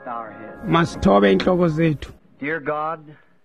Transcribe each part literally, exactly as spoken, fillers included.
our heads. Masithobe inhloko zethu. Dear God,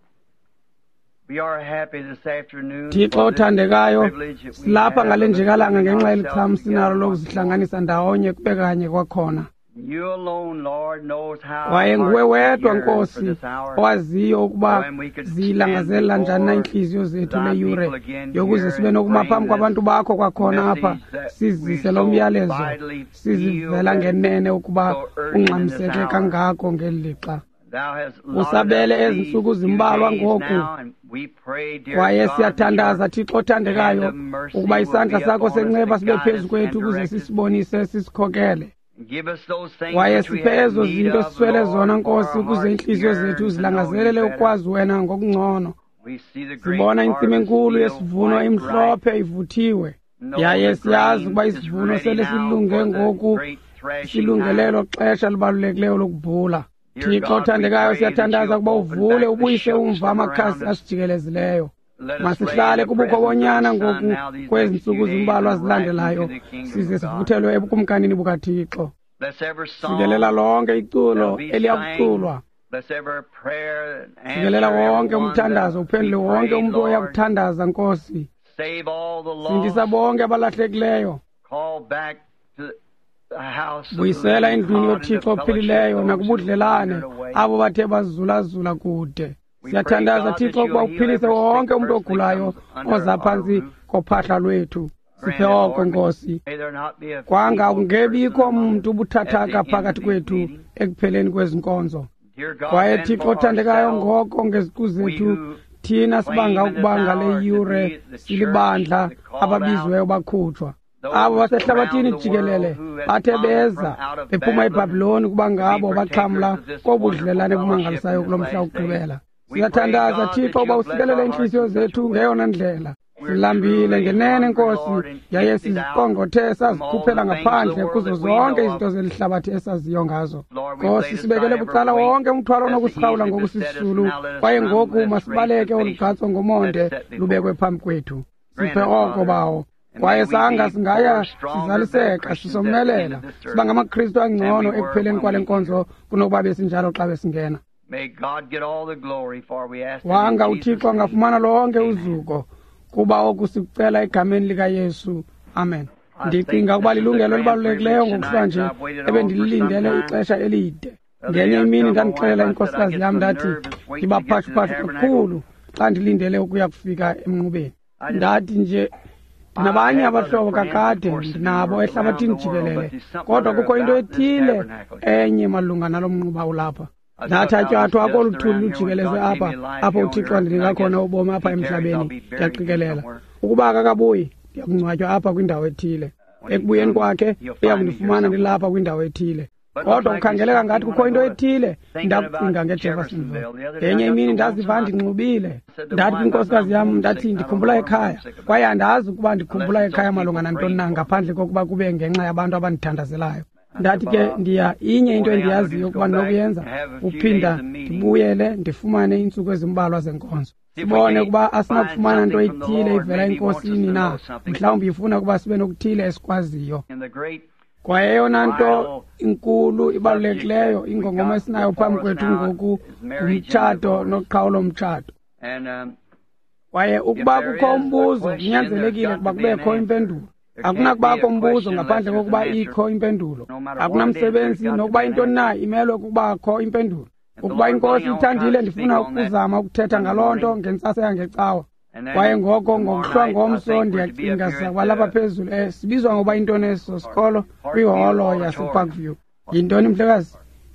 we are happy this afternoon Thixo for this othandekayo, privilege that we silapha have ngale of njikalanga ngenxa assembling yelichamu ourselves sinalo together. lokuzihlanganisa ndawonye kube kanye kwakhona. You alone, Lord, knows how our Waye nguwe hearts wedwa yearn for Nkosi this hour. owaziyo ukuba When we could zilangazelela stand njani na before inhliziyo zethu thy leyure people again yokuze here sibe and nokuma bring phambi kwabantu this bakho kwakhona apha message that sizise we lo so myalezo vitally sizivela feel ngenene ukuba so urgent in this ungxamiseke hour. kangako ngelixa. Thou hast Usabele allotted us ezinsuku these zimbalwa few days ngoku. now, and we pray, dear Kwaye God, siyathandaza that Thixo your hand othandekayo of mercy ukuba will isandla be sakho upon us senxeba to sibe guide phezu us kwethu and ukuze direct us. sisibonise sisikhokele. Give us those things Kwaye which we siphe have ezo need zinto of, siswele zona Lord, for Nkosi our ukuze hearts inhliziyo yearn zethu to know you zilangazelele better. ukwazi wena ngokungcono. We see the great Sibona intsimi harvest enkulu field yesivuno white imhlophe ripe. ivuthiwe. Know Yaye the siyazi grain ukuba is isivuno ready sele now silunge for the ngoku great threshing silungelelo time. xesha libalulekileyo lokubhula. Dear Thixo God, we othandekayo pray that siyathandaza you ukuba open uvule back the ubuyise shucks umva from amakhasi around us. asijikelezileyo. Let us Masihlale lay in the kubukho presence of bonyana the Son ngoku now these kwezi next few ntsuku days zimbalwa and right zilandelayo into the kingdom size of God. sivuthelwe ebukumkanini bukaThixo. Bless every song Sikelela lonke iculo that'll be eliyakuculwa. sang. Bless every prayer and Sikelela answer wonke everyone umthandazo that uphendule we wonke prayed, umuntu Lord. oyakuthandaza Nkosi. Save all the Sindisa lost. bonke abalahlekileyo. Call back to the house of the Buyisela living endlini God and the yoThixo fellowship ophilileyo of those who nakubudlelane wandered away. abo bathe bazulazula kude. We Siyathandaza pray, God, Thixo that ukuba you'll heal uphilise every wonke sick umuntu person that ogulayo comes under oza our phansi roof. kophahla lwethu. Grant Siphe it, oko Lord. Nkosi. May there not be a Kwanga feeble kungebikho person among umuntu us ubuthathaka at the end phakathi of these kwethu meetings. ekupheleni kwezinkonzo. Dear God, Kwaye then Thixo for othandekayo ourselves, ngoko ngeziqu we zethu who thina sibanga claim in this ukuba hour ngale to yure be the church, silibandla the called ababizweyo out, bakhutshwa. those Abo around basehlabathini the jikelele world who had bathe come beza from out of bephuma Babylon eBhabhiloni kuba to be ngabo baxhamla partakers of this kobudlelane wonderful obumangalisayo fellowship in kulo this mhla last day. wokugqibela. We pray, Siyathandaza God, Thixo that uba you'll bless usikelele our hearts inhliziyo in such a zethu way. ngeyona ndlela. We're Silambile truly ngenene hungry, Lord, Nkosi and yaye emptied out siziqongothe from all sazikhuphela the things of the ngaphandle world kuzo that we zonke know izinto of. zelihlabathi esaziyo ngazo. Lord, we Nkosi laid sibekele aside every bucala weight wonke umthwalo that's nokusihawula easily beset us. ngokusisulu Now let us kwaye run ngoku this masibaleke race of olugqatso patience ngomonde that's set before lubekwe us. phambi kwethu. Grant Siphe us, oko Father, bawo. and Kwaye may we sanga be singaya more stronger, better sizaliseka Christians at the end sisomelela of this siba service ngamakristu than we angcono were ekupheleni when kwale we nkonzo kunokuba besinjalo xa besingena. May God get all the glory, for we ask it Wanga in Jesus' uThixo name. angafumana lonke Amen. uzuko kuba okusicela egameni likaYesu. Amen. I Ndicinga think ukuba this is a lilungelo grand elibalulekileyo privilege ngokuhlwa tonight nje that I've waited on for ebendililindele some ixesha elide. The other Ngenye day I imini told my ndandixelela wife, I said, I inkosikazi get yam so ndathi nervous waiting to ndiba get to the phashupashu tabernacle. kakhulu xa ndilindele ukuya kufika emnqubeni. I just- Ndathi nje ndinabanye abahlobo kakade ndinabo ehlabathini jikelele kodwa kukho into ethile enye malunga nalo mnquba ulapha. Ndathatyathwa akho luthuli lujikeleze apha apho uThixo andinika khona ubomi apha emhlabeni. Ndiyaqikelela ukuba akakabuyi ndiyakungcwatywa apha kwindawo ethile. Ekubuyeni kwakhe uyakundifumana ndilapha kwindawo ethile. Kodwa kukhangeleka ngathi kukho into ethile ndakucinga ngeJeffersonville. Ngenye imini ndaziva ndinxubile. Ndathi kwinkosikazi yam ndathi ndikhumbula ekhaya kwaye andazi ukuba ndikhumbula ekhaya malunga nantoni na ngaphandle kokuba kube ngenxa yabantu abandithandazelayo. Ndathi ke ndiya inye into endiyaziyo ukuba ndinokuyenza uphinda ndibuyele ndifumane iintsuku ezimbalwa zenkonzo. Sibone ukuba asinakufumana nto ethile ivela enkosini na mhlawumbi ifuna ukuba sibe nokuthile esikwaziyo. In the great Kwaye eyona nto inkulu ibalulekileyo ingongoma esinayo phambi kwethu ngoku ngumtshato noqhawulo mtshato. and um, Kwaye ukuba kukho umbuzo kunyanzelekile ukuba kubekho impendulo. Akunakubakho umbuzo ngaphandle kokuba ikho impendulo. Akunamsebenzi nokuba intoni na imelwe kubakho impendulo. Ukuba inkosi ithandile ndifuna ukuzama ukuthetha ngaloo nto ngentsasa yangecawa. Kwaye ngoko ngokuhlwa ngomso ndiyacinga sizakwalapha phezulu eh sibizwa ngoba intoni eso sikolo kwiholo yaseParkview. Yintoni mhlekazi?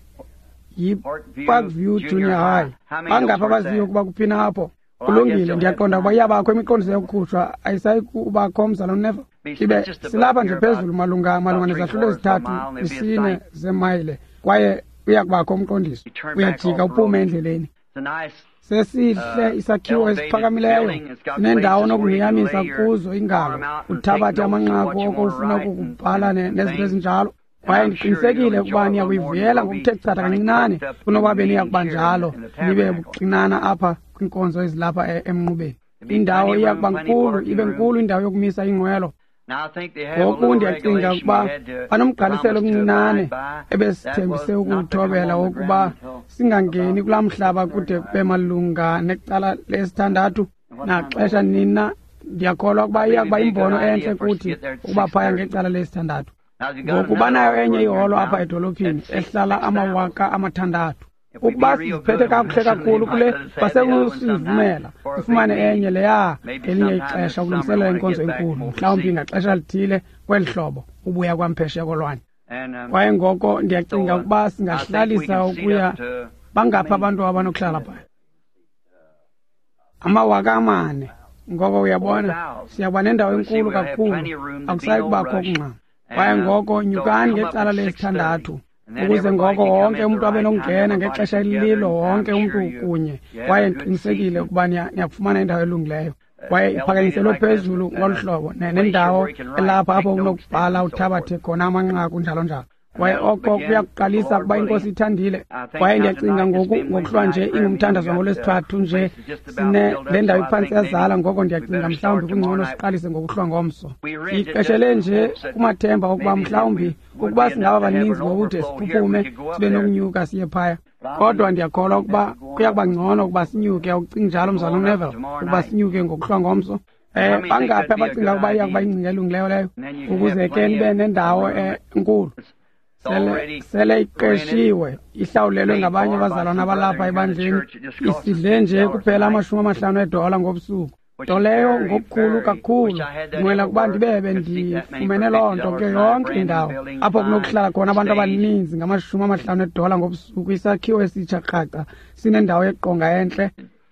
yiParkview Junior High. Bangapha baziyo ukuba kuphina apho. Kulungile ndiyaqonda ukuba iyabakho imiqondiso yokukhutshwa ayisayi kubakho mzalwane neva. Ibe silapha nje phezulu malunga malunga nezahlulo ezithathu isine zemayile kwaye uyakubakho umqondiso. Uyajika uphume endleleni. it's a nice Sesihle isakhiwo esiphakamileyo sinendawo nokungiyamisa kuzo ingalo uthabathe amanqaku okufuna ukukubhala nezinto ezinjalo. Kwaye ndiqinisekile ukuba niyakuyivuyela ngokuthe chatha kancinane kunoba beniyakuba njalo nibe buqinana apha kwinkonzo ezilapha emnqubeni. Indawo iyakuba nkulu ibe nkulu indawo yokumisa ingqwelo. ngoku ndiyacinga ukuba banomgqaliselo omncinane ebesithembise ukuwuthobela wokuba singangeni kulaa mhlaba kude kube malunga necala lesithandathu naxesha nina ndiyakholwa ukuba iya kuba imbono entle kuthi ukuba phaya ngecala lesithandathu. Ngoku banayo enye iholo apha edolophini ehlala amawaka amathandathu. Ukuba siziphethe kakuhle kakhulu kule basekusivumela ifumane enye leya ngelinye ixesha ukulungiselela inkonzo enkulu mhlawumbi ngaxesha lithile kweli hlobo ubuya kwamphesheya kolwandle. Kwaye ngoko ndiyacinga ukuba singahlalisa ukuya bangaphi abantu abanokuhlala phaya. Amawaka amane. Ngoko uyabona siyaba nendawo enkulu kakhulu akusayi kubakho kungxama. Kwaye ngoko nyukani ngecala lesithandathu ukuze ngoko wonke umuntu abe nokungena ngexesha elililo wonke umuntu kunye. Kwaye ndiqinisekile ukuba niyakufumana indawo elungileyo kwaye iphakanyiselwe phezulu ngolu hlobo nendawo elapha apho kunokubhala uthabathe khona amanqaku njalo njalo. Kwaye oko kuyakuqalisa ukuba inkosi ithandile. Kwaye ndiyacinga ngoku ngokuhlwa nje ingumthandazo ngolwesithathu nje sine le ndawo iphantsi yazala. Ngoko ndiyacinga mhlawumbi kungcono siqalise ngokuhlwa ngomso. Siqeshele nje kumathemba okuba mhlawumbi ukuba singaba baninzi ngokude siphuphume sibe nokunyuka siye phaya. Kodwa ndiyakholwa ukuba kuyakuba ngcono ukuba sinyuke. Awucingi njalo mzala uNeville ukuba sinyuke ngokuhlwa ngomso? Eh bangaphi abacinga ukuba iyakuba ingcinga elungileyo leyo ukuze ke nibe nendawo enkulu sele sele iqeshiwe ihlawulelwe ngabanye abazalwana abalapha ebandleni isidle nje kuphela amashumi amahlanu edola ngobusuku, nto leyo ngokukhulu kakhulu. Ndinqwela ukuba ndibebe ndifumene loo nto ke yonke indawo apho kunokuhlala khona abantu abaninzi ngamashumi amahlanu edola ngobusuku, isakhiwo esitsha qaqa sinendawo yeqonga entle.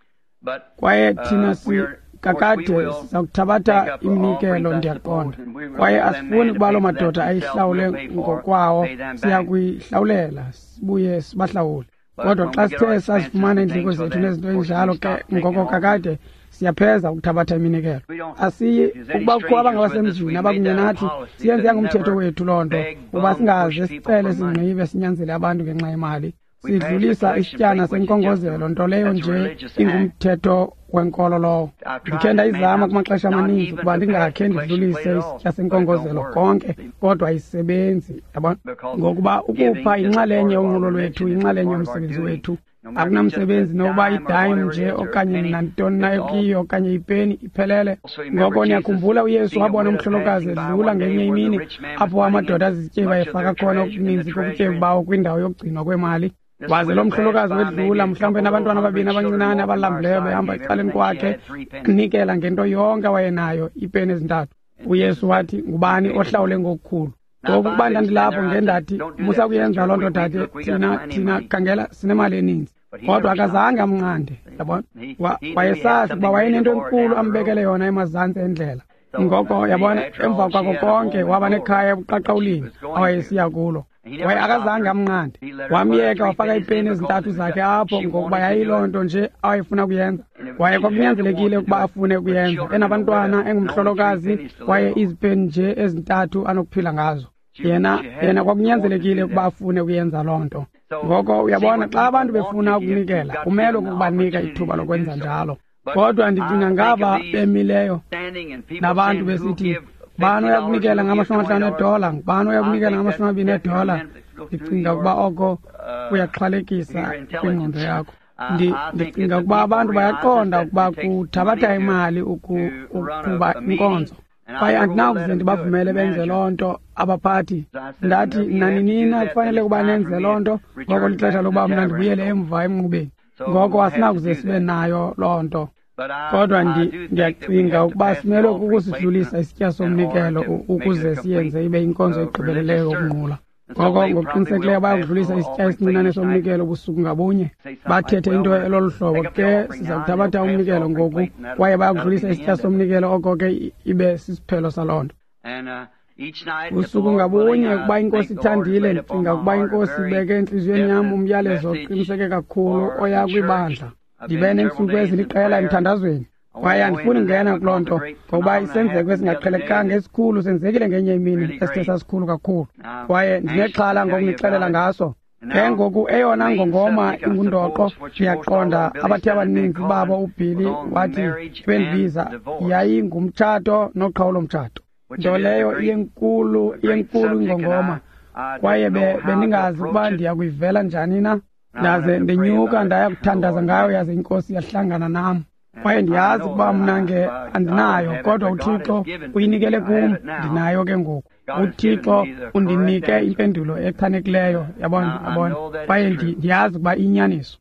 Kwaye thina si kakade sizakuthabatha iminikelo ndiyaqonda, kwaye asifuni ukuba loo madoda ayihlawule ngokwawo, siya kuyihlawulela sibuye sibahlawule. Kodwa xa sithe sazifumana iindleko zethu nezinto enjalo ke ngoko kakade siyapheza ukuthabatha iminikelo. Asiyi ukuba kukho abangabasemzini abakunye nathi siyenze ngumthetho wethu loo nto uba singaze sicele singqibe sinyanzele abantu ngenxa yemali. Sidlulisa isityana senkongozelo, nto leyo nje ingumthetho wenkolo lowo. Ndikhe ndayizama kumaxesha amaninzi ukuba ndingakhe ndidlulise isitya senkongozelo konke, kodwa ayisebenzi. Yabona, ngokuba ukupha inxalenye unqulo lwethu, inxalenye yomsebenzi wethu. Akunamsebenzi nokuba idime nje okanye nantoni na ekiyo okanye ipeni iphelele. Ngoko niyakhumbula uYesu wabona umhlolokazi edlula ngenye imini apho amadoda azizityebi efaka khona okuninzi kokutyebi bawo kwindawo yokugcinwa kwemali. Waze lo mhlolokazi wedlula mhlawumbe nabantwana ababini abancinane abalambileyo behamba ecaleni kwakhe nikela ngento yonke wayenayo, ipeni ezintathu. uYesu wathi, ngubani ohlawule ngokukhulu? Ngoku ukuba ndandilapho ngendathi musa kuyenza loo nto dade, thina thina khangela sinemali eninzi. Kodwa akazange amnqande. Yabona, wayesazi ukuba wayenento enkulu ambekele yona emazantsi endlela. Ngoko yabona, emva kwako konke waba nekhaya ebuqaqawulini awayesiya kulo. Waye akazange amnqande, wamyeka wafaka ipeni ezintathu zakhe apho ngokuba yayiloo nto nje awayefuna kuyenza. Waye kwakunyanzelekile ukuba afune kuyenza enabantwana, engumhlolokazi, waye izipeni nje ezintathu anokuphila ngazo. Yena yena kwakunyanzelekile ukuba afune kuyenza loo nto. Ngoko uyabona, xa abantu befuna ukunikela kumele ukubanika ithuba lokwenza njalo. Kodwa ndicinga ngaba bemileyo nabantu besithi bani uyakunikela ngamashumi amahlanu edola, bani uyakunikela ngamashumi amabini edola. Ndicinga ukuba oko kuyaxhwalekisa kwingqondo yakho. Ndicinga ukuba abantu bayaqonda ukuba kuthabatha imali ukuqhuba inkonzo, kwaye andinakuze ndibavumele benze loo nto abaphathi. Ndathi naninina kufanele kuba nenze loo nto, ngoko lixesha lokuba mna ndibuyele emva emnqubeni. Ngoko asinakuze sibe nayo loo nto. Kodwa ndiyacinga ukuba simele ukusidlulisa isitya somnikelo ukuze siyenze ibe inkonzo egqibeleleyo yokunqula. Ngoko ngokuqinisekileyo bayakudlulisa isitya esincinane somnikelo busuku ngabunye. Bathethe into elolu hlobo ke siza kuthabatha umnikelo ngoku, kwaye bayakudlulisa isitya somnikelo oko ke ibe sisiphelo saloo nto. Busuku ngabunye ukuba inkosi ithandile, ndicinga ukuba inkosi ibeke entliziyweni yam umyalezo oqiniseke kakhulu oya kwibandla. Ndibe neentsuku eziliqela emthandazweni, kwaye andifuni ngena kuloo nto ngokuba isenzeko esingaqhelekanga esikhulu senzekile ngenye imini esithe sasikhulu kakhulu, kwaye ndinexhala ngokunixelela ngaso. Ke ngoku eyona ngongoma ingundoqo, ndiyaqonda abathi abaninzi babo uBilly wathi bendibiza yayingumtshato noqhawulo mtshato. nto leyo iyenkulu iyenkulu ingongoma kwaye bendingazi ukuba ndiya kuyivela njani na ndaze ndinyuka ndaya kuthandaza ngayo yaze inkosi yahlangana nam kwaye ndiyazi ukuba mna nge andinayo kodwa uThixo uyinikele kum ndinayo ke ngoku uThixo undinike impendulo echanekileyo yabona yabona kwaye ndiyazi ukuba inyaniso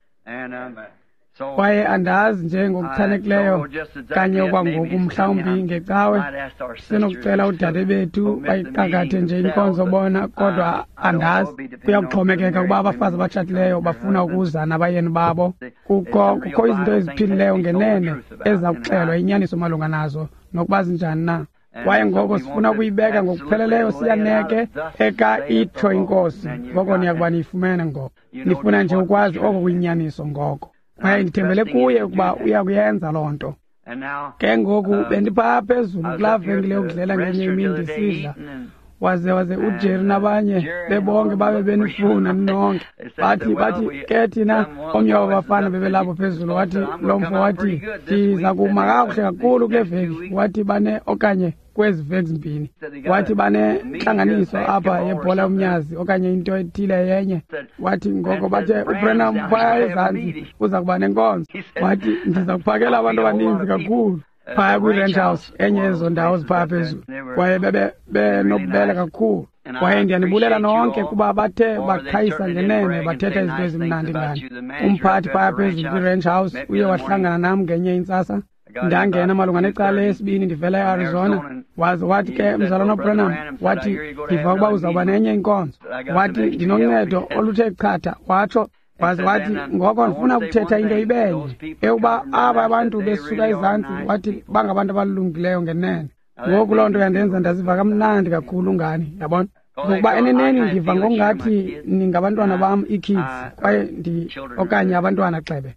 kwaye andazi nje ngokuchanekileyo kanye okwangoku mhlawumbi ngecawe sinokucela udade bethu bayiqakathe nje inkonzo bona kodwa andazi kuyakuxhomekeka ukuba abafazi abatshatileyo bafuna ukuza nabayeni babo kukho kukho izinto eziphilileyo ngenene eza kuxelwa inyaniso malunga nazo nokuba zinjani na kwaye ngoko sifuna ukuyibeka ngokupheleleyo siyaneke eka itsho inkosi ngoko niyakuba niyifumene ngoko nifuna nje ukwazi oko kuyinyaniso ngoko kwaye ndithembele kuye ukuba uya kuyenza loo nto ke ngoku bendiphaa phezulu kulaa venkile yokudlela ngenye imini ndisidla waze waze uJerry nabanye bebonke babe benifuna ninonke bathi bathi ke thina omnye wabafana bebelapho phezulu wathi lo mfo wathi ndiza kuma kakuhle kakhulu kule veki wathi bane okanye kwezi veki zimbini wathi banentlanganiso apha yebhola yomnyazi okanye into ethile yenye wathi ngoko bathe uBrenham phaya ezantsi uza kuba nenkonzo wathi ndiza kuphakela abantu abaninzi kakhulu phaya kwi-ranch house enye yezo ndawo ziphaya phezulu kwaye bebe benobubele kakhulu kwaye ndiyanibulela nonke kuba bathe baqhayisa ngenene bathetha izinto ezimnandi ngani umphathi phaya phezulu kwi-ranch house uye wahlangana nam ngenye intsasa ndangena malunga necala esibini ndivela e-Arizona waze wathi ke mzalwana uBrenham wathi ndiva ukuba uzawuba nenye inkonzo wathi ndinoncedo oluthe chatha watsho waze wathi ngoko ndifuna ukuthetha into ibenye ekuba aba abantu besuka ezantsi wathi bangabantu abalungileyo ngenene ngoku loo nto yandenza ndaziva kamnandi kakhulu ngani yabona ngokuba eneneni ndiva ngokungathi ningabantwana bam ii-kids kwaye ndi okanye abantwana xebe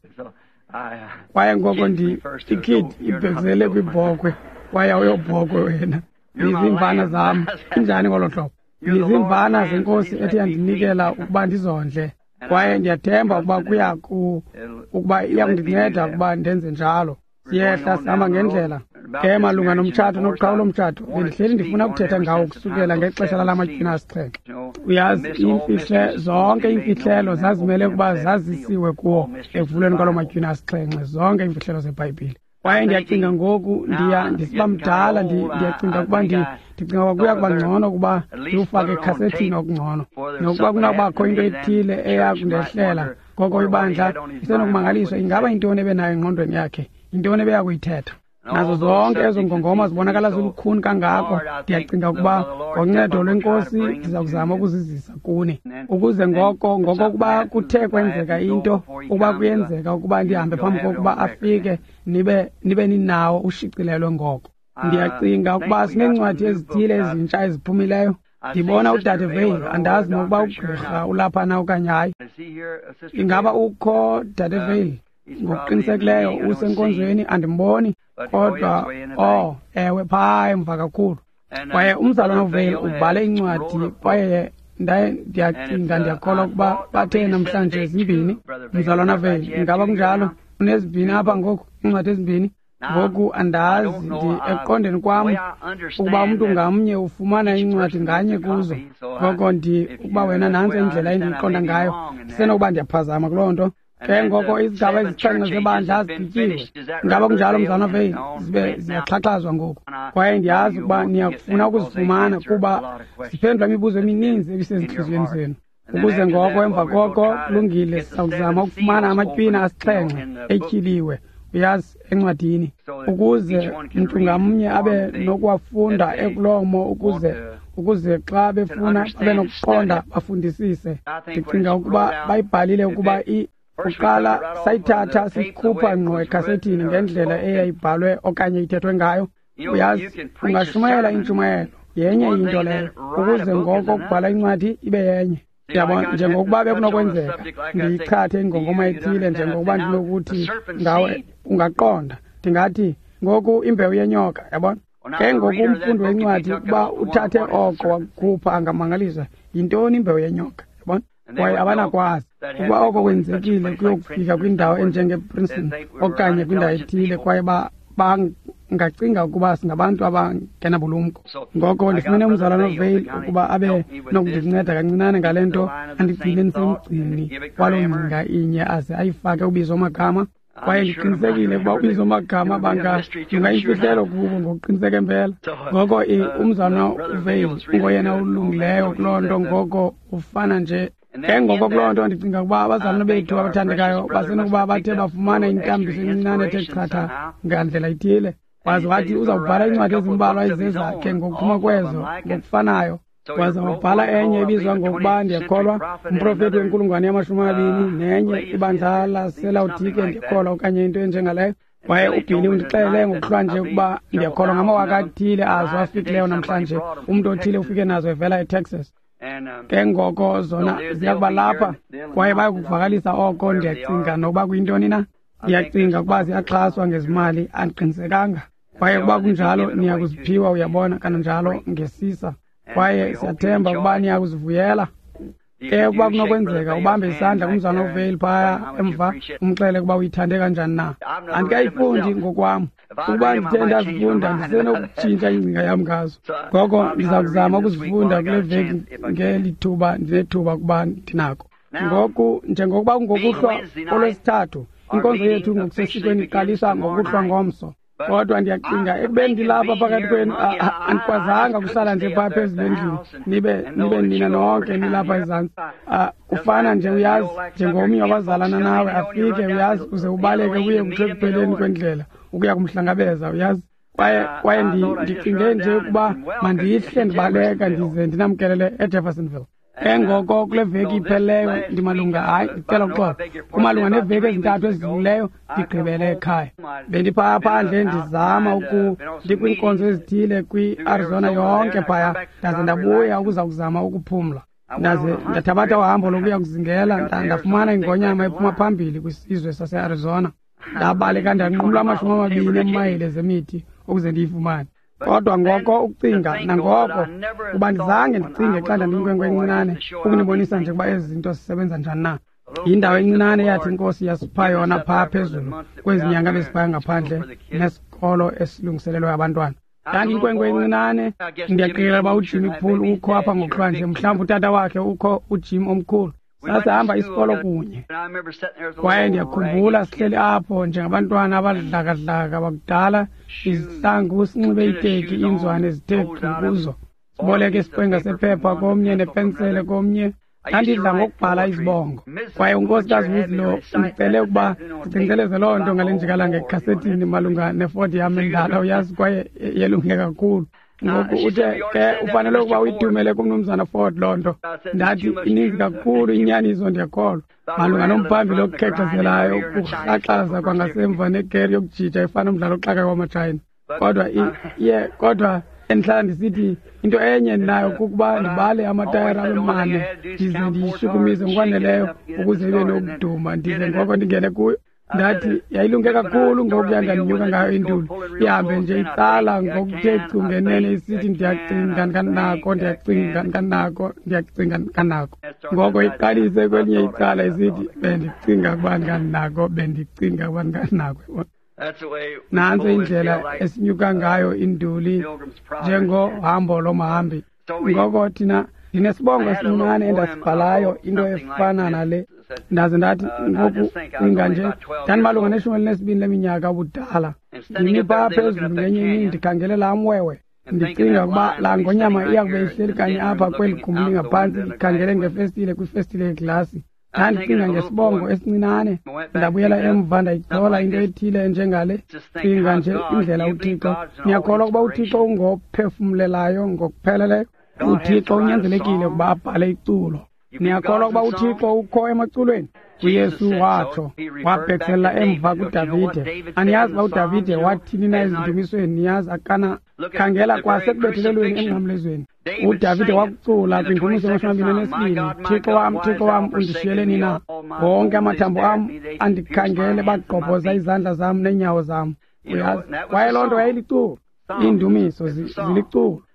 kwaye ngoko ndi ikid ibhekisele kwibhokhwe kwaye uyobhokhwe wena ndizimvana zam injani ngolo hlobo ndizimvana zenkosi ethi yandinikela ukuba ndizondle kwaye ndiyathemba ukuba kuya ukuba iyakundinceda ukuba ndenze njalo siyehla sihamba ngendlela ke malunga nomtshato nokuqhawula umtshato bendihleli ndifuna ukuthetha ngawo kusukela ngexesha lalamatshumi asixhenxe uyazi imfihle zonke imfihlelo zazimele ukuba zazisiwe kuwo ekuvulweni kwalo matshumi asixhenxe zonke imfihlelo zebhayibhile kwaye ndiyacinga ngoku ndiya ndisiba mdala ndiyacinga ukuba ndicinga ukuba kuya kuba ngcono ukuba ndiwufake ekhasethini okungcono nokuba kunakubakho into ethile eyakundehlela ngoko ibandla isenokumangaliswa ingaba intoni ebenayo engqondweni yakhe intoni ebeya kuyithetha nazo zonke ezo ngongoma zibonakala zilukhuni kangako ndiyacinga ukuba ngoncedo lwenkosi ndiza kuzama ukuzizisa kuni ukuze ngoko ngoko kuba kuthe kwenzeka into ukuba kuyenzeka ukuba ndihambe phambi kokuba afike nibe nibe ninawo ushicilelwe ngoko ndiyacinga ukuba sineencwadi ezithile ezintsha eziphumileyo ndibona udade Vale andazi nokuba ugqirha ulaphana okanye hayi ingaba ukho dade Vale ngokuqinisekileyo usenkonzweni andimboni kodwa oh ewe phaa emva kakhulu kwaye umzalwana uVale ubhale incwadi kwaye ndiyacinga ndiyakholwa ukuba bathe namhlanje zimbini umzalwana Vale ingaba kunjalo unezimbini apha ngoku incwadi ezimbini ngoku andazi ndi eqondeni kwam ukuba umntu ngamnye ufumana incwadi nganye kuzo ngoko ndi ukuba wena nantso indlela endiyiqonda ngayo ndisenokuba ndiyaphazama kuloo nto ke ngoko izigaba ezixhenxe zebandla zigityiwe ngaba kunjalo mzalwana Vale zibe ziyaxhaxhazwa ngoku kwaye ndiyazi ukuba niyakufuna ukuzifumana kuba ziphendula imibuzo emininzi ebisezintliziyweni zenu ukuze ngoko emva koko kulungile sizakuzama ukufumana amatywina asixhenxe etyhiliwe uyazi encwadini ukuze mntu ngamnye abe nokuwafunda ekulomo ukuze ukuze xa befuna babe nokuqonda bafundisise ndicinga ukuba bayibhalile ukuba uqala sayithatha sikhupha ngqo ekhasethini ngendlela eyayibhalwe okanye ithethwe ngayo uyazi ungashumayela intshumayelo yenye into leyo ukuze ngoko kubhala incwadi ibe yenye yabona njengokuba bekunokwenzeka ndiyichathe ingongoma ethile njengokuba ndinokuthi ngawe ungaqonda ndingathi ngoku imbewu yenyoka yabona ke ngoku umfundi wencwadi ukuba uthathe oko wakukhupha angamangaliswa yintoni imbewu yenyoka yabona kwaye abanakwazi ukuba oko kwenzekile kuyokufika kwindawo enjengePrinceton okanye kwindawo ethile kwaye ngacinga ukuba singabantu abangenabulumko. Ngoko ndifumene umzalwana Vale ukuba abe nokundinceda kancinane ngale nto andigcine ndisemgcini waloo ngcinga inye aze ayifake ubizo amagama. Kwaye ndiqinisekile ukuba ubizo amagama bangayifihlelo kubo ngokuqiniseka impela. Ngoko umzalwana uVale ungoyena ulungileyo kuloo nto, ngoko ufana nje. Ke ngoko kuloo nto ndicinga ukuba abazalwana bethu abathandekayo basenokuba bathe bafumana inkambiso encinane ethe chatha ngandlela ithile, waze wathi uzawubhala iincwadi ezimbalwa ezizezakhe ngokuphuma kwezo ngokufanayo. Waze wabhala enye ebizwa ngokuba ndiyakholwa umprofeti wenkulungwane yamashumi amabini, nenye ibandla laselawudike ndiyakholwa okanye into enjengaleyo. Kwaye uBhili undixelele ngokuhlwa nje ukuba ndiyakholwa ngamawaka athile azo afikileyo namhlanje umntu othile ufike nazo evela eTexas. Ke ngoko zona ziyakuba lapha kwaye bayakuvakalisa oko. Ndiyacinga nokuba kuyintoni na, ndiyacinga ukuba ziyaxhaswa ngezimali, andiqinisekanga. Kwaye kuba kunjalo niya kuziphiwa, uyabona, kananjalo ngesisa. Kwaye siyathemba ukuba niya kuzivuyela. Ke ukuba kunokwenzeka ubambe isandla kumzalwana uVale phaya emva umxele ukuba uyithande kanjani na. Andikayifundi ngokwam. Ukuba ndithe ndazifunda ndisenokutshintsha ingcinga yam ngazo. Ngoko ndiza kuzama ukuzifunda kule veki ngeli thuba ndinethuba kuba ndinako. Ngoku njengokuba kungokuhlwa olwesithathu, inkonzo yethu ngokusesikweni iqalisa ngokuhlwa ngomso. Kodwa ndiyacinga ekubeni ndilapha phakathi kwenu andikwazanga kuhlala nje phaa phezulu endlini nibe nibe nina nonke nilapha ezantsi. Kufana nje uyazi njengomnye wabazalana nawe afike uyazi uze ubaleke kuye kusekupheleni kwendlela ukuya kumhlangabeza uyazi. Kwaye kwaye ndicinge nje ukuba mandihle ndibaleka ndize ndinamkelele eJeffersonville. Ke ngoko kule veki ipheleyo ndimalunga hayi ndicela ukuxoxa kumalunga neeveki ezintathu ezidlulileyo ndigqibele ekhaya. Bendiphaa phandle ndizama uku ndikwinkonzo ezithile kwi-Arizona yonke phaya, ndaze ndabuya ukuza kuzama ukuphumla. Ndaze ndathabatha uhambo lokuya kuzingela, ndafumana ingonyama ephuma phambili kwisizwe sase-Arizona. Ndabaleka ndanqumla amashumi amabini emayile zemithi ukuze ndiyifumane. Kodwa ngoko ukucinga nangoko uba ndizange ndicinge xa ndandiyinkwenkwe encinane ukunibonisa nje ukuba ezi zinto zisebenza njani na. Yindawo encinane yathi inkosi yasipha yona phaa phezulu kwezi nyanga beziphaya ngaphandle nesikolo esilungiselelwe abantwana. Ndandiyinkwenkwe encinane, ndiyaqikelela uba uJimmy Poole ukho apha ngokuhlwa nje, mhlawumbi utata wakhe ukho uJim omkhulu. Sasihamba isikolo kunye. Kwaye ndiyakhumbula sihleli apho njengabantwana abadlakadlaka bakudala, izihlangu sinxibe iteki, inzwane zithe kuzo. Siboleke isiqwenga sephepha komnye nepensele komnye. Ndandidla ngokubhala izibongo. Kwaye unkosikazi Winslow undicele ukuba ndicingeleze loo nto ngale njikala ngekhasetini malunga nefoti yam endala, uyazi, kwaye yelunge kakhulu. Ngoku uthe ke ufanele ukuba uyithumele kumnumzana Ford loo nto. Ndathi ininzi kakhulu inyaniso, ndiyakholwa, malunga nomphambili okukhenkcezelayo, ukurhaxaza kwangasemva negeri yokujija efana umdlalo oxaka kwamatshayina. Kodwa iye kodwa endihlala ndisithi into enye nayo kukuba ndibale amatayara amane ndize ndiyishukumise ngokwaneleyo ukuze ibe nokuduma, ndize ngoko ndingene kuyo. Ndathi yayilunge kakhulu ngokuya ndandinyuka ngayo intuli, ihambe nje itsala ngokuthe chu ngenene isithi ndiyacinga ndikanako, ndiyacinga ndikanako, ndiyacinga ndikanako. Ngoko iqalise kwelinye icala isithi bendicinga ukuba ndikanako, bendicinga ukuba ndikanako. Nantso indlela esinyuka ngayo induli njengohambo lomahambi. Ngoko thina ndinesibongo esincane endasibhalayo into efana nale. Ndaze ndathi ngoku cinga nje ndandimalunga neshumi elinesibini leminyaka ubudala, ndimi phaa phezulu ngenye imini ndikhangele laa mwewe, ndicinga ukuba laa ngonyama iya kube ihleli kanye apha kweli gumbi lingaphantsi ikhangele ngefestile kwifestile yeglasi. Ndandicinga ngesibongo esincinane, ndabuyela emva ndayixola into ethile enjengale. Cinga nje indlela uThixo, ndiyakholwa ukuba uThixo ungophefumlelayo ngokupheleleyo. uThixo unyanzelekile ukuba abhale iculo. Niyakholwa ukuba uThixo ukho emaculweni. uYesu watsho wabhekisela emva kuDavide. Aniyazi uba uDavide wathini na ezindumisweni? Niyazi akana khangela kwasekubethelelweni emnqamlezweni. uDavide wakucula kwindumiso yamashumi amabini anesibini, Thixo wam, Thixo wam, undishiyeleni na? Wonke amathambo am andikhangele, bagqobhoza izandla zam neenyawo zam. Uyazi, kwaye loo nto yayiliculo. Iindumiso ziliculo.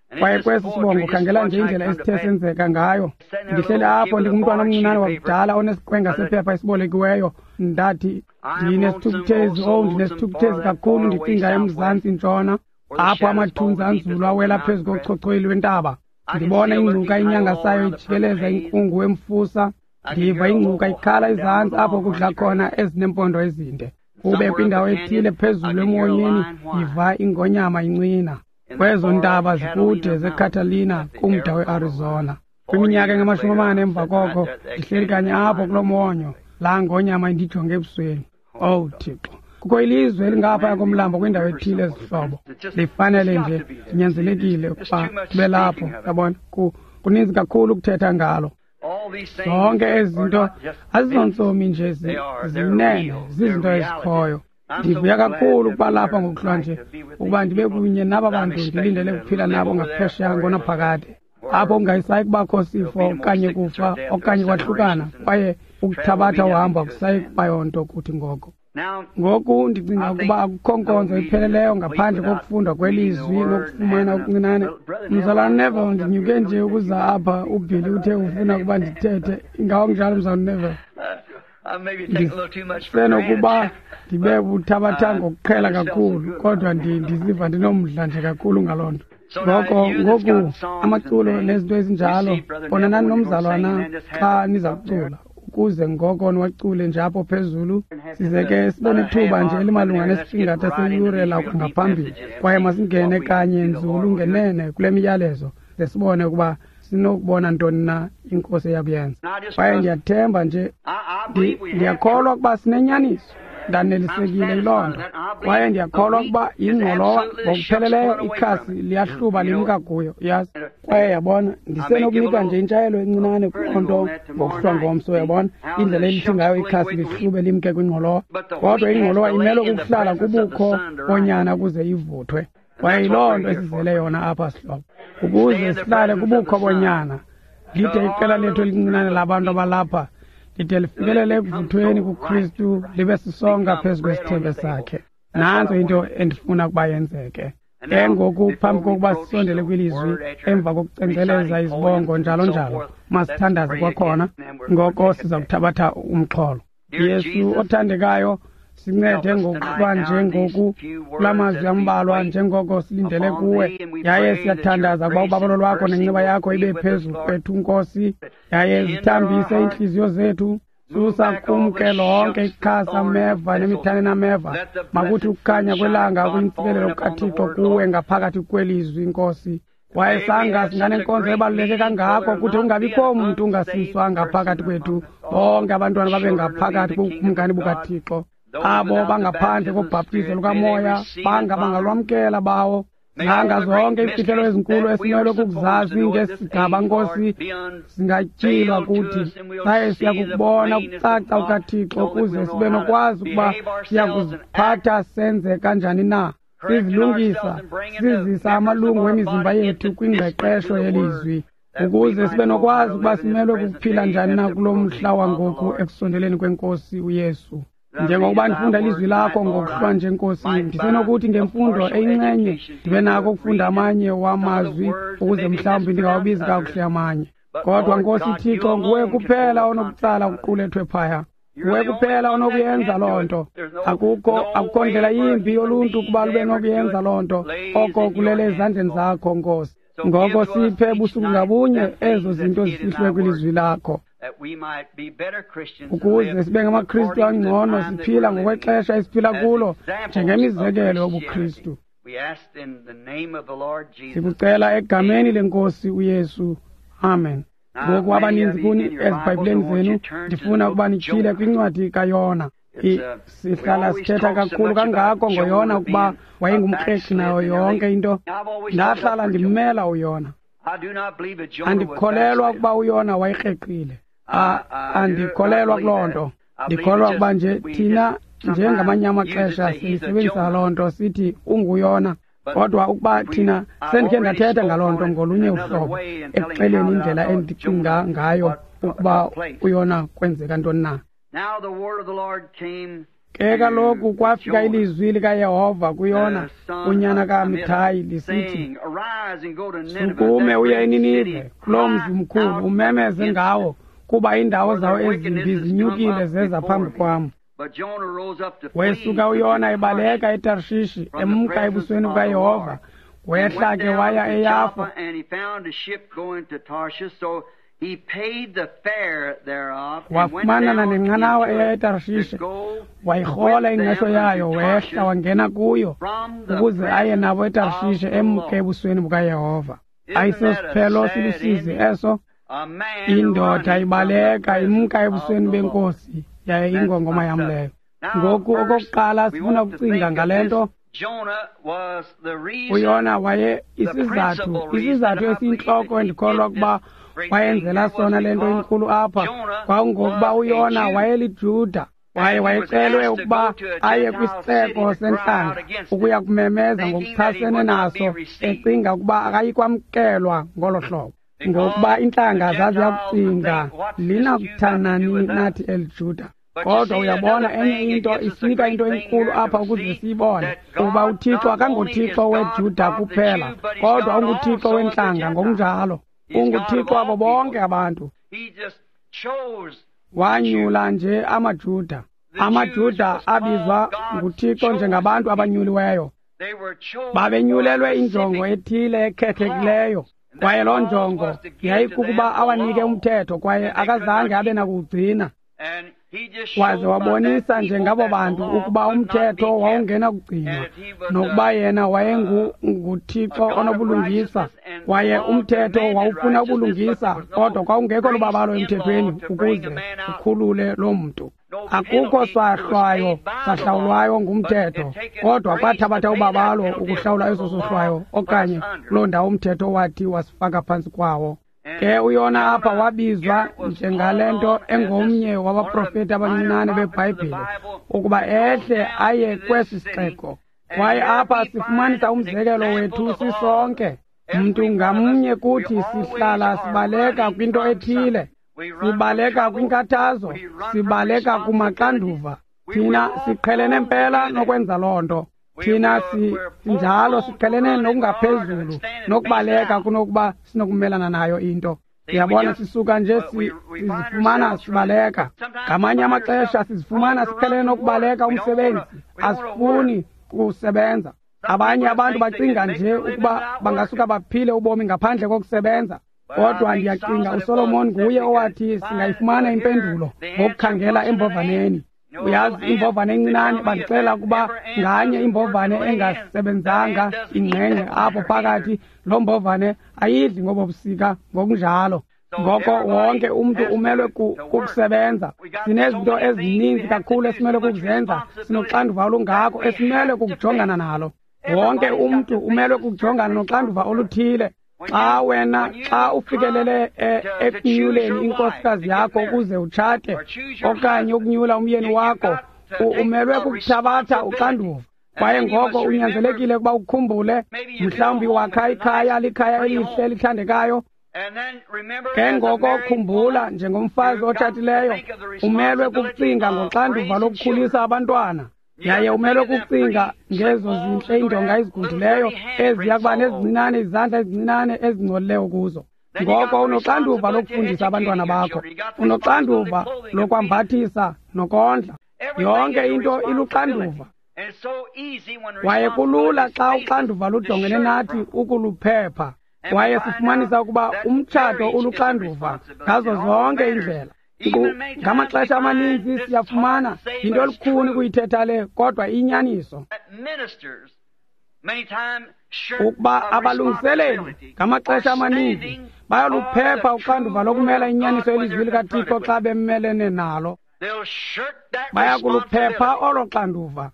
kwaye kwesi sibongo khangela nje indlela esithe senzeka ngayo. Ndihleli apho ndingumntwana omncinane wakudala onesiqwenga sephepha esibolekiweyo, ndathi ndinesithukuthezi, oh ndinesithukuthezi kakhulu, ndicinga eMzantsi Ntshona apho amathunzi anzulu awela phezu kochochoyili wentaba. Ndibona ingcuka inyangasayo ijikeleza inkungu wemfusa, ndiva ingcuka ikhala izantsi apho kudla khona ezinempondo ezinde. Kube kwindawo ethile phezulu emoyeni yiva ingonyama incina. Kwezo ntaba zikude zeCatalina kumda weArizona. Kwiminyaka engamashumi amane emva koko ndihleli kanye apho kulo monyo, laa ngonyama indijonge ebusweni. Oh Thixo, kukho ilizwe elingapha komlambo kwindawo ethile ezihlobo. Lifanele nje, ndinyanzelekile ukuba ndibe lapho. Yabona, kuninzi kakhulu ukuthetha ngalo. Zonke ezi zinto azizontsomi nje, zinene, zizinto ezikhoyo. Ndivuya kakhulu ukuba lapha ngokuhlwa nje, ukuba ndibe kunye naba bantu ndilindele ukuphila nabo ngaphesheya ngonaphakade, apho kungayisayi kubakho sifo okanye kufa okanye kwahlukana, kwaye ukuthabatha uhamba kusayi kuba yonto kuthi ngoko. Ngoku ndicinga ukuba akukho nkonzo ipheleleyo ngaphandle kokufundwa kwelizwi nokufumana okuncinane. Mzalwane Neville, ndinyuke nje ukuza apha, uBilly uthe ufuna ukuba ndithethe. Ingawo njalo mzalwane Neville. Ndisenokuba ndibe buthabatha ngokuqhela kakhulu, kodwa ndiziva ndinomdla nje kakhulu ngaloo nto. Ngoko ngoku amaculo nezinto ezinjalo, bonanani nomzalwana xa niza kucula, ukuze ngoko niwacule nje apho phezulu. Size ke sibe nethuba nje elimalunga nesiqingatha seyure la ngaphambili, kwaye masingene kanye nzulu ngenene kule miyalezo, ze sibone ukuba sinokubona ntoni na inkosi eyakuyenza. Kwaye ndiyathemba nje, ndiyakholwa ukuba sinenyaniso, ndanelisekile yiloo nto, kwaye ndiyakholwa ukuba yingqolowa ngokupheleleyo ikhasi liyahluba limka kuyo, yazi. Kwaye yabona, ndisenokunika nje intshayelo encinane kwonto ngokuhlwa ngomso, yabona, indlela elithi ngayo ikhasi lihlube limke kwingqolowa. Kodwa ingqolowa imele ukuhlala kubukho konyana ukuze ivuthwe, kwaye yiloo nto esizele yona apha sihlobo, ukuze sihlale kubukho bonyana. Lide iqela lethu elincinane labantu abalapha lide lifikelele ekuvuthweni kuKristu, libe sisonga phezu kwesithembe sakhe. Nanso into endifuna ukuba yenzeke. Ke ngoku phambi kokuba sisondele kwilizwi, emva kokucengceleza izibongo njalo njalo, masithandaze kwakhona, ngoko siza kuthabatha umxholo. Yesu othandekayo, sincede ngokuhlwa njengoku kula mazwi ambalwa njengoko silindele kuwe. Yaye siyathandaza ukuba ubabalo lwakho nenceba yakho ibe phezu kwethu Nkosi. Yaye zithambise inhliziyo zethu, susa kumke lonke ikhasa ameva nemithane nameva, makuthi ukukhanya kwelanga kuyimfikelelo kukaThixo kuwe ngaphakathi kwelizwi Nkosi. Kwaye sanga singanenkonzo ebaluleke kangako ukuthi ungabikho umuntu ungasiswa ngaphakathi kwethu, bonke abantwana babe ngaphakathi kukumkani bukaThixo. Abo bangaphandle kobhaptizo lukamoya banga bangalwamkela bawo. Zanga zonke imfihlelo ezinkulu esimele ukuzazi ngesigaba Nkosi singatyilwa kuthi, saye siyakubona ukucaca ukaThixo ukuze sibe nokwazi ukuba siyakuziphatha senze kanjani na. Sizilungisa, sizisa amalungu emizimba yethu kwingqeqesho yelizwi, ukuze sibe nokwazi ukuba simele ukuphila njani na kulo mhla wangoku ekusondeleni kweNkosi uYesu. Njengokuba ndifunda ilizwi lakho ngokuhlwa nje Nkosi, ndisenokuthi ngemfundo eyincenye ndibe nako ukufunda amanye wamazwi ukuze mhlawumbi ndingawabizi kakuhle amanye. Kodwa Nkosi Thixo, nguwe kuphela onokutsala kuqulethwe phaya, nguwe kuphela onokuyenza loo nto. Akukho akukho ndlela yimbi yoluntu ukuba lube nokuyenza loo nto, oko kulele ezandleni zakho Nkosi. Ngoko siphe busuku ngabunye ezo zinto zifihlwe kwilizwi lakho, ukuze sibe ngamaKristu angcono siphila ngokwexesha esiphila kulo njengemizekelo yobuKristu. Sikucela egameni leNkosi uYesu. Amen. Ngoku abaninzi kuni ezibhayibhileni zenu ndifuna ukuba nityhile kwincwadi kaYona. Sihlala sithetha kakhulu kangako ngoYona ukuba wayengumkreki nayo yonke into. Ndahlala ndimmela uYona. Andikholelwa ukuba uYona wayikreqile. Andikholelwa kuloo nto. Ndikholwa ukuba nje thina njengamanye amaxesha siyisebenzisa loo nto sithi unguYona, kodwa ukuba thina sendikhe ndathetha ngaloo nto ngolunye uhlobo ekuxeleni indlela endicinga ngayo ukuba uYona kwenzeka ntoni na. Now the word of the Lord came ke kaloku kwafika ilizwi likaYehova kuyona unyana kaMithayi lisithi, sukume uye eNinive kulo mzi mkhulu umemeze ngawo, kuba indawo zawo ezimbi zinyukile zeza phambi kwam. Wesuka uYona ebaleka eTarshishi emka ebusweni bukaYehova, wehla ke waya eYafa. Wafumanana nenqanawa eya eTarshishi, wayirhola ingqesho yayo, wehla wangena kuyo ukuze aye nabo eTarshishi emke ebusweni bukaYehova. Ayisosiphelo silusizi eso, indoda ibaleka imka ebusweni benkosi yaye ingongoma yam leyo. Ngoku okokuqala sifuna ukucinga ngale nto. uYona waye isizathu isizathu esiyinhloko endikholwa ukuba wayenzela sona lento inkulu apha kwakungokuba uYona wayeliJuda, waye wayecelwe ukuba aye kwisixeko sentlanga ukuya kumemeza ngokuchasene naso, ecinga ukuba akayikwamkelwa ngolo hlobo, ngokuba intlanga zaziyakucinga linakuthanani nathi eliJuda. Kodwa uyabona enye into isinika into enkulu apha ukuze siyibone ukuba uThixo akanguThixo weJuda kuphela, kodwa unguThixo wentlanga ngokunjalo. UnguThixo wabo bonke abantu. Wanyula nje amaJuda. AmaJuda abizwa nguThixo njengabantu abanyuliweyo. Babenyulelwe injongo ethile ekhethekileyo, kwaye loo njongo yayikukuba awanike umthetho, kwaye akazange abe nakuwugcina. Waze wabonisa njengabo bantu ukuba umthetho wawungena kugcinwa, nokuba yena wayenguThixo onobulungisa, kwaye umthetho wawufuna ubulungisa, kodwa kwakungekho lubabalo emthethweni ukuze ukhulule lo mntu. Akukho sahlwayo sahlawulwayo ngumthetho, kodwa kwathabatha ubabalo ukuhlawula eso sohlwayo okanye kuloo ndawo umthetho wathi wasifaka phantsi kwawo. Ke uYona apha wabizwa njengale nto engomnye wabaprofeti abancinane beBhayibhile ukuba ehle aye kwesi sixeko. Kwaye apha sifumanisa umzekelo wethu sisonke. Mntu ngamnye kuthi sihlala sibaleka kwinto ethile, sibaleka kwinkathazo, sibaleka kumaxanduva. Thina siqhelene impela nokwenza loo nto. Thina sinjalo siqhelene nokungaphezulu nokubaleka kunokuba sinokumelana nayo into. Siyabona sisuka nje sizifumana sibaleka. Ngamanye amaxesha sizifumana siqhelene nokubaleka umsebenzi, asifuni kusebenza. Abanye abantu bacinga nje ukuba bangasuka baphile ubomi ngaphandle kokusebenza. Kodwa ndiyacinga uSolomon nguye owathi singayifumana impendulo ngokukhangela embovaneni. Uyazi imbovane encinane bandicela ukuba nganye imbovane engasebenzanga ingxengxe apho phakathi, lo mbovane ayidli ngobusika ngokunjalo. Ngoko wonke umuntu umelwe kukusebenza. Sinezinto ezininzi kakhulu esimelwe kukuzenza, sinoxanduva olungako esimelwe kukujongana nalo. Wonke umuntu umelwe kukujongana noxanduva oluthile. Xa wena xa ufikelele ekunyuleni inkosikazi yakho ukuze utshate okanye ukunyula umyeni wakho, umelwe kukuthabatha uxanduva. Kwaye ngoko unyanzelekile ukuba ukhumbule mhlawumbi wakha ikhaya likhaya elihle elithandekayo. Ke ngoko khumbula njengomfazi otshatileyo umelwe kukucinga ngoxanduva lokukhulisa abantwana, yaye umelwe kucinga ngezo zinhle indonga ezigudileyo eziya kuba nezincinane izandla ezincinane ezingcolileyo kuzo. Ngoko unoxanduva lokufundisa abantwana bakho, unoxanduva lokwambathisa nokondla. Yonke into iluxanduva. Waye kulula xa uxanduva lujongene nathi ukuluphepha. Waye sifumanisa ukuba umtshato uluxanduva ngazo zonke indlela. Ngamaxesha amaninzi siyafumana into olukhuni kuyithetha le, kodwa inyaniso ukuba abalungiseleli ngamaxesha amaninzi bayaluphepha uxanduva lokumela inyaniso elizwi likaThixo xa bemelene nalo. Bayakuluphepha olo xanduva.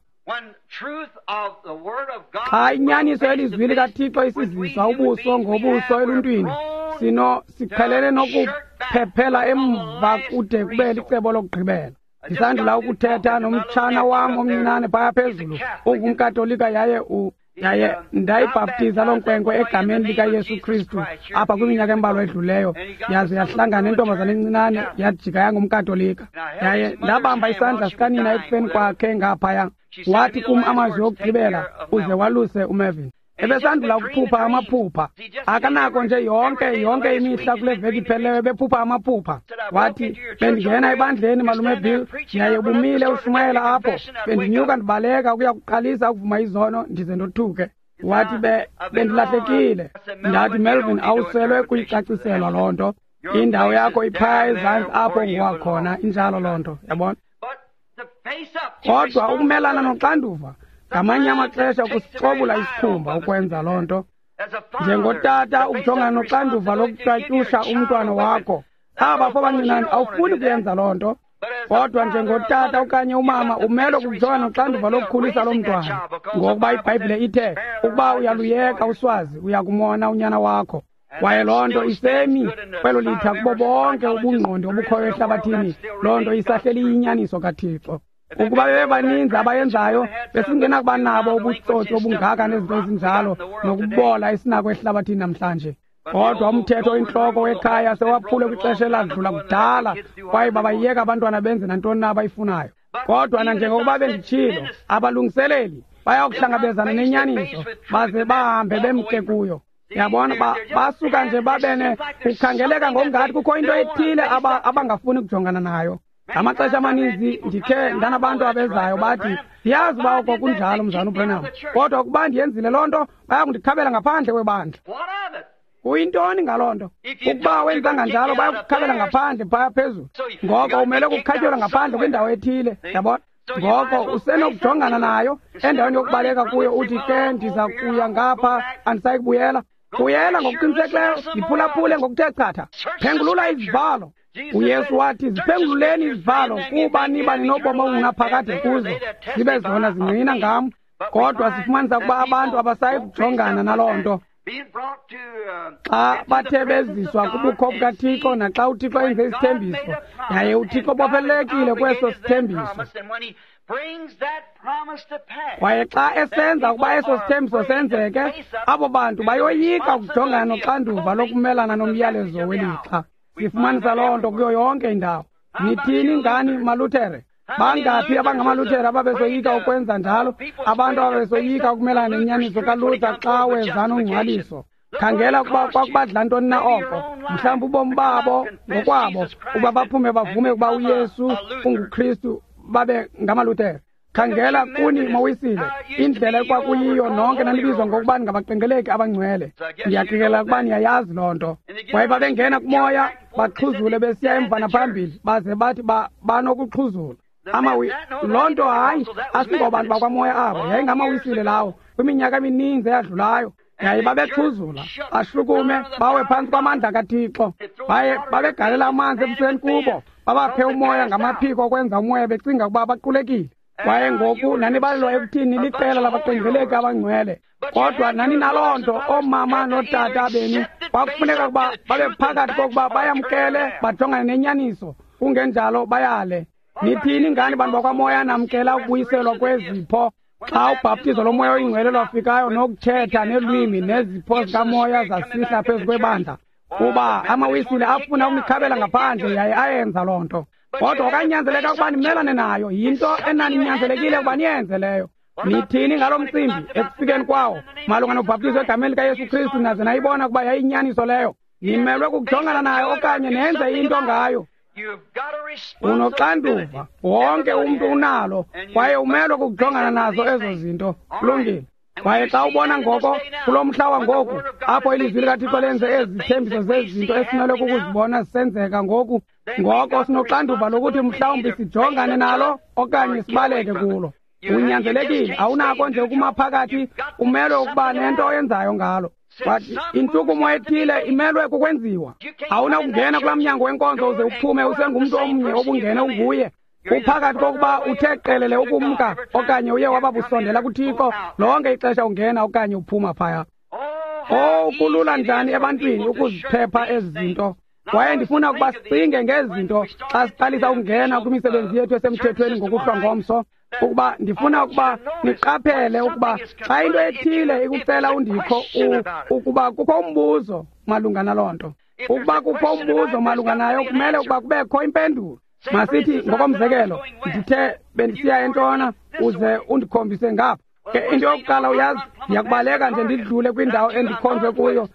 Xa inyaniso elizwi likaThixo isiziswa ubuso ngobuso eluntwini, sino siqhelene nokuphephela emva kude kube licebo lokugqibela. Ndisandula ukuthetha nomtshana wam omncinane phaya phezulu ungumkatolika, yaye yaye ndayibhaptiza loo nkwenkwe egameni likaYesu Kristu apha kwiminyaka embalwa edluleyo, yaze yahlangana nentombazana encinane yajika yangumkatolika. Yaye ndabamba isandla sikanina ekufeni kwakhe ngaphaya, wathi kum amazwi okugqibela uze waluse uMervin. Ebesandula ukuphupha amaphupha, akanako nje yonke yonke imihla kule veki ipheleyo bephupha amaphupha. Wathi bendingena ebandleni malume Bill, yaye ubumile ushumayela apho, bendinyuka ndibaleka ukuya kuqalisa ukuvuma izono ndize ndothuke. Wathi be bendilahlekile. Ndathi Melvin, awuselwe kuyicaciselwa loo nto, indawo yakho iphaya ezantsi apho unguwakhona, injalo loo nto, yabona. Kodwa ukumelana noxanduva ngamanye amaxesha kusicobula isikhumba ukwenza loo nto. Njengotata ukujongana noxanduva lokutywatyusha umntwana wakho, aba pho bancinane awufuni kuyenza loo nto. Kodwa njengotata okanye umama umele ukujongana noxanduva lokukhulisa lo mntwana, ngokuba iBhayibhile ithe ukuba uyaluyeka uswazi uyakumona unyana wakho. Kwaye loo nto isemi kwelo litha kubo bonke ubungqondi obukhoyo ehlabathini, loo nto isahleli iyinyaniso kaThixo. Ukuba bebaninzi abayenzayo besingena kuba nabo ubutsotsi obungaka nezinto ezinjalo nokubola esinako ehlabathini namhlanje. Kodwa umthetho oyintloko wekhaya sewaphule kwixesha eladlula kudala, kwaye babayiyeka abantwana benze nantoni na abayifunayo. Kodwa nanjengokuba benditshilo, abalungiseleli bayakuhlangabezana nenyaniso baze bahambe bemke kuyo. Yabona basuka nje babene kukhangeleka ngokungathi kukho into ethile abangafuni ukujongana nayo. Amaxesha amaninzi ndikhe ndanabantu abezayo bathi ndiyazi uba oko kunjalo mzana uBrenham, kodwa ukuba ndiyenzile loo nto bayakundikhabela ngaphandle kwebandla. Kuyintoni ngaloo nto? Ukuba wenzanga njalo bayakukhabela ngaphandle phaya phezulu. Ngoko umele kukhatyelwa ngaphandle kwindawo ethile, yabona. Ngoko usenokujongana nayo endaweni yokubaleka kuyo uthi ke ndiza kuya ngapha andisayi kubuyela. Buyela ngokuqinisekileyo, yiphulaphule ngokuthe chatha. Phengulula izivalo. uYesu wathi ziphengululeni izivalo kuba niba ninobomi obungaphakade kuzo zibe zona zingqina ngam. Kodwa sifumanisa ukuba abantu abasayi kujongana naloo nto. Xa bathebeziswa kubukho bukaThixo naxa uThixo enze isithembiso, yaye uThixo bophelelekile kweso sithembiso. Kwaye xa esenza ukuba eso sithembiso senzeke, abo bantu bayoyika ukujongana noxanduva lokumelana nomyalezo welixa. Sifumanisa loo nto kuyo yonke indawo. Nithini ngani maLuthere? Bangaphi abangamaLuthere ababesoyika ukwenza njalo? Abantu ababesoyika ukumelana nenyaniso kaLuther xa weza nongcwaliso. Khangela ukuba kwakubadla ntoni na oko, mhlawumbi ubomi babo ngokwabo uba baphume bavume ukuba uYesu unguKristu babe ngamaLuthere. Khangela kuni Mowisile indlela ekwakuyiyo nonke nanibizwa ngokuba ngabaqengeleki abangcwele. Ndiyaqikelela ukuba niyayazi loo nto. Kwaye babengena kumoya baxhuzule besiya emva naphambili baze bathi banokuxhuzula. Amawi loo nto hayi asingobantu bakwamoya abo, yayingamawisile lawo kwiminyaka emininzi eyadlulayo. Yaye babexhuzula ashlukume bawe phantsi kwamandla kaThixo. Baye babegalela amanzi ebusweni kubo, babaphe umoya ngamaphiko okwenza umoya becinga ukuba baqulekile. Kwaye ngoku nanibalelwa ekuthini liqela labaqengeleki abangcwele. Kodwa nani naloo nto oomama nootata benu kwakufuneka ukuba babe phakathi kokuba bayamkele bajongane nenyaniso, kungenjalo bayale. Nithini ngani bantu bakwamoya namkela ukubuyiselwa kwezipho xa ubhaptizo lomoya oyingcwele lwafikayo nokuthetha nelwimi nezipho zikamoya zasihla phezu kwebandla? Kuba amawisile afuna ukumkhabela ngaphandle yaye ayenza loo nto. Kodwa okanyanzeleka ukuba nimelane nayo, yinto enaninyanzelekile ukuba niyenze leyo. Nithini ngalo mcimbi ekufikeni kwawo malunga nobhaptizo egameni likaYesu Kristu naze nayibona ukuba yayinyaniso leyo? Nimelwe kukujongana nayo okanye nenze into ngayo? Unoxanduva, wonke umntu unalo, kwaye umelwe kukujongana nazo ezo zinto. Kulungile. Kwaye xa ubona ngoko kulo mhla wangoku apho ilizwi likaThixo lenze ezithembiso zezinto esimelwe kukuzibona zisenzeka ngoku, ngoko sinoxanduva lokuthi mhlawumbi sijongane nalo okanye sibaleke kulo. Unyanzelekile, awunako nje ukuma phakathi, umelwe ukuba nento oyenzayo ngalo. Wathi intshukumo ethile imelwe kukwenziwa. Awuna kungena kulaa mnyango wenkonzo uze uphume usengumntu omnye obungene unguye. Uphakathi kokuba uthe qelele ukumka okanye uye wababusondela kuThixo lonke ixesha ungena okanye uphuma phaya. Oh, kulula njani ebantwini ukuziphepha ezi zinto. Kwaye ndifuna ukuba sicinge ngezi zinto xa siqalisa ukungena kwimisebenzi yethu esemthethweni ngokuhlwa ngomso. ukuba ndifuna ukuba niqaphele ukuba xa into ethile ikucela undikho ukuba kukho umbuzo malunga naloo nto. Ukuba kukho umbuzo malunga nayo kumele ukuba kubekho impendulo. Masithi ngokomzekelo ndithe bendisiya entshona uze undikhombise ngapha. Ke into yokuqala uyazi ndiyakubaleka nje ndidlule kwindawo endikhonjwe kuyo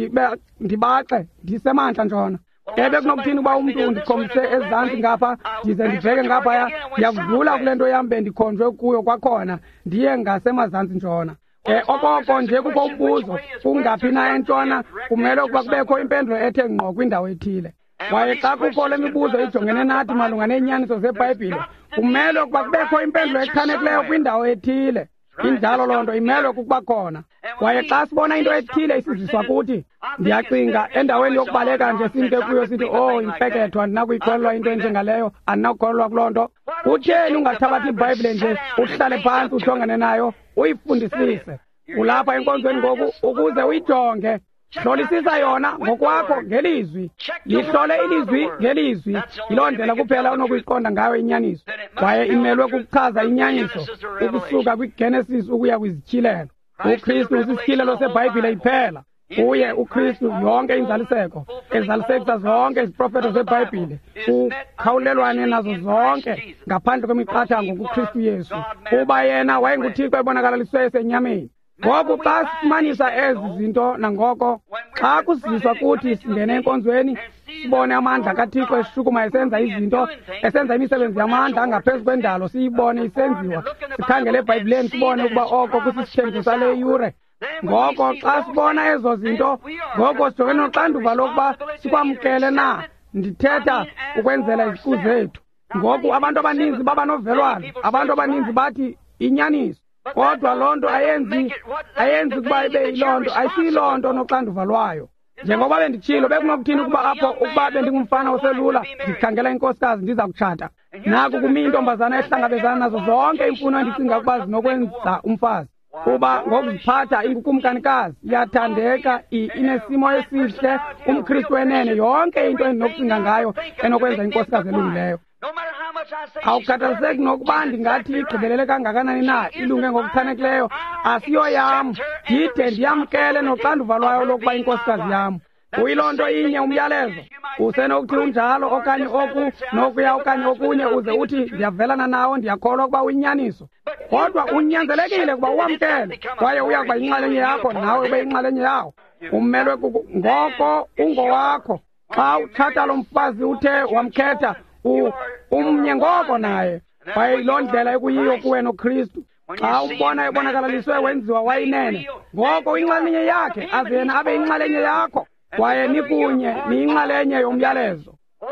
ndibaxe ndisemantla ntshona. Ebe kunokuthini uba umntu undikhombise ezantsi ngapha ndize ndibheke ngaphaya ndiyakudlula kule nto yam bendikhonjwe kuyo kwakhona ndiye ngasemazantsi ntshona. Um okoko nje kukho umbuzo kungaphi na entshona kumele ukuba kubekho impendulo ethe ngqo kwindawo ethile. Kwaye xa kukho le mibuzo ijongene nathi malunga neenyaniso zeBhayibhile kumele ukuba kubekho impendulo echanekileyo kwindawo ethile. Injalo loo nto imele ukuba khona. Kwaye xa sibona into ethile isiziswa kuthi ndiyacinga endaweni yokubaleka nje simke kuyo sithi oh imfeketho andinakuyikholelwa into enjengaleyo andinakukholelwa kuloo nto. Kutheni ungathabathi iBhayibhile nje uhlale phantsi ujongane nayo uyifundisise ulapha enkonzweni ngoku ukuze uyijonge. Hlolisisa yona ngokwakho ngelizwi. Lihlole ilizwi ngelizwi. Yiloo ndlela kuphela unokuyiqonda ngayo inyaniso. Kwaye imelwe kukuchaza inyaniso ukusuka kwiGenesis ukuya kwizityhilelo. UKristu usisityhilelo seBhayibhile iphela. Uye uKristu yonke inzaliseko ezalisekisa zonke iziprofeto zeBhayibhile. Ukhawulelwane nazo zonke ngaphandle kwemiqathango kuKristu Yesu. Kuba yena wayenguThixo ebonakaliswe esenyameni. Ngoku xa sifumanisa ezi zinto nangoko xa kusiziswa kuthi singene enkonzweni sibone amandla kaThixo eshukuma esenza izinto esenza imisebenzi yamandla angaphezu kwendalo siyibone isenziwa sikhangele eBhayibhileni sibone ukuba oko kusisithembiso sale yure. Ngoko xa sibona ezo zinto ngoko sijongene noxanduva lokuba sikwamkele na ndithetha ukwenzela iziqu zethu. Ngoku abantu abaninzi baba novelwano, abantu abaninzi bathi inyaniso. Kodwa loo nto ayenzi ayenzi ukuba ibe yiloo nto ayisiyiloo nto noxanduva lwayo. Njengoba benditshilo bekunokuthini ukuba apho ukuba bendingumfana oselula ndikhangela inkosikazi ndiza kutshata. Naku kumi intombazana ehlangabezana nazo zonke imfuno endicinga ukuba zinokwenza umfazi. Kuba ngokuziphatha ingukumkanikazi iyathandeka inesimo esihle umKristu wenene yonke into endinokucinga ngayo enokwenza inkosikazi elungileyo. Awukhathaliseki nokuba ndingathi igqibelele kangakanani na ilunge ngokuchanekileyo asiyo yam ndide ndiyamkele noxanduva lwayo lokuba inkosikazi yam. Uyiloo nto inye umyalezo usenokuthi unjalo okanye oku nokuya okanye okunye uze uthi ndiyavelana nawo ndiyakholwa ukuba uyinyaniso. Kodwa unyanzelekile ukuba uwamkele kwaye uya kuba yinxalenye yakho nawe ube yinxalenye yawo. Umelwe ngoko ungowakho. Xa utshata lo mfazi uthe wamkhetha umnye ngoko naye kwaye yiloo ndlela ekuyiyo kuwe noKristu. Xa umbona ebonakaliswe wenziwa wayinene ngoko uyinxalenye yakhe aze yena abe yinxalenye yakho kwaye nikunye niyinxalenye yomyalezo.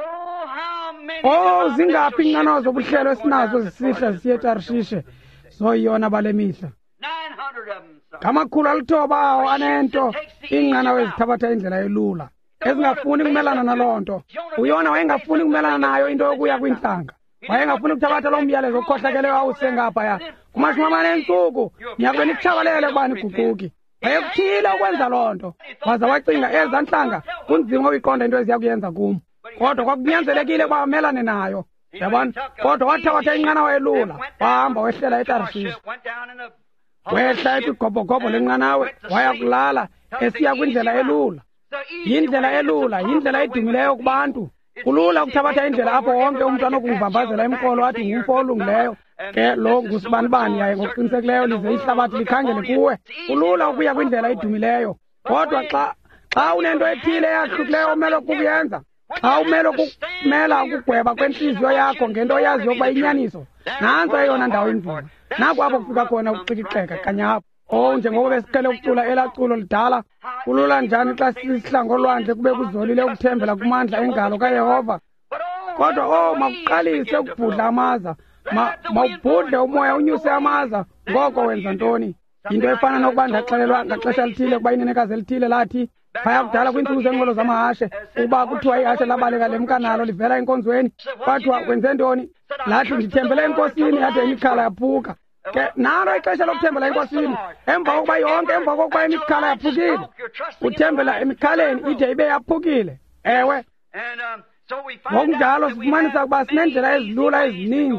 Oh zingaphi inqanawa zobuhlelo esinazo zisihle zisiye eTarshishe zoyiyona bale mihla. Ngamakhulu alithoba awo anento iinqanawa ezithabatha indlela elula ezingafuni kumelana naloo nto. Uyona wayengafuni kumelana nayo into yokuya kwintlanga. Wayengafuni ukuthabatha lo myalezo okhohlakeleyo awusengaphaya kumashumi amane entsuku niyakube nikutshabalele ukuba niguquki. Wayekuthile ukwenza loo nto waza wacinga eza ntlanga kunzima ukuyiqonda into eziya kuyenza kum. Kodwa kwakunyanzelekile ukuba amelane nayo. Yabona kodwa wathabatha inqanawa elula wahamba wehlela eTarshishe. Wehla ekwigobhogobho lenqanawe waya kulala esiya kwindlela elula. Yindlela elula yindlela edumileyo kubantu. Kulula ukuthabatha indlela apho wonke umuntu anokuvambazela emqolo athi ngumfo olungileyo. Ke lo ngusibanibani yaye ngokuqinisekileyo lize ihlabathi likhangele kuwe. Kulula ukuya kwindlela edumileyo. Kodwa xa xa unento ethile eyahlukileyo omele ukuyenza xa umele ukumela ukugweba kwenhliziyo yakho ngento yaziyo ukuba inyaniso nanso eyona ndawo inzima. Naku apho kufika khona ukuxikixeka kanyapho. Oh njengoba besiqhele ukucula elaculo lidala kulula njani xa sisihlango lwandle kube kuzolile ukuthembela kumandla engalo kaYehova. Kodwa oh makuqalise ukubhudla amaza mawubhudle umoya unyuse amaza ngoko wenza ntoni? Into efana nokuba ndaxelelwa ngaxesha lithile ukuba inenekazi elithile lathi phaya kudala kwiintsuku zengqolo zamahashe ukuba kuthiwa ihashe labaleka lemkanalo livela enkonzweni. Kwathiwa wenze ntoni? Lathi ndithembele enkosini yade imikhala yaphuka. Ke nalo ixesha lokuthembela enkosini emva kokuba yonke emva kokuba imikhala yaphukile uthembela emikhaleni ide ibe yaphukile. Ewe ngokunjalo sifumanisa ukuba sinendlela ezilula ezininzi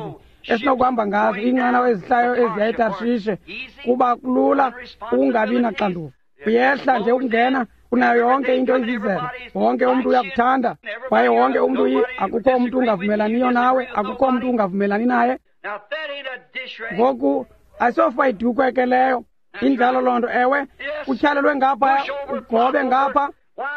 esinokuhamba ngazo, iinqanawa ezihlayo eziya eTarshishe, kuba kulula ukungabi naxanduva. Uyehla nje ukungena, unayo yonke into izizela, wonke umuntu uyakuthanda, kwaye wonke umuntu akukho umuntu ungavumelaniyo nawe, akukho umuntu ungavumelani naye. Ngoku ayisofa iduku ekeleyo, injalo loo nto. Ewe, utyhalelwe ngapha, ugobe ngapha,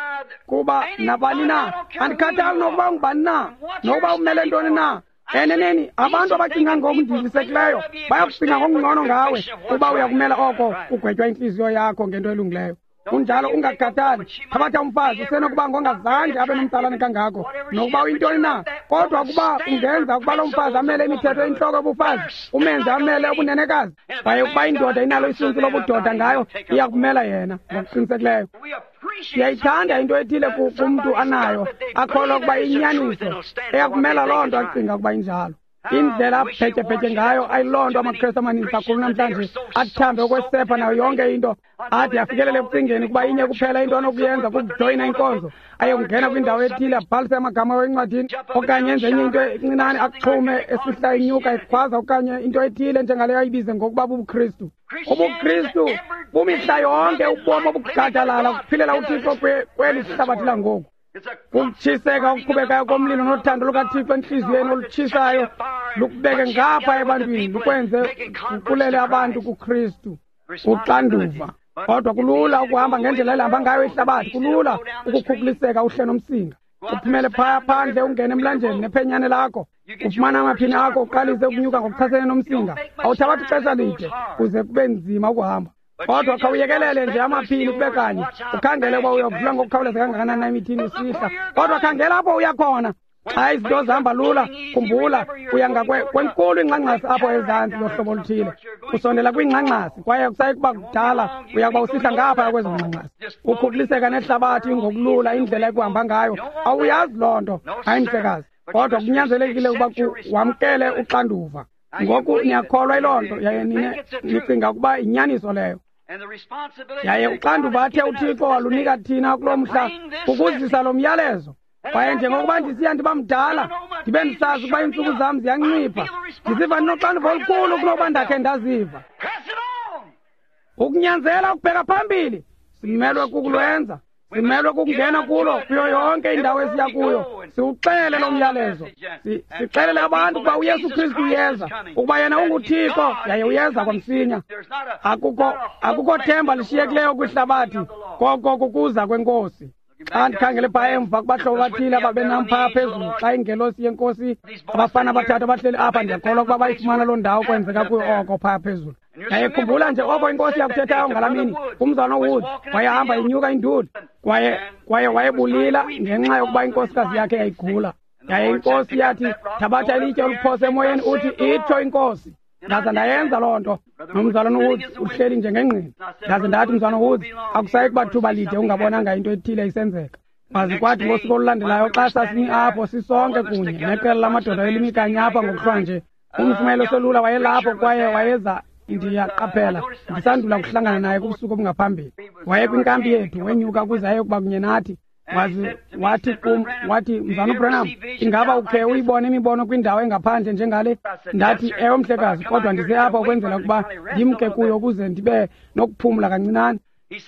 kuba nabani na, andikhathali nokuba ungubani na, nokuba umele ntoni na. Eneneni abantu abacinga ngokundilisekileyo bayakucinga ngokungcono ngawe, kuba uyakumela oko ugwetywa intliziyo yakho ngento elungileyo. Kunjalo ungakhathali, thabatha umfazi usenokuba ngongazange abe nomtsalane kangako, nokuba uyintoni na, kodwa kuba ungenza ukuba lo mfazi amele imithetho entloko yobufazi, umenze amele ubunenekazi, kwaye ukuba indoda inalo isuntu lobudoda ngayo, iyakumela yena ngokuqinisekileyo. Siyayithanda into ethile kumntu anayo, akholwa ukuba inyaniso, eyakumela loo nto acinga ukuba injalo. Indlela aphethe-phethe ngayo ayiloo nto amaKristu amaninzi kakhulu namhlanje athambe ukwesepha nayo yonke into, ade afikelele ekucingeni ukuba inye kuphela into anokuyenza kukujoyina inkonzo, ayokungena kwindawo ethile abhalise amagama wencwadini, okanye enze enye into encinane axhume esihla inyuka ekhwaza, okanye into ethile njengaleyo ayibize ngokuba bubuKristu. UbuKristu bumihla yonke ubomi obugadalala ukuphilela uThixo kweli hlabathi langoku. Ukutshiseka okuqhubekayo komlilo nothando lukaThixo enhliziyweni olutshisayo lukubeke ngapha ebantwini, lukwenze uqulele abantu kuKristu. Uxanduva, kodwa kulula ukuhamba ngendlela elihamba ngayo ihlabathi, kulula ukukhukuliseka uhle nomsinga, uphumele phaya phandle ungene emlanjeni nephenyane lakho, ufumana amaphini akho uqalise ukunyuka ngokuchasene nomsinga. Awuthabathi ixesha lide kuze kube nzima ukuhamba, kodwa khawuyekelele nje amaphini kube kanye, ukhangele uba uyakudlula ngokukhawuleza kangakanani na emithini usihla, kodwa khangela apho uyakhona. Xa izinto zihamba lula, khumbula uya ngakwenkulu ingxangxasi apho ezantsi lohlobo oluthile, usondela kwingxangxasi, kwaye kusaye kuba kudala uya kuba usihla ngapha kwezo ngxangxasi. Ukhukuliseka nehlabathi ngokulula indlela ekuhamba ngayo, awuyazi loo nto, hayi mhlekazi, kodwa kunyanzelekile ukuba wamkele uxanduva. Ngoku niyakholwa iloo nto, yaye nine nicinga ukuba inyaniso leyo. Yaye uxanduva athe uThixo walunika thina kulo mhla ukuzisa lo myalezo, kwaye njengokuba ndisiya ndiba mdala, ndibe ndisazi ukuba iintsuku zam ziyancipha, ndisiva ndinoxanduva olukhulu kunokuba ndakhe ndaziva. Ukunyanzela ukubheka phambili, simelwe kukulwenza, simelwe kukungena kulo kuyo yonke indawo esiya kuyo, siwuxele lo myalezo, sixelele abantu ukuba uYesu Kristu uyeza, ukuba yena unguThixo, yaye uyeza kwamsinya. Akukho akukho themba lishiyekileyo kwihlabathi koko kukuza kwenkosi. Xa ndikhangele phaa emva kubahlobo bathile ababenam phaa phezulu, xa ingelosi yenkosi abafana abathathu abahleli apha, ndiyakholwa ukuba bayifumana loo ndawo kwenzeka kuyo oko phaa phezulu. Yaye khumbula nje oko inkosi yakuthethayo ngalaa mini, umzana uWoods wayehamba inyuka induli, kwaye kwaye wayebulila ngenxa yokuba inkosikazi yakhe yayigula. Yaye inkosi yathi, thabatha ilitye oluphose emoyeni uthi, itsho inkosi. Ndaze ndayenza loo nto, nomzalwana uWoods uhleli njengengqini. Ndaze ndathi, mzalwana uWoods, akusayi kuba thuba lide ungabonanga into ethile isenzeka. Maze kwathi ngosuku olulandelayo xa sasimi apho sisonke kunye neqela lamadoda elimikanye apha ngokuhlwanje, umshumayeli oselula wayelapho kwaye wayeza ndiyaqaphela ndisandula kuhlangana naye kubusuku obungaphambili. Wayekwinkampi yethu wenyuka ukuze ayokuba kunye nathi. Wazi wathi kum wathi, mzana uBranham, ingaba ukhe uyibone imibono kwindawo engaphandle njengale? Ndathi, ewe mhlekazi, kodwa ndize apha ukwenzela ukuba ndimke kuyo ukuze ndibe nokuphumla kancinane.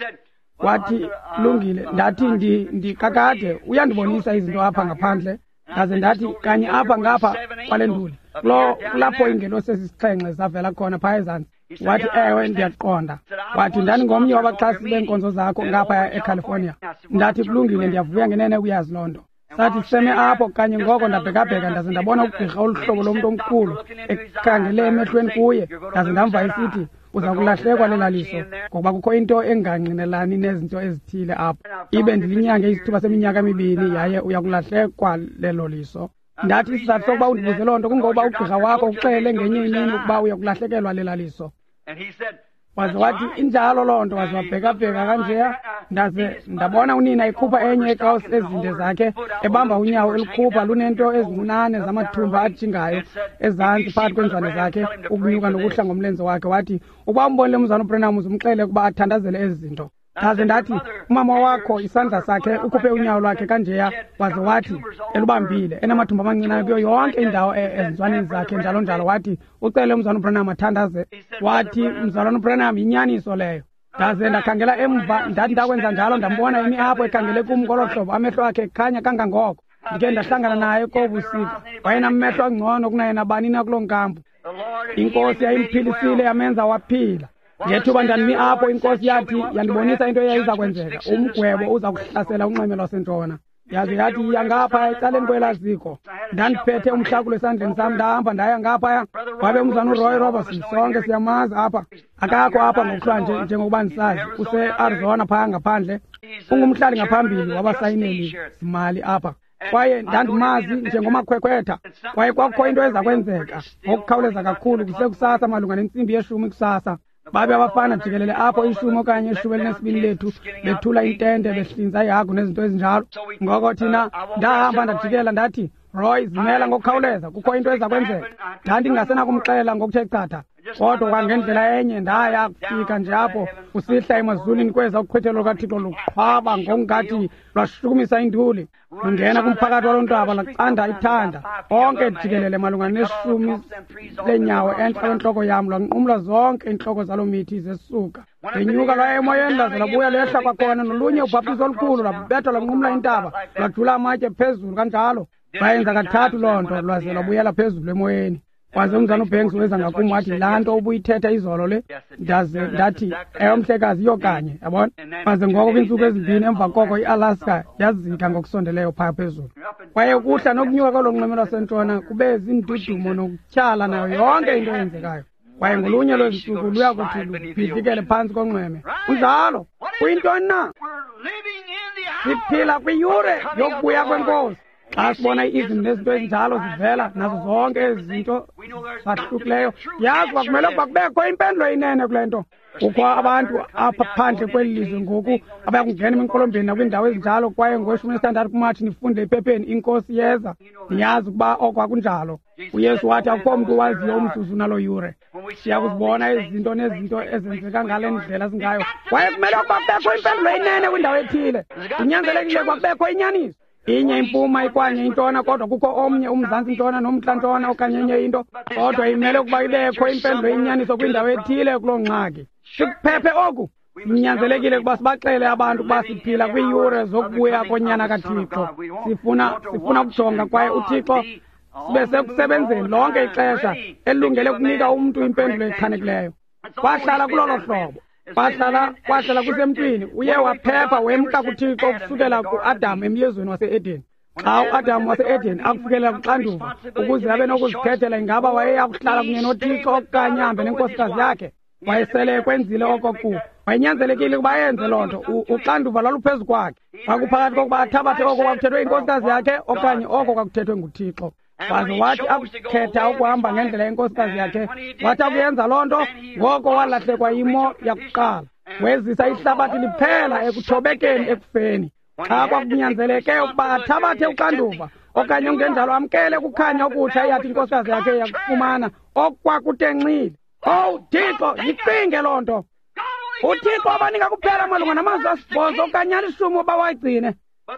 Wathi, lungile. Ndathi, ndikakade uyandibonisa izinto apha ngaphandle. Ndaze ndathi, kanye apha ngapha kwale nduli kulapho ingelosi esisixhenxe zavela khona phaa ezantsi. Wathi, ewe ndiyaqonda. Wathi, ndandingomnye wabaxhasi beenkonzo zakho ngapha eCalifornia. Ndathi, kulungile, ndiyavuya ngenene ukuyazi loo nto. Sathi siseme apho kanye ngoko ndabhekabheka ndaze ndabona ugqirha oluhlobo lomntu omkhulu ekhangele emehlweni kuye, ndaze ndamva isithi, uza kulahlekwa lela liso ngokuba kukho into engangqinelani nezinto ezithile apho, ibe ndilinyange isithuba seminyaka emibini, yaye uya kulahlekwa lelo liso. Ndathi isizathu sokuba undibuze loo nto kungokuba ugqirha wakho uxele ngenye imini ukuba uya kulahlekelwa lela liso. Waze wathi, injalo loo nto. Waze wabhekabheka kanjeya, ndaze ndabona unina ekhupha enye ekawusi ezinde zakhe, ebamba unyawo elikhupha lunento ezincinane zamathumba ajingayo ezantsi phakathi kwenzane zakhe, ukunyuka nokuhla ngomlenze wakhe. Wathi, uba umbonile umzana uBranham uzumxele ukuba athandazele ezi zinto. ndaze ndathi umama wakho isandla sakhe ukhuphe unyawo lwakhe kanjeya waze wathi elubambile enamathumba amancinane kuyo yonke indawo ezizwaneni zakhe njalo njalo wathi ucele umzalwane uBranham athandaze wathi umzalwane uBranham yinyaniso leyo ndaze ndakhangela emva ndathi ndakwenza njalo ndambona imi apho ekhangele kum ngolo hlobo amehlo akhe ekhanya kangangoko ndike ndahlangana naye kobusika wayenamehlo angcono kunaye nabani na kuloo nkampu inkosi yayimphilisile yamenza waphila ngethuba ndandimi apho inkosi yathi yandibonisa into eyayiza kwenzeka umgwebo uza kuhlasela unxweme lwasentshona yaze yathi yangapha ecaleni kwelaziko ndandiphethe umhlakulo esandleni sam ndahamba ndaya ngaphaya wabe umzana uRoy Robertson sonke siyamazi apha akakho apha ngokuhlwa nje njengokuba ndisazi use-Arizona phaya ngaphandle ungumhlali ngaphambili wabasayineli zimali apha kwaye ndandimazi njengomakhwekhwetha kwaye kwakukho into eza kwenzeka ngokukhawuleza kakhulu kusekusasa malunga nentsimbi yeshumi kusasa babe abafana jikelele apho ishumi okanye ishumi elinesibini lethu bethula intente behlinza ihagu nezinto ezinjalo ngoko thina ndahamba ndajikela ndathi Roy zimela ngokukhawuleza kukho into eza kwenzeka ndandingasenakumxelela ngokuthe chatha kodwa kwangendlela enye ndaya kufika nje apho kusihla emazulwini kweza ukhwethelo lukaThixo luqhwaba ngokungathi lwashukumisa induli lungena kumphakathi walontaba lacanda ithanda onke jikelele malunga neshumi lenyawo enhla entloko yam lwanqumla zonke inhloko zalo mithi zesuka lenyuka lwaye emoyeni laze labuya lehla kwakhona nolunye ubhaptizo olukhulu lwabetha lwanqumla intaba lwajula amatye phezulu kanjalo bayenza kathathu loo nto lwaze lwabuyela phezulu emoyeni waze umzana uBanks weza ngakum wathi laa nto ubuyithetha izolo le ndaze ndathi ewe mhlekazi iyokanye yabona waze ngoko kwiintsuku ezimbini emva koko i-Alaska yazika ngokusondeleyo phaa phezulu kwaye ukuhla nokunyuka kwalo nxweme lwasentshona kube zindudumo nokutyhala nayo yonke into eyenzekayo kwaye ngolunye lwezintsuku luya kuthi lubhidlikele phantsi konxweme kunjalo kuyintoni na siphila kwiyure yokubuya kwenkosi xa sibona izinto nezinto ezinjalo zivela nazo zonke ezi zinto zahlukileyo yazi uba kumele ukuba kubekho impendulo eyinene kule nto kukho abantu apha phandle kweli lizwe ngoku abayakungena eminkolombeni nakwindawo ezinjalo kwaye ngoshumi nesithandathu kumathi nifunde ephepheni inkosi yeza niyazi ukuba oko akunjalo uyesu wathi akukho mntu waziyo umzuzu nalo yure siya kuzibona izinto nezinto ezenzeka ngale ndlela zingayo kwaye kumele ukuba kubekho impendulo eyinene kwindawo ethile kunyanzelekile ukuba kubekho inyaniso inye impuma ikwanye intona kodwa kukho omnye umzantsi intona nomntla ntona okanye enye into kodwa imele ukuba ibekho impendulo inyaniso kwindawo ethile kuloo ngxaki sikuphephe oku kunyanzelekile ukuba sibaxele abantu ukuba siphila kwiiyure zokubuya konyana kaThixo sifuna sifuna ukujonga kwaye uThixo sibe sekusebenzeni lonke ixesha elilungele ukunika umntu impendulo echanekileyo kwahlala kulolo hlobo kwahlala kwahlala kusemntwini uye waphepha wemka kuThixo ukusukela ku-Adamu emyezweni wase-Edeni xa u-Adamu wase-Edeni akufikelela kuxanduva ukuze abe nokuzikhethela ingaba wayeya kuhlala kunye noThixo okanye ahambe nenkosikazi yakhe wayesele ekwenzile oko ku wayenyanzelekile ukuba yenze loo nto uxanduva lwaluphezu kwakhe kwakuphakathi kokuba athabathe oko kwakuthethwe inkosikazi yakhe okanye oko kwakuthethwe nguThixo waze wathi akukhetha ukuhamba ngendlela yenkosikazi yakhe wathi akuyenza loo nto ngoko walahlekwa yimo yakuqala wezisa ihlabathi liphela ekuthobekeni ekufeni xa kwakunyanzeleke ukuba athabathe uxanduva okanye ungenjalo amkele ukukhanya okutsha iyathi inkosikazi yakhe yakufumana okwakutenxile owu Thixo yicinge loo nto uThixo abanika kuphela malunga namazwi asibhozo okanye alishumi uba wayigcine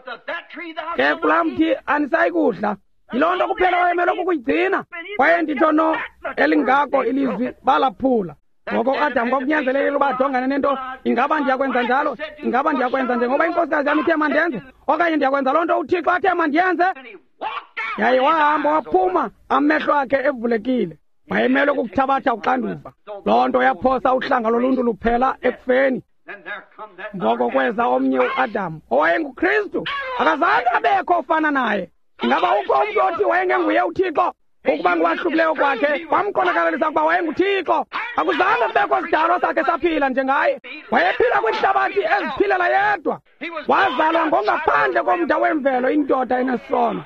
ke kulaa mthi anisayi kudla yiloo nto kuphela wayemele ukuyigcina kwaye nditho no elingako ilizwi balaphula ngoko uAdamu kwakunyanzelekile uba ajongane nento ingaba ndiyakwenza njalo ingaba ndiyakwenza njengoba inkosikazi yam ithe mandenze okanye ndiyakwenza loo nto uThixo athe mandiyenze yaye wahamba waphuma amehlo akhe evulekile wayemele ukukuthabatha uxanduva loo nto yaphosa uhlanga loluntu luphela ekufeni ngoko kweza omnye uAdamu owayenguKristu akazange abekho ofana naye ingaba ukho umntu othi wayengenguye uThixo ukuba nguwahlukileyo kwakhe wamqonakalisa ukuba wayenguThixo akuzange kubekho sidalwa sakhe saphila njengaye wayephila kwihlabathi eziphilela yedwa wazalwa ngongaphandle komda wemvelo indoda enesono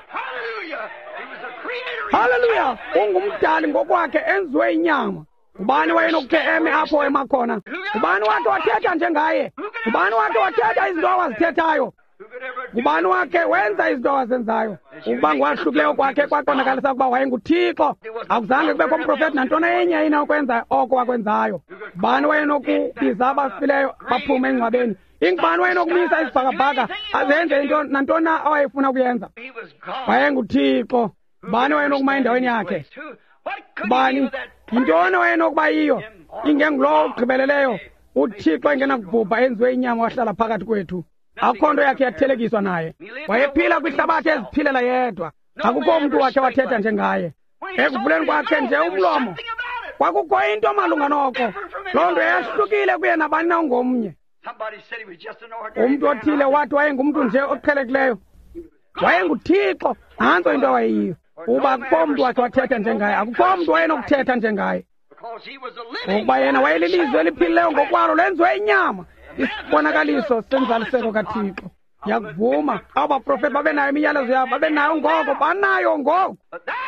haleluya ungumdali ngokwakhe enziwe inyama ubani wayenokuthe eme apho emakhona ubani wakhe wathetha njengaye ubani wakhe wathetha izinto awazithethayo ubani wakhe wenza izinto awazenzayo ukuba nguwahlukileyo kwakhe kwaqonakalisa ukuba wayenguThixo akuzange kubekho umprofethi nantona enye inokwenza oko wakwenzayo ubani wayenokubiza abafileyo baphume engcwabeni ingubani wayenokumisa isibhakabhaka azenze into nantoni awayefuna ukuyenza? WayenguThixo. Bani wayenokuma endaweni yakhe? Bani? Yintoni wayenokuba yiyo? Ingengulo ugqibeleleyo uThixo engena kubhubha enziwe inyama wahlala phakathi kwethu. Akho nto yakhe yathelekiswa naye. Wayephila kwihlabathi eziphilela yedwa. Akukho mntu wakhe wathetha njengaye. Ekuvuleni kwakhe nje umlomo kwakukho into malunga noko. Loo nto yahlukile kuye nabani na ungomnye. Umntu othile wathi wayengumntu nje oqhelekileyo. WayenguThixo. Nantso into wayiyo. Uba akukho mntu wakhe wathetha njengaye. Akukho mntu wayenokuthetha njengaye. Ngokuba yena wayelilizwe eliphilileyo ngokwalo lenziwe inyama. Isibonakaliso senzaliseko kaThixo. Yakuvuma abaprofeti babenayo imiyalezo yabo, babenayo ngoko, banayo ngoko.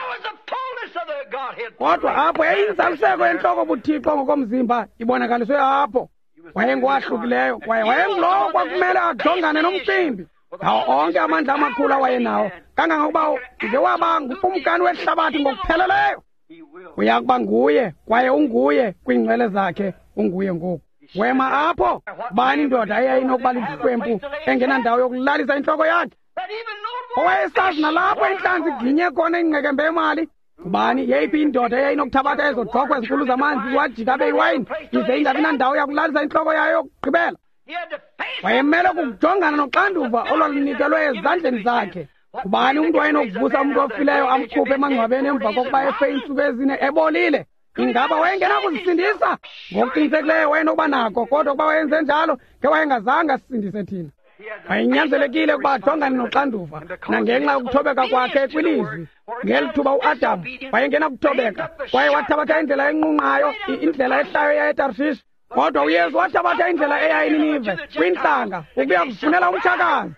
Kodwa apho yayinzaliseko entloko buThixo ngokomzimba ibonakaliswe apho. Wayengowahlukileyo kwaye wayengulowo kwakumele ajongane nomcimbi. Nawo onke amandla amakhulu awayenawo, kangangokuba nje waba ngukumkani wehlabathi ngokupheleleyo. Uyakuba nguye kwaye unguye kwiingcwele zakhe, unguye ngoku. Wema apho bani indoda eyayinokuba lihlwempu engenandawo yokulalisa intloko yakhe. Owayesazi nalapho intlanzi ginye khona ingqekembe yemali. Kubani yeyiphi indoda eyayinokuthabatha ezo doko ezinkulu zamanzi wajika abe iwayini ize ingabi nandawo yakulalisa intloko yayo yokugqibela. Wayemele kujongana noxanduva olwalunikelwe ezandleni zakhe. Kubani umntu wayenokuvusa umntu ofileyo amkhuphe emangcwabeni emva kokuba efe iintsuku ezine ebolile? Ingaba wayengenakuzisindisa? Ngokuqinisekileyo wayenokuba nako, kodwa ukuba wayenze njalo ke wayengazange asisindise thina. Wayenyanzelekile ukuba ajongane noxanduva nangenxa yokuthobeka kwakhe kwilizwi. Ngeli thuba uAdamu wayengena kuthobeka kwaye wathabatha indlela enqunqayo, indlela ehlayo yayeTarshishi. Kodwa uYesu wathabatha indlela eya eNinive kwintlanga ukuya kufunela umtshakazi.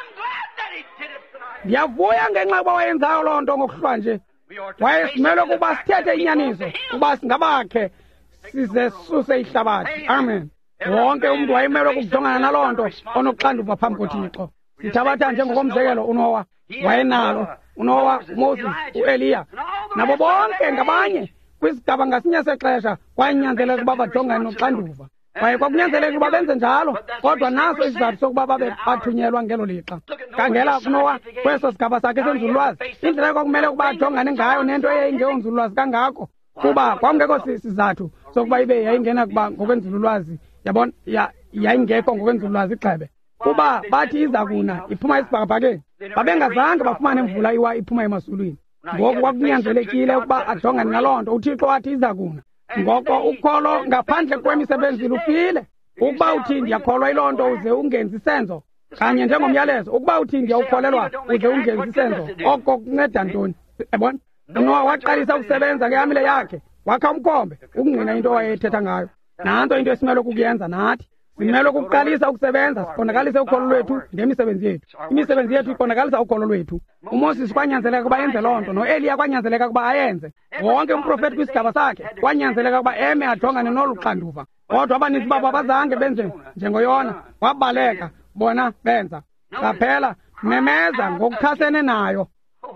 Ndiyavuya ngenxa yokuba wayenzayo loo nto ngokuhlwa nje. Wayesimele ukuba sithethe inyaniso ukuba singabakhe size sisuse ihlabathi. Amen. Wonke umntu wayemele ukujongana naloo nto onoxanduva phambi koThixo. Sithabatha njengokomzekelo uNowa wayenalo, uNowa, uMoses, uEliya nabo bonke ngabanye kwisigaba ngasinye sexesha kwayenyanzeleka ukuba bajongane noxanduva. Kwaye kwakunyanzeleka ukuba benze njalo, kodwa naso isizathu sokuba babe bathunyelwa ngelo lixa. Khangela kuNowa kweso sigaba sakhe senzululwazi, indlela kwakumele ukuba ajongane ngayo nento eyayingeyonzululwazi kangako, kuba kwakungekho sizathu sokuba ibe yayingena kuba ngokwenzululwazi, yabona, yayingekho ngokwenzululwazi igxebe. Kuba bathi iza kuna iphuma esibhakabhakeni, babengazange bafumane imvula iwa iphuma emasulwini. Ngoku kwakunyanzelekile ukuba ajongane naloo nto. UThixo wathi iza kuna. Ngoko ukholo ngaphandle kwemisebenzi lufile. Ukuba uthi ndiyakholwa yiloo nto uze ungenzi isenzo, kanye njengomyalezo, ukuba uthi ndiyawukholelwa uze ungenzi isenzo, oko kunceda ntoni? Ebona, uNowa waqalisa ukusebenza ngehamile yakhe, wakha umkhombe ukungqina into awayethetha ngayo. Nanto into esimele ukuyenza nathi. Simele ukuqalisa ukusebenza, siqondakalise ukholo lwethu ngemisebenzi yethu. Imisebenzi yethu iqondakalisa ukholo lwethu. uMoses kwanyanzeleka ukuba yenze loo nto, noEliya kwanyanzeleka ukuba ayenze. Wonke umprofeti kwisigaba sakhe kwanyanzeleka ukuba eme ajongane nolu xanduva. Kodwa abaninzi babo abazange benze njengoYona, wabaleka, bona benza. Qaphela, memeza ngokuchasene nayo.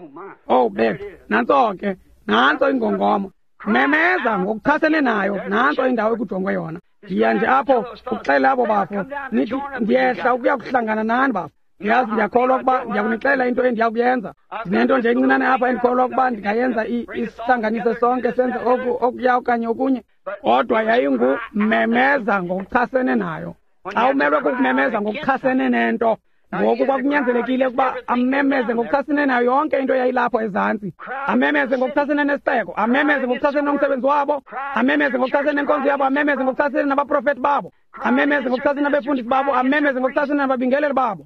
Oh bethu, nantso ke, nantso ingongoma. Memeza ngokuchasene nayo, nantso indawo ekujongwe yona. Ndiya nje apho ukuxelela abo bafo, nithi ndiyehla ukuya kuhlangana nani bafo. Ndiyazi ndiyakholwa ukuba ndiyakunixelela into endiya kuyenza. Ndinento nje encinane apha endikholwa ukuba ndingayenza isihlanganise sonke senze okuya okanye okunye. Kodwa yayingumemeza ngokuchasene nayo. Xa umelwe kukumemeza ngokuchasene nento, ngoku kwakunyanzelekile ukuba amemeze ngokuchasene nayo yonke into yayilapho ezantsi. Amemeze ngokuchasene nesiteko, amemeze ngokuchasene nomsebenzi wabo, amemeze ngokuchasene nenkonzo yabo, amemeze ngokuchasene nabaprofeti babo, amemeze ngokuchasene nabefundisi babo, amemeze ngokuchasene nababingeleli babo.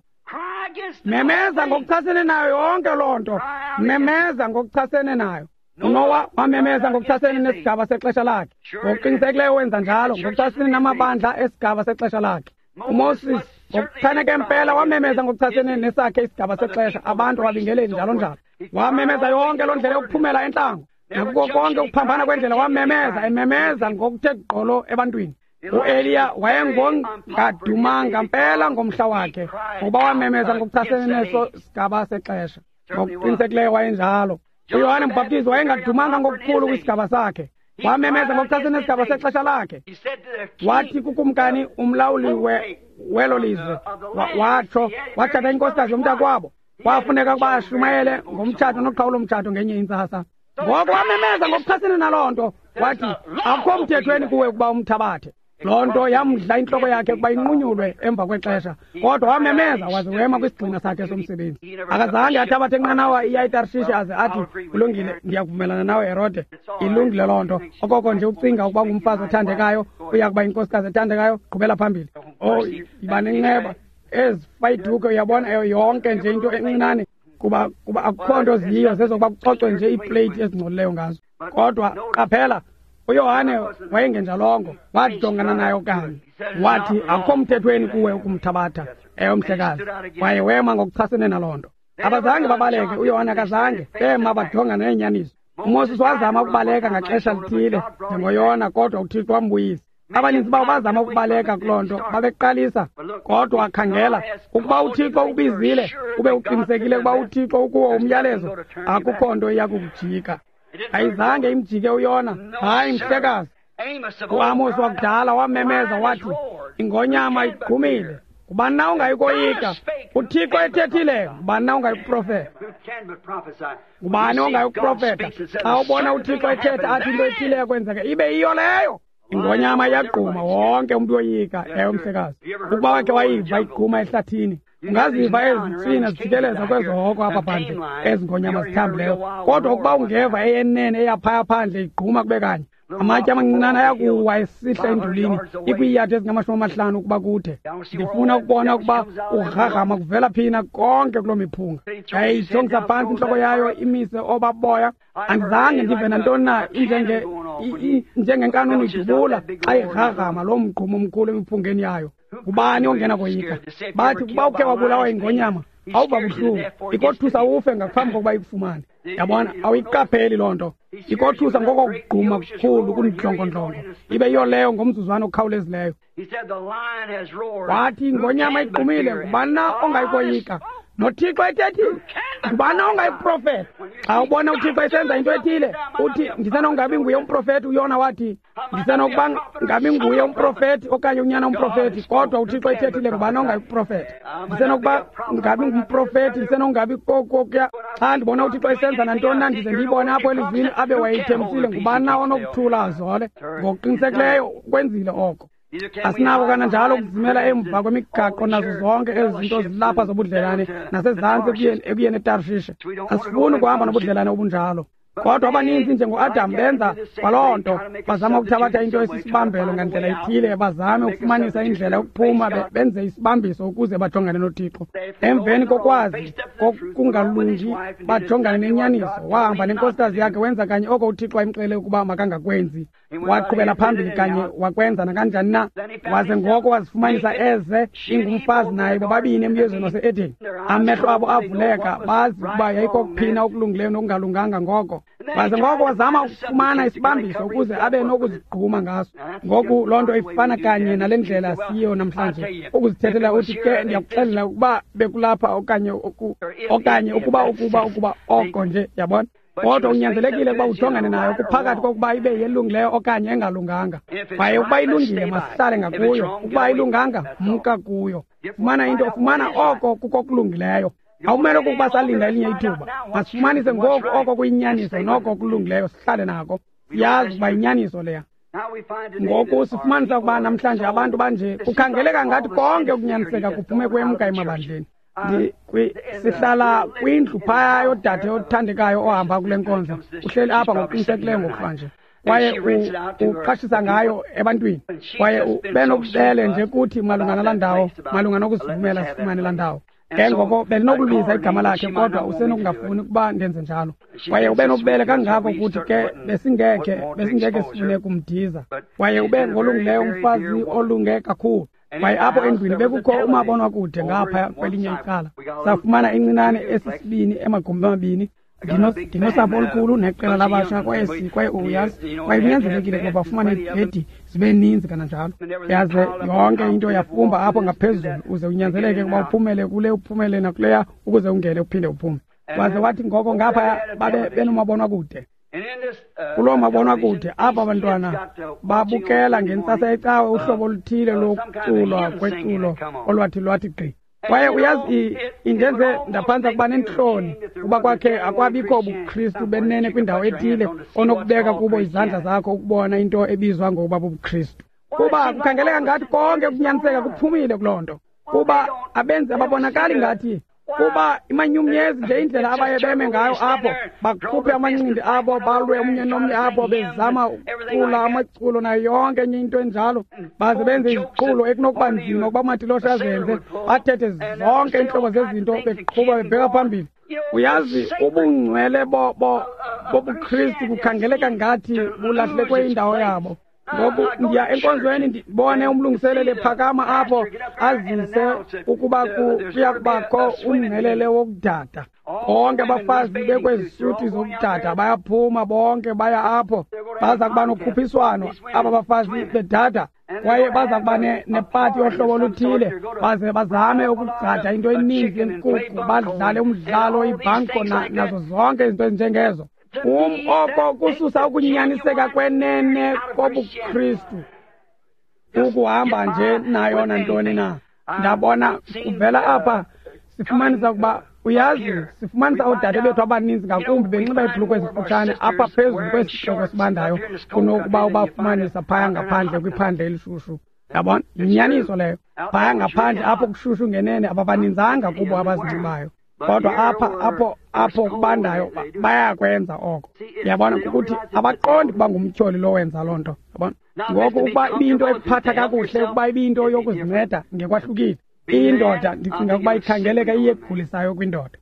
Memeza ngokuchasene nayo yonke loo nto. Memeza ngokuchasene nayo. uNowa wamemeza ngokuchasene nesigaba sexesha lakhe. Ngokuqinisekileyo wenza njalo ngokuchasene namabandla esigaba sexesha lakhe. uMoses ngokuchaneke impela wamemeza ngokuchasene nesakhe isigaba sexesha, abantu ababingeleli njalo njalo. Wamemeza yonke loo ndlela yokuphumela entlango, nakuko konke ukuphambana kwendlela wamemeza, ememeza ngokuthe gqolo ebantwini. uEliya wayengongadumanga mpela ngomhla wakhe, ngoba wamemeza ngokuchasene neso sigaba sexesha. Ngokuqinisekileyo wayenjalo. uYohane uMbhaptizi wayengadumanga ngokukhulu kwisigaba sakhe, wamemeza ngokuchasene nesigaba sexesha lakhe. Wathi kukumkani umlawuli welo lizwe watsho wathatha inkosikazi yomntakwabo kwafuneka ukuba ashumayele ngomtshato noqhawulo mtshato ngenye intsasa ngoko wamemeza ngokuchasene naloo nto wathi akho mthethweni kuwe ukuba umthabathe loo nto yamdla intloko yakhe ukuba inqunyulwe emva kwexesha kodwa wamemeza waze wema kwisigxina sakhe somsebenzi akazange athabathe enqanawa iya etarshishi aze athi kulungile ndiyakuvumelana nawe Herode ilungile loo nto okoko nje ucinga ukuba ngumfazi othandekayo uya kuba inkosikazi ethandekayo qhubela phambili oh iba nenceba ezifayituke uyabona yonke nje into encinane kuba kuba akukho nto ziyiyo zezokuba kucocwe nje iplate ezingcolileyo ngazo kodwa qaphela uYohane wayengenjalongo wajongana nayo kanye wathi akho mthethweni kuwe ukumthabatha eyo mhlekazi waye wema ngokuchasene naloo nto abazange babaleke uYohane akazange bema bajongana nenyaniso uMoses wazama ukubaleka ngaxesha lithile njengoYona kodwa uThixo wambuyisa abaninzi babo bazama ukubaleka kuloo nto babeqalisa kodwa khangela ukuba uThixo ubizile ube uqinisekile ukuba uThixo ukuwo umyalezo akukho nto iyakukujika ayizange imjike uYona hayi mhlekazi uAmos wakudala wamemeza wathi ingonyama igqumile ubani na ungayikoyika uThixo ethethile ubani na ungayiprofeta ubani ongayikuprofeta xa ubona uThixo ethetha athi into ethile kwenzeka ibe iyo leyo ingonyama iyagquma wonke umuntu oyika eyo mhlekazi ukuba wakhe wayiva igquma ehlathini ungaziva ezitsina zijikeleza kwezohoko apha phandle ezingonyama zithambileyo kodwa ukuba ungeva eyenene eyaphaya phandle igquma kube kanye amatye amancinane ayakuwa esihla endulini ikwiiyadi ezingamashumi amahlanu ukuba kude ndifuna ukubona ukuba ugragama kuvela phina konke kuloo miphunga yayijongisa phantsi intloko yayo imise obaboya andizange ndive nantoni na njengenkanuni idubula xa igragama loo mgqumo omkhulu emiphungeni yayo ubani ongena koyika bathi kuba ukhe wabulawa ingonyama awuba buhlungu ikothusa ufe ngaphambi kokuba ikufumane yabona awuyiqapheli loo nto ikothusa ngoko kugquma kukhulu kunidlongodlongo ibe yiyo leyo ngomzuzwana okhawulezileyo wathi ingonyama igqumile ngubani na ongayikoyika noThixo ethethile ngubani na ongayiprofeta xa ubona uThixo esenza into ethile uthi ndisenongabi nguye umprofeti uYona wathi ndisenokuba ngabi nguye umprofeti okanye unyana umprofeti kodwa uThixo ethethile ngubani ongayiprofeta ndisenokuba ngabi ngumprofeti ndisenongabi kokokuya xa ndibona uThixo esenza nantoni na ndize ndiyibone apho elizwini abe wayithembisile ngubani na onokuthula azole ngokuqinisekileyo kwenzile oko asinako kananjalo ukuzimela emva kwemigaqo nazo zonke ezi zinto zilapha zobudlelane nasezantsi ekuyeni eTarshishi asifuni ukuhamba nobudlelane obunjalo kodwa abaninzi njengo-Adam benza kwaloo nto bazama ukuthabatha into esisibambelo ngandlela ithile bazame ukufumanisa indlela yokuphuma benze isibambiso ukuze bajongane noThixo emveni kokwazi kokungalungi bajongane nenyaniso wahamba nenkosikazi yakhe wenza kanye oko uThixo ayimcele ukuba makangakwenzi waqhubela phambili kanye wakwenza nakanjani na waze ngoko wazifumanisa eze ingumfazi naye bobabini emyezweni wase-Edeni amehlo abo avuleka bazi ukuba yayikokuphina okulungileyo nokungalunganga ngoko waze ngoko wazama ukufumana isibambiso ukuze abe nokuzigquma ngaso ngoku loo nto ifana kanye nale ndlela siyo namhlanje ukuzithethela uthi ke ndiyakuxelela ukuba bekulapha okanye okanye ukuba ukuba ukuba oko nje yabona kodwa unyanzelekile ukuba ujongane nayo kuphakathi kokuba ibe yelungileyo okanye engalunganga kwaye ukuba ilungile masihlale ngakuyo ukuba ayilunganga mka kuyo fumana into fumana oko kuko kulungileyo awumele ukuba salinda elinye ithuba masifumanise ngoku oko kuyinyaniso noko kulungileyo sihlale nako yazi uba yinyaniso leya ngoku sifumanisa ukuba namhlanje abantu banje kukhangeleka ngathi konke ukunyaniseka kuphume kwemka emabandleni sihlala kwindlu phaya yodade othandekayo ohamba kule nkonzo uhleli apha ngokuqinisekileyo ngokufa nje kwaye uqashisa ngayo ebantwini kwaye benobubele nje kuthi malunga nalaa ndawo malunga nokuzivumela sifumane laa ndawo ke ngoko belinokulibiza igama lakhe kodwa usenokungafuni ukuba ndenze njalo kwaye ube nobubele kangako kuthi ke besingekhe besingeke sifune kumdiza kwaye ube ngolungileyo umfazi olunge kakhulu kwaye apho endlwini bekukho umabonwakude ngapha kwelinye icala safumana incinane esisibini emagumbi amabini ndinosapho olukhulu neqela labasha kwaye kwaye uyazi kwaye kunyanzelekile ukuba bafumane ibhedi zibe ninzi kananjalo yaze yonke into yafumba apho ngaphezulu uze unyanzeleke ukuba uphumele kule uphumele nakuleya ukuze ungene uphinde uphume waze wathi ngoko ngapha babe benomabonwakude kulo mabonakude apha abantwana babukela ngentsasa yecawe uhlobo oluthile lokuculwa kweculo olwathi lwathi gqi. Kwaye uyazi indenze ndaphantsa kuba nentloni kuba kwakhe akwabikho buKristu benene kwindawo ethile onokubeka kubo izandla zakho ukubona into ebizwa ngokuba buKristu. Kuba kukhangeleka ngathi konke kunyaniseka kuphumile kuloo nto, kuba abenzi ababonakali ngathi, kuba imanyumnyezi nje indlela abaye beme ngayo apho bakhuphe amancindi abo balwe omnye nomnye apho bezama ukucula amaculo nayo yonke enye into enjalo, baze benze iziculo ekunokuba nzima ukuba uMatiloshe azenze, bathethe zonke iintlobo zezinto beqhuba bebheka phambili. Uyazi ubungcwele bobuKristu kukhangeleka ngathi bulahlekwe indawo yabo. Ngoku ndiya enkonzweni ndibone umlungiselele phakama apho azise ukuba kuya kubakho umngcelele wokudada. Bonke abafazi bekwezi suti zokudada bayaphuma bonke baya apho, baza kuba nokhuphiswano aba bafazi bedada, kwaye baza kuba nepati yohlobo oluthile, baze bazame ukugada into eninzi yenkukhu, badlale umdlalo ibhanko nazo zonke izinto ezinjengezo. Um oko kususa ukunyaniseka kwenene kobuKristu, ukuhamba nje nayo nantoni na. Ndabona kuvela apha sifumanisa ukuba uyazi sifumanisa oodade bethu abaninzi ngakumbi benxiba iibhulukhwe ezifutshane apha phezulu kwesihloko esibandayo kunokuba ubafumanisa phaya ngaphandle kwiphandle elishushu. Yabona yinyaniso leyo, phaya ngaphandle apho kushushu ngenene ababaninzanga kubo abazinxibayo, kodwa apha apho apho kubandayo bayakwenza oko. Yabona ukuthi abaqondi kuba ngumtyholi lo wenza loo nto. Yabona ngoku ukuba ibinto ekuphatha kakuhle, ukuba ibinto yokuzinceda ngekwahlukile, indoda ndicinga ukuba ikhangeleka iyegulisayo kwindoda.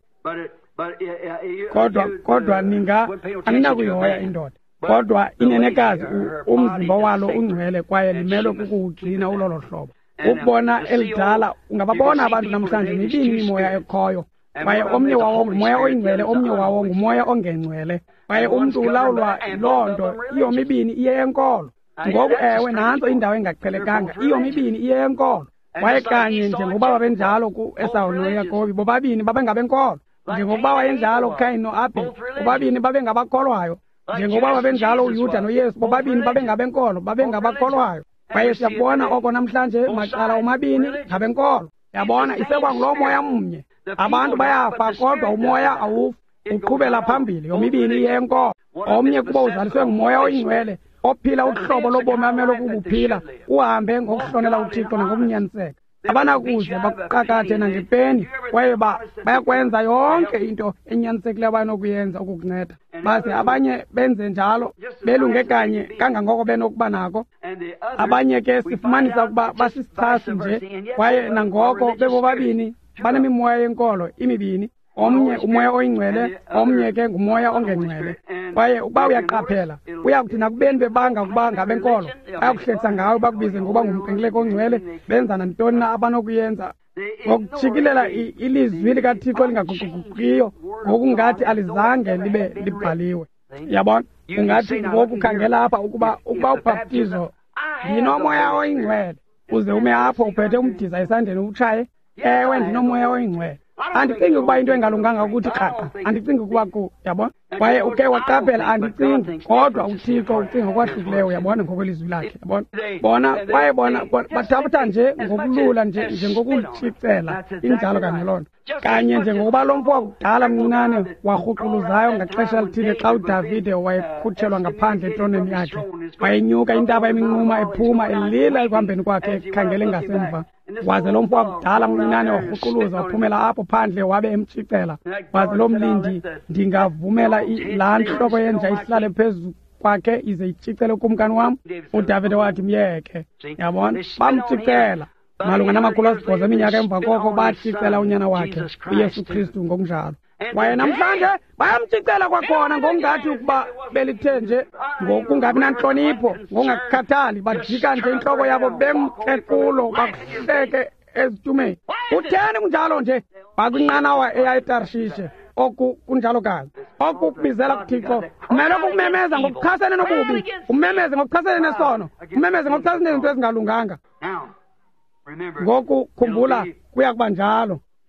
Kodwa kodwa ninga aninakuyihoya indoda, kodwa inenekazi umzimba walo ungcwele kwaye limelwe kukuwugcina ulolo hlobo. Ukubona elidala ungababona abantu namhlanje mibini imimoya ekhoyo, kwaye omnye wawo ngumoya oyingcwele, omnye wawo ngumoya ongengcwele, kwaye umntu ulawulwa loo nto iyo mibini iye yenkolo. Ngoku ewe nantso indawo engaqhelekanga, iyo mibini iye yenkolo, kwaye kanye njengoba babenjalo ku-Esawu noYakobi bobabini babengabenkolo, njengoba wayenjalo uKhayini no-Abheli bobabini babengabakholwayo, njengoba babenjalo uYuda noYesu bobabini babengabenkolo babengabakholwayo. Kwaye siyakubona oko namhlanje macala omabini ngabenkolo. Yabona isekwanguloo moya mnye, abantu bayafa kodwa umoya awufi, uqhubela phambili, yomibini iyenkolo. Omnye kuba uzaliswe ngumoya oyingcwele ophila uhlobo lobomi amele ukubuphila, uhambe ngokuhlonela uThixo nangokunyaniseka. Abanakuze bakuqakathe nangepeni, kwaye bayakwenza yonke into enyanisekileyo abanokuyenza ukukunceda. Base abanye benze njalo belunge kanye kangangoko benokuba nako, abanye ke sifumanisa ukuba basisichasi nje, kwaye nangoko bebobabini banemimoya yenkolo imibini, omnye umoya oyingcwele, omnye ke ngumoya ongengcwele. Kwaye ukuba uyaqaphela uyakuthi nakubeni bebanga ukuba ngabenkolo bayakuhlekisa ngawe, bakubize ngokuba ngumqengeleko ongcwele, benza nantoni na abanokuyenza ngokujikilela ilizwi likaThixo lingaguquguqiyo, ngokungathi alizange libe libhaliwe. Yabona ungathi ngokukhangela apha ukuba ukuba ubhaptizo ndinomoya oyingcwele uze ume apho uphethe umdiza esandleni utshaye, ewe ndinomoya oyingcwele. Andicingi ukuba into engalunganga ukuthi qaqa, andicingi ukuba ku, yabona. Kwaye uke waqaphela, andicingi, kodwa uThixo ucinga okwahlukileyo, uyabona, ngokwelizwi lakhe. Yabona bona kwaye bona bathatha nje ngokulula nje njengokutshicela injalo kanye loo nto, kanye njengokuba lo mfo wakudala mncinane warhuquluzayo ngaxesha elithile xa uDavide wayekhutshelwa ngaphandle entroneni yakhe, wayenyuka intaba eminquma ephuma elila ekuhambeni kwakhe ekhangele ngasemva. Waze lo mfo wakudala mncinane warhuquluza waphumela apho phandle wabe emtshicela. Waze lo mlindi ndingavumela laa ntloko yenja ihlale phezu kwakhe ize itshicele kumkani wam. uDavide wathi myeke. Yabona bamtshicela malunga namakhulu asibhozo eminyaka emva koko batshicela unyana wakhe uYesu Kristu ngokunjalo. Kwaye namhlanje bayamtshicela kwakhona ngokungathi ukuba belithe nje ngokungabi nantlonipho, ngokungakhathali, bajika nje intloko yabo bemke kulo bakuhleke ezitumeni. Kutheni kunjalo nje? Bakwinqanawa eya eTarshishe oku kunjalo kazi. Oku kubizela kuThixo kumele ukumemeza ngokuchasene nobubi, umemeze ngokuchasene nesono, umemeze ngokuchasene nezinto ezingalunganga. Ngoku khumbula kuya kuba njalo.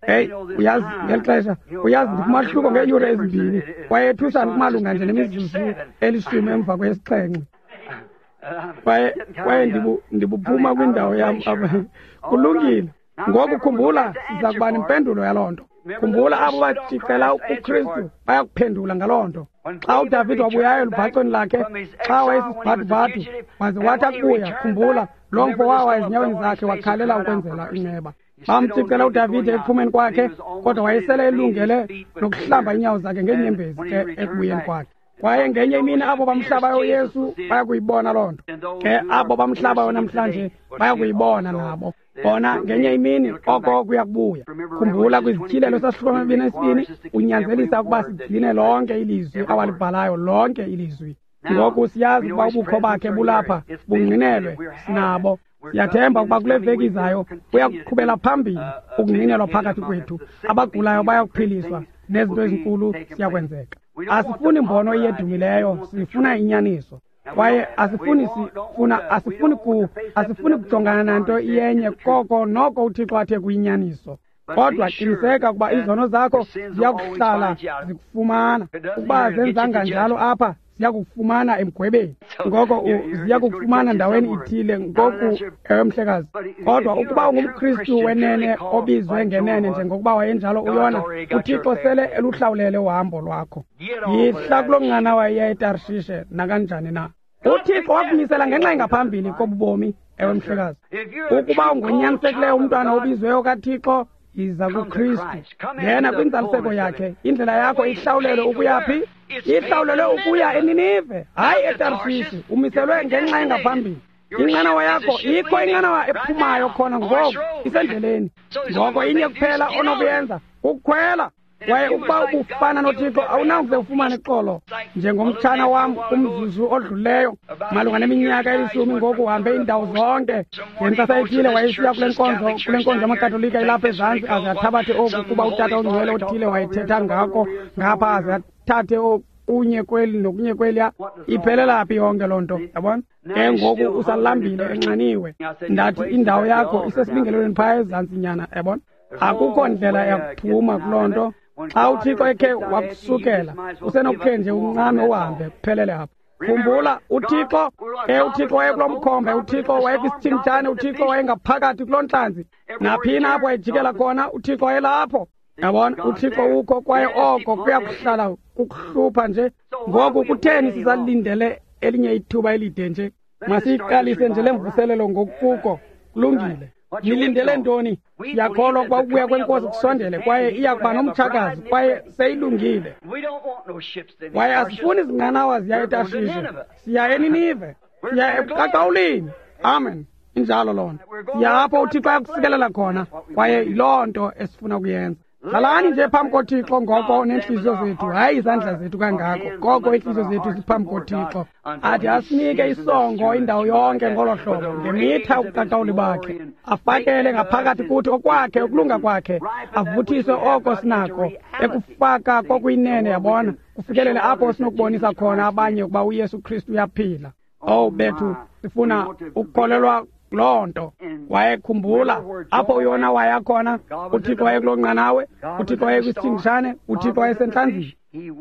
hey uyazi ngelixesha uyazi ndikumahluko ngeeyure ezimbini wayethusa kumalunga nje nemizuzu elishumi emva kwesixhenxe waye waye ndibuphuma kwindawo yam kulungile ngoku khumbula siza kuba nempendulo yaloo nto khumbula abo bathixela uKristu bayakuphendula ngaloo nto xa uDavid wabuyayo elubhacweni lakhe xa wayesibhadubhadu waze wathi akubuya khumbula lo mfo wawa ezinyaweni zakhe wakhalela ukwenzela inceba bamthixela uDavid ekuphumeni kwakhe kodwa wayesele elungele nokuhlamba inyawo zakhe ngenyembezi ke ekubuyeni kwakhe kwaye ngenye imini abo bamhlabayo uYesu bayakuyibona loo nto ke abo bamhlabayo namhlanje bayakuyibona nabo bona ngenye imini oko kuyakubuya khumbula kwizithilelo sahlukana esibini unyanzelisa ukuba sigcine lonke ilizwi awalibhalayo lonke ilizwi ngoku siyazi ukuba ubukho bakhe bulapha bungqinelwe sinabo siyathemba ukuba kule veki izayo uyakuqhubela phambili ukungqinelwa phakathi kwethu abagulayo bayakuphiliswa nezinto ezinkulu siyakwenzeka asifuni imbono iyedumileyo sifuna inyaniso kwaye asifuni sifuna asifuni ku asifuni kujongana nanto iyenye koko noko uThixo athe kuyinyaniso kodwa qiniseka ukuba izono zakho ziyakuhlala zikufumana ukuba zenzanga njalo apha ziyakufumana emgwebeni ngoko ziyakufumana ndaweni ithile ngoku ewe mhlekazi kodwa ukuba ungumKristu wenene obizwe ngenene njengokuba wayenjalo uyona uThixo sele eluhlawulele uhambo lwakho yihla kulongana waye eTarshishe nakanjani na uThixo wakumisela ngenxa engaphambili kobubomi ewe mhlekazi ukuba ungonyanisekileyo umntwana obizweyo kaThixo iza kuKristu yena kwinzaliseko yakhe indlela yakho ihlawulelwe ukuyaphi ihlawulelwe ukuya eNinive hayi eTarshishi umiselwe ngenxa engaphambili inqanawa yakho ikho inqanawa ephumayo khona ngoku isendleleni ngoko inye kuphela onokuyenza ukukhwela kwaye ukuba ubufana noThixo awunawuze ufumane xolo njengomtshana wam kumzuzu odluleyo malunga neminyaka elishumi ngoku uhambe indawo zonke ngentsasa ethile wayesiya kule nkonzo kule nkonzo yamakatolika ilapha ezantsi aze athabathe oku kuba utata ongcwele othile wayethetha ngako ngapha aze athathe okunye kweli nokunye kweliya iphelela phi yonke loo nto yabona ke ngoku usalambile enxaniwe ndathi indawo yakho isesibingelelweni phaya ezantsi nyana yabona akukho ndlela yakuphuma kuloo nto xa uThixo ekhe wakusukela usenokukhe nje uncame uhambe kuphelele apha khumbula uThixo ke uThixo wayekuloo mkhombe uThixo wayekwisithingithane uThixo wayengaphakathi kuloo ntlanzi naphina apho wayejikela khona uThixo wayelapho yabona uThixo ukho kwaye oko kuyakuhlala ukuhlupha nje ngoku kutheni sisalindele elinye ithuba elide nje masiyiqalise nje lemvuselelo ngokuko kulungile nilindele ntoni siyakholwa ukuba ukubuya kwenkosi kusondele kwaye iya kuba nomtshakazi kwaye seyilungile kwaye asifuni zinqanawa ziya eTarshishe siya eNinive siya eBuqaqawulini amen injalo loo nto siya apho uThixo ayakusikelela khona kwaye yiloo nto esifuna ukuyenza hlalani nje phambi koThixo ngoko neentliziyo zethu hayi izandla zethu kangako koko iintliziyo zethu ziphambi koThixo athi asinike isongo indawo yonke ngolo hlobo ngemitha ubuqaqawuli bakhe afakele ngaphakathi kuthi okwakhe ukulunga kwakhe avuthise oko sinako ekufaka kokuyinene yabona kufikelele apho sinokubonisa khona abanye ukuba uYesu Kristu uyaphila owu bethu sifuna ukukholelwa loo nto wayekhumbula apho uyona wayakhona uThixo wayekuloo nqanawe uThixo wayekwisithingishane uThixo wayesentlanzini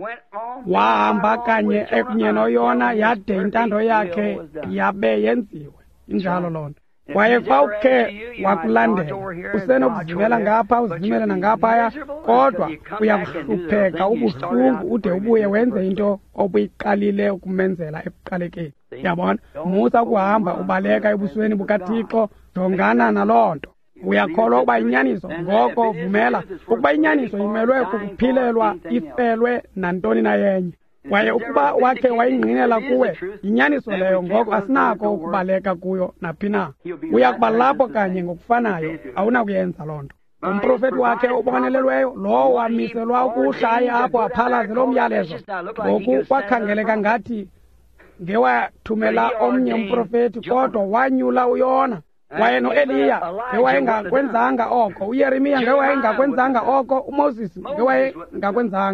wahamba kanye ekunye noyona yade intando yakhe yabe yenziwe injalo loo nto kwaye xa ukhe wakulandela usenokuzivela ngapha uzimele nangaphaya kodwa uyakuhlupheka ubuhlungu ude ubuye wenze into obuyiqalile ukumenzela ekuqalekeni yabona musa ukuhamba ubaleka ebusweni bukaThixo jongana naloo nto uyakholwa ukuba inyaniso ngoko vumela ukuba inyaniso imelwe kukuphilelwa ifelwe nantoni na yenye kwaye ukuba wakhe wayingqinela kuwe inyaniso leyo ngoko asinako ukubaleka kuyo naphi na uyakuba lapho kanye ngokufanayo awunakuyenza loo nto umprofeti wakhe ubonelelweyo lowo wamiselwa ukuhlaya apho aphalaze lo myalezo ngoku kwakhangeleka ngathi ngewathumela omnye umprofeti kodwa wanyula uyona kwaye no-Eliya ngewayengakwenzanga oko uYeremiya ngewayengakwenzanga oko uMoses ngewayengakwenzanga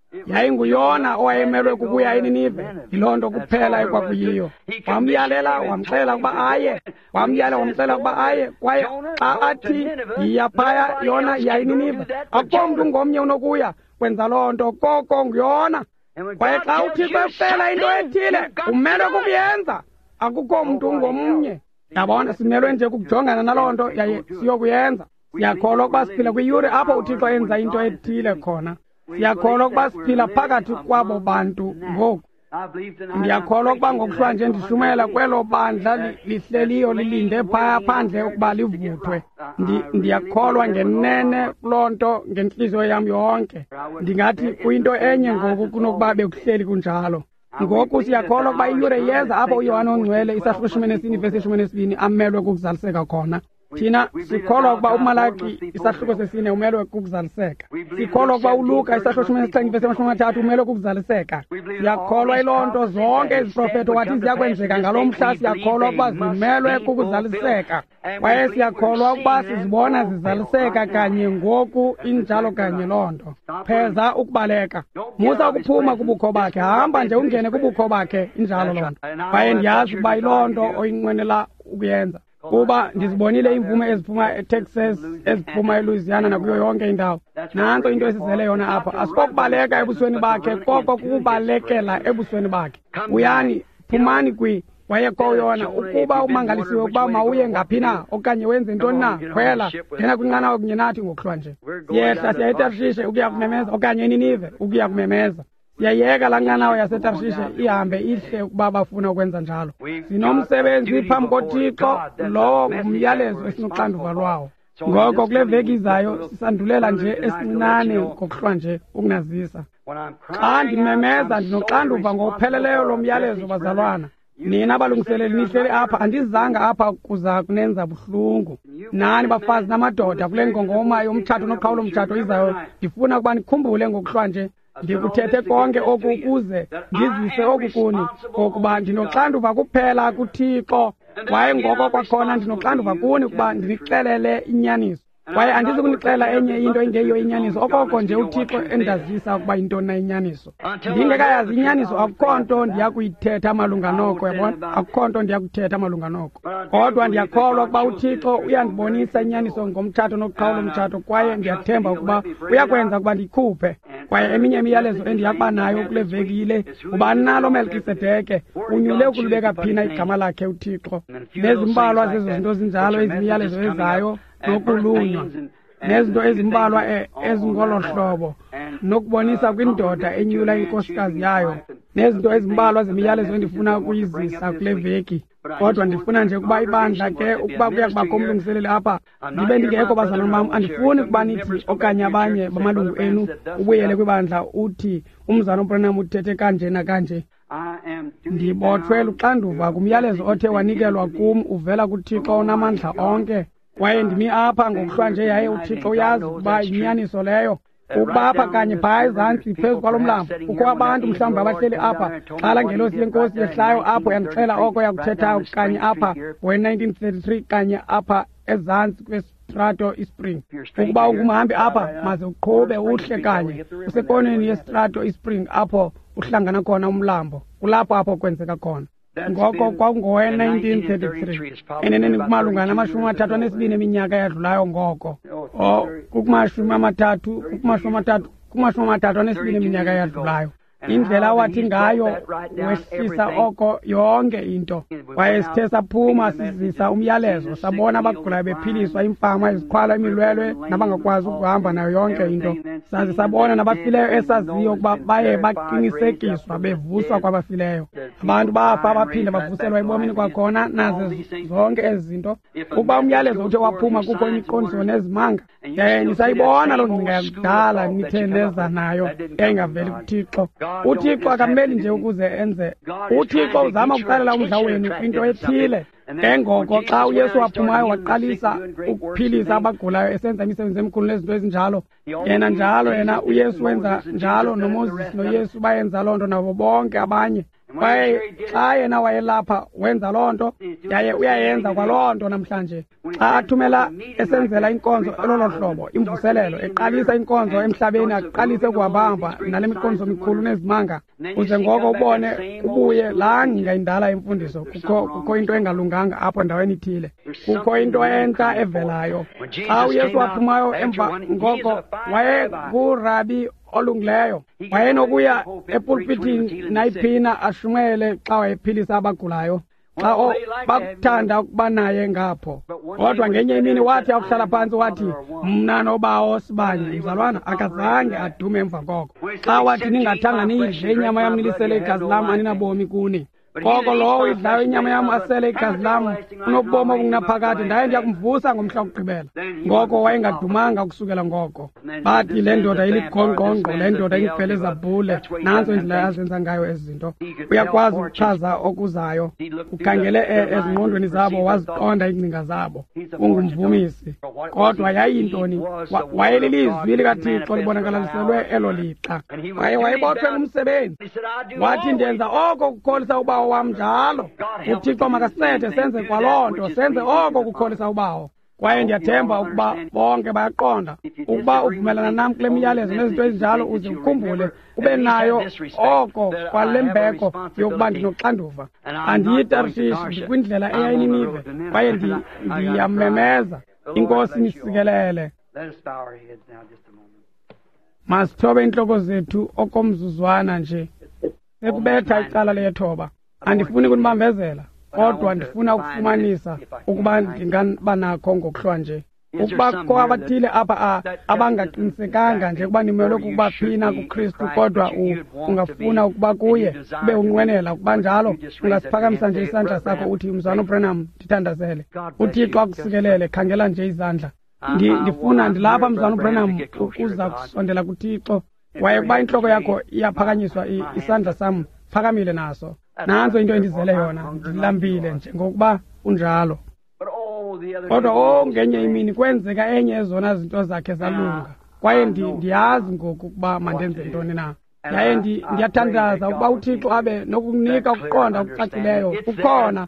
yayinguyona owayemelwe kukuya eNinive, yiloo nto kuphela ekwakuyiyo. Wamyalela wamxelela ukuba aye, wamyalela wamxelela ukuba aye, kwaye xa athi yiya phaya yona yiya eNinive, akukho mntu ngomnye unokuya kwenza loo nto, koko nguyona. Kwaye xa uThixo ekucela into ethile umele kukuyenza, akukho mntu ngomnye. Yabona, simelwe nje kukujongana naloo nto yaye siyokuyenza. Siyakholwa ukuba siphila kwiyure apho uThixo enza into ethile khona. Siyakholwa ukuba siphila phakathi kwabo bantu ngoku. Ndiyakholwa ukuba ngokuhlwa nje ndishumayela kwelo bandla lihleliyo lilinde phaya phandle ukuba livuthwe. Ndiyakholwa ngenene kuloo nto ngentliziyo yam yonke. Ndingathi kuyinto enye ngoku kunokuba bekuhleli kunjalo. Ngoku siyakholwa ukuba iyure yeza apho uYohane oNgcwele isahluko eshumi nesine verse eshumi nesibini amelwe kukuzaliseka khona. Thina sikholwa ukuba uMalaki isahluko sesine umelwe kukuzaliseka. Sikholwa ukuba uLuka isahluko eshumi nesixhenxe verse amashumi amathathu umelwe kukuzaliseka. Siyakholwa iloo nto zonke iziprofeto wathi ziyakwenzeka ngaloo mhla. Siyakholwa ukuba zimelwe kukuzaliseka, kwaye siyakholwa ukuba sizibona zizaliseka kanye ngoku, injalo kanye loo nto. Pheza ukubaleka, musa ukuphuma kubukho bakhe, hamba nje ungene kubukho bakhe, injalo loo nto. Kwaye ndiyazi ukuba yiloo nto oyinqwenela ukuyenza, kuba ndizibonile imvume eziphuma eTexas, eziphuma eLouisiana nakuyo yonke indawo. Nanto into esizele yona apha, asikokubaleka ebusweni bakhe, koko kukubalekela ebusweni bakhe. Uyani, phumani kwi wayekho yona ukuba umangalisiwe ukuba mawuye ngaphi na okanye wenze ntoni na, khwela ngena kwinqanawa kunye nathi ngokuhlwa nje. Siyehla siya eTarshishe ukuya kumemeza, okanye eNinive ukuya kumemeza. Siyayeka laa nqanawa yaseTarshishe ihambe ihle ukuba bafuna ukwenza njalo. Sinomsebenzi phambi koThixo, lowo ngumyalezo esinoxanduva lwawo. Ngoko kule veki izayo sisandulela nje esincinane ngokuhlwa nje ukunazisa. Xa ndimemeza ndinoxanduva ngokupheleleyo lo myalezo, bazalwana. Nina balungiseleli nihleli apha, andizanga apha kuza kunenza buhlungu. Nani bafazi namadoda kule ngongoma yomtshato noqhawulo mtshato izayo, ndifuna ukuba nikhumbule ngokuhlwa nje ndikuthethe konke oku ukuze ndizise oku kuni, ngokuba ndinoxanduva kuphela kuThixo, kwaye ngoko kwakhona ndinoxanduva kuni ukuba ndinixelele inyaniso. Kwaye andizi kunixela enye into engeyiyo inyaniso, okoko nje uThixo endazisa ukuba yintoni na inyaniso. Ndingekayazi inyaniso akukho nto ndiyakuyithetha malunga noko, yabona, akukho nto ndiyakuthetha malunga noko. Kodwa ndiyakholwa ukuba uThixo uyandibonisa inyaniso ngomtshato nokuqhawulo mtshato, kwaye ndiyathemba ukuba uyakwenza ukuba ndiyikhuphe. Kwaye eminye imiyalezo endiyakuba nayo kule veki ile, ubani nalo Melkisedeke unyule ukulibeka phina igama lakhe uThixo. Nezimbalwa zezo zinto zinjalo ezimiyalezo ezayo, nokulunywa nezinto ezimbalwa ezingolo hlobo, nokubonisa kwindoda enyula inkosikazi yayo, nezinto ezimbalwa zemiyalezo endifuna ukuyizisa kule veki. Kodwa ndifuna nje ukuba ibandla ke ukuba kuya kubakho umlungiseleli apha, ndibe ndingekho bazalwane bam, andifuni ukuba nithi okanye abanye bamalungu enu ubuyele kwibandla uthi umzana uBranham uthethe kanje nakanje. Ndibothwe luxanduva kumyalezo othe wanikelwa kum uvela kuThixo onamandla onke, kwaye ndimi apha ngokuhlwa nje yaye uThixo uyazi ukuba yinyaniso leyo. Ukuba apha kanye phaya ezantsi phezu kwalo mlambo kukho abantu mhlawumbi abahleli apha xa la ngelosi yenkosi yehlayo apho yandixela oko yakuthethayo, kanye apha ngowe-nineteen thirty-three kanye apha ezantsi kwestrato iSpring. Ukuba ungumhambi apha maze uqhube uhle kanye usekoneni yestrato iSpring apho uhlangana khona umlambo, kulapho apho kwenzeka khona. Ngoko kwakungowe-nineteen thirty-three, eneneni kumalunga namashumi amathathu anesibini eminyaka eyadlulayo ngoko. O kukumashumi amathathu kukumashumi amathathu kumashumi amathathu anesibini eminyaka eyadlulayo. Indlela awathi ngayo wehlisa oko yonke into, kwaye sithe saphuma sizisa umyalezo, sabona abagulayo bephiliswa, imfama, izikhwala, imilwelwe nabangakwazi ukuhamba nayo yonke into. Saze sabona nabafileyo esaziyo ukuba baye baqinisekiswa bevuswa kwabafileyo. Abantu bafa baphinde bavuselwa ebomini kwakhona, nazo zonke ezi zinto. Ukuba umyalezo uthe waphuma kukho imiqondiso nezimanga, yaye nisayibona loo ngcinga yakudala nithe neza nayo engaveli kuThixo. uThixo akameli nje ukuze enze. uThixo uzama ukuqalela umdla wenu kwinto ethile. Engoko xa uYesu waphumayo waqalisa ukuphilisa abagulayo esenza imisebenzi emikhulu nezinto ezinjalo, yena njalo yena uYesu wenza njalo, noMoses noYesu bayenza loo nto nabo bonke abanye. kwaye xa yena wayelapha wenza loo nto yaye uyayenza kwaloo nto namhlanje. Xa athumela esenzela inkonzo elolo hlobo, imvuselelo, eqalisa inkonzo emhlabeni, aqalise ukuhambahamba nale miqonzo mikhulu nezimanga, uze ngoko ubone kubuye laa ngcinga indala yemfundiso. Kukho kukho into engalunganga apho ndaweni ithile, kukho into entsha evelayo. Xa uYesu waphumayo emva ngoko wayengurabi olungileyo, wayenokuya epulpitini nayiphina ashumele xa wayephilisa abagulayo, xa bakuthanda ukuba naye ngapho. Kodwa ngenye imini wathi akuhlala phantsi wathi, mna nobawo sibanye. Mzalwana akazange adume emva koko. Xa wathi ningathanga niyidle inyama yam nilisele igazi lam, aninabomi kuni. Koko lowo idlayo inyama yam asele igazi lam unobomi obungaphakade, ndaye ndiyakumvusa ngomhla wokugqibela. Ngoko wayengadumanga ukusukela ngoko. Bathi le ndoda iligongqongqo, le ndoda ingifele zabhule. Nantso indlela azenza ngayo ezi zinto. Uyakwazi ukuchaza okuzayo, ukhangele ezingqondweni zabo, waziqonda iingcinga zabo. Ungumvumisi. Kodwa yayintoni? Wayelilizwi likaThixo libonakaliselwe elo lixa. Waye wayebothwe ngumsebenzi. Wathi ndenza oko kukholisa ubawo wam njalo. uThixo makasithethe senze kwaloo nto, senze oko kukholisa ubawo. Kwaye ndiyathemba ukuba bonke bayaqonda ukuba uvumelana nam kule miyalezo nezinto ezinjalo, uze ukhumbule ube nayo oko kwale mbeko yokuba ndinoxanduva. Andiyi Tarshishi, ndikwindlela eyayininive, kwaye ndiyamemeza. Inkosi nisikelele. Masithobe intloko zethu okomzuzwana nje. Sekubetha icala lethoba. Andifuni kunibambezela, kodwa ndifuna ukufumanisa ukuba ndingaba nakho ngokuhlwa nje. Ukuba kukho abathile apha abangaqinisekanga nje ukuba nimelwe ukuba phina kuKristu, kodwa ungafuna ukuba kuye ube unqwenela ukuba njalo, ungasiphakamisa nje isandla sakho uthi, mzwana uBranham, ndithandazele. uThixo akusikelele, khangela nje izandla. Ndifuna ndilapha mzwana uBranham ukuza kusondela kuThixo. Waye kuba intloko yakho iyaphakanyiswa, isandla sam phakamile naso. Nanzo into endizele yona, ndilambile nje ngokuba unjalo. Kodwa oh ngenye imini kwenzeka enye ezona zinto zakhe zalunga, kwaye ndiyazi ngoku ukuba mandenze ntoni na. Yaye ndiyathandaza ukuba uThixo abe nokukunika ukuqonda okucacileyo. Kukhona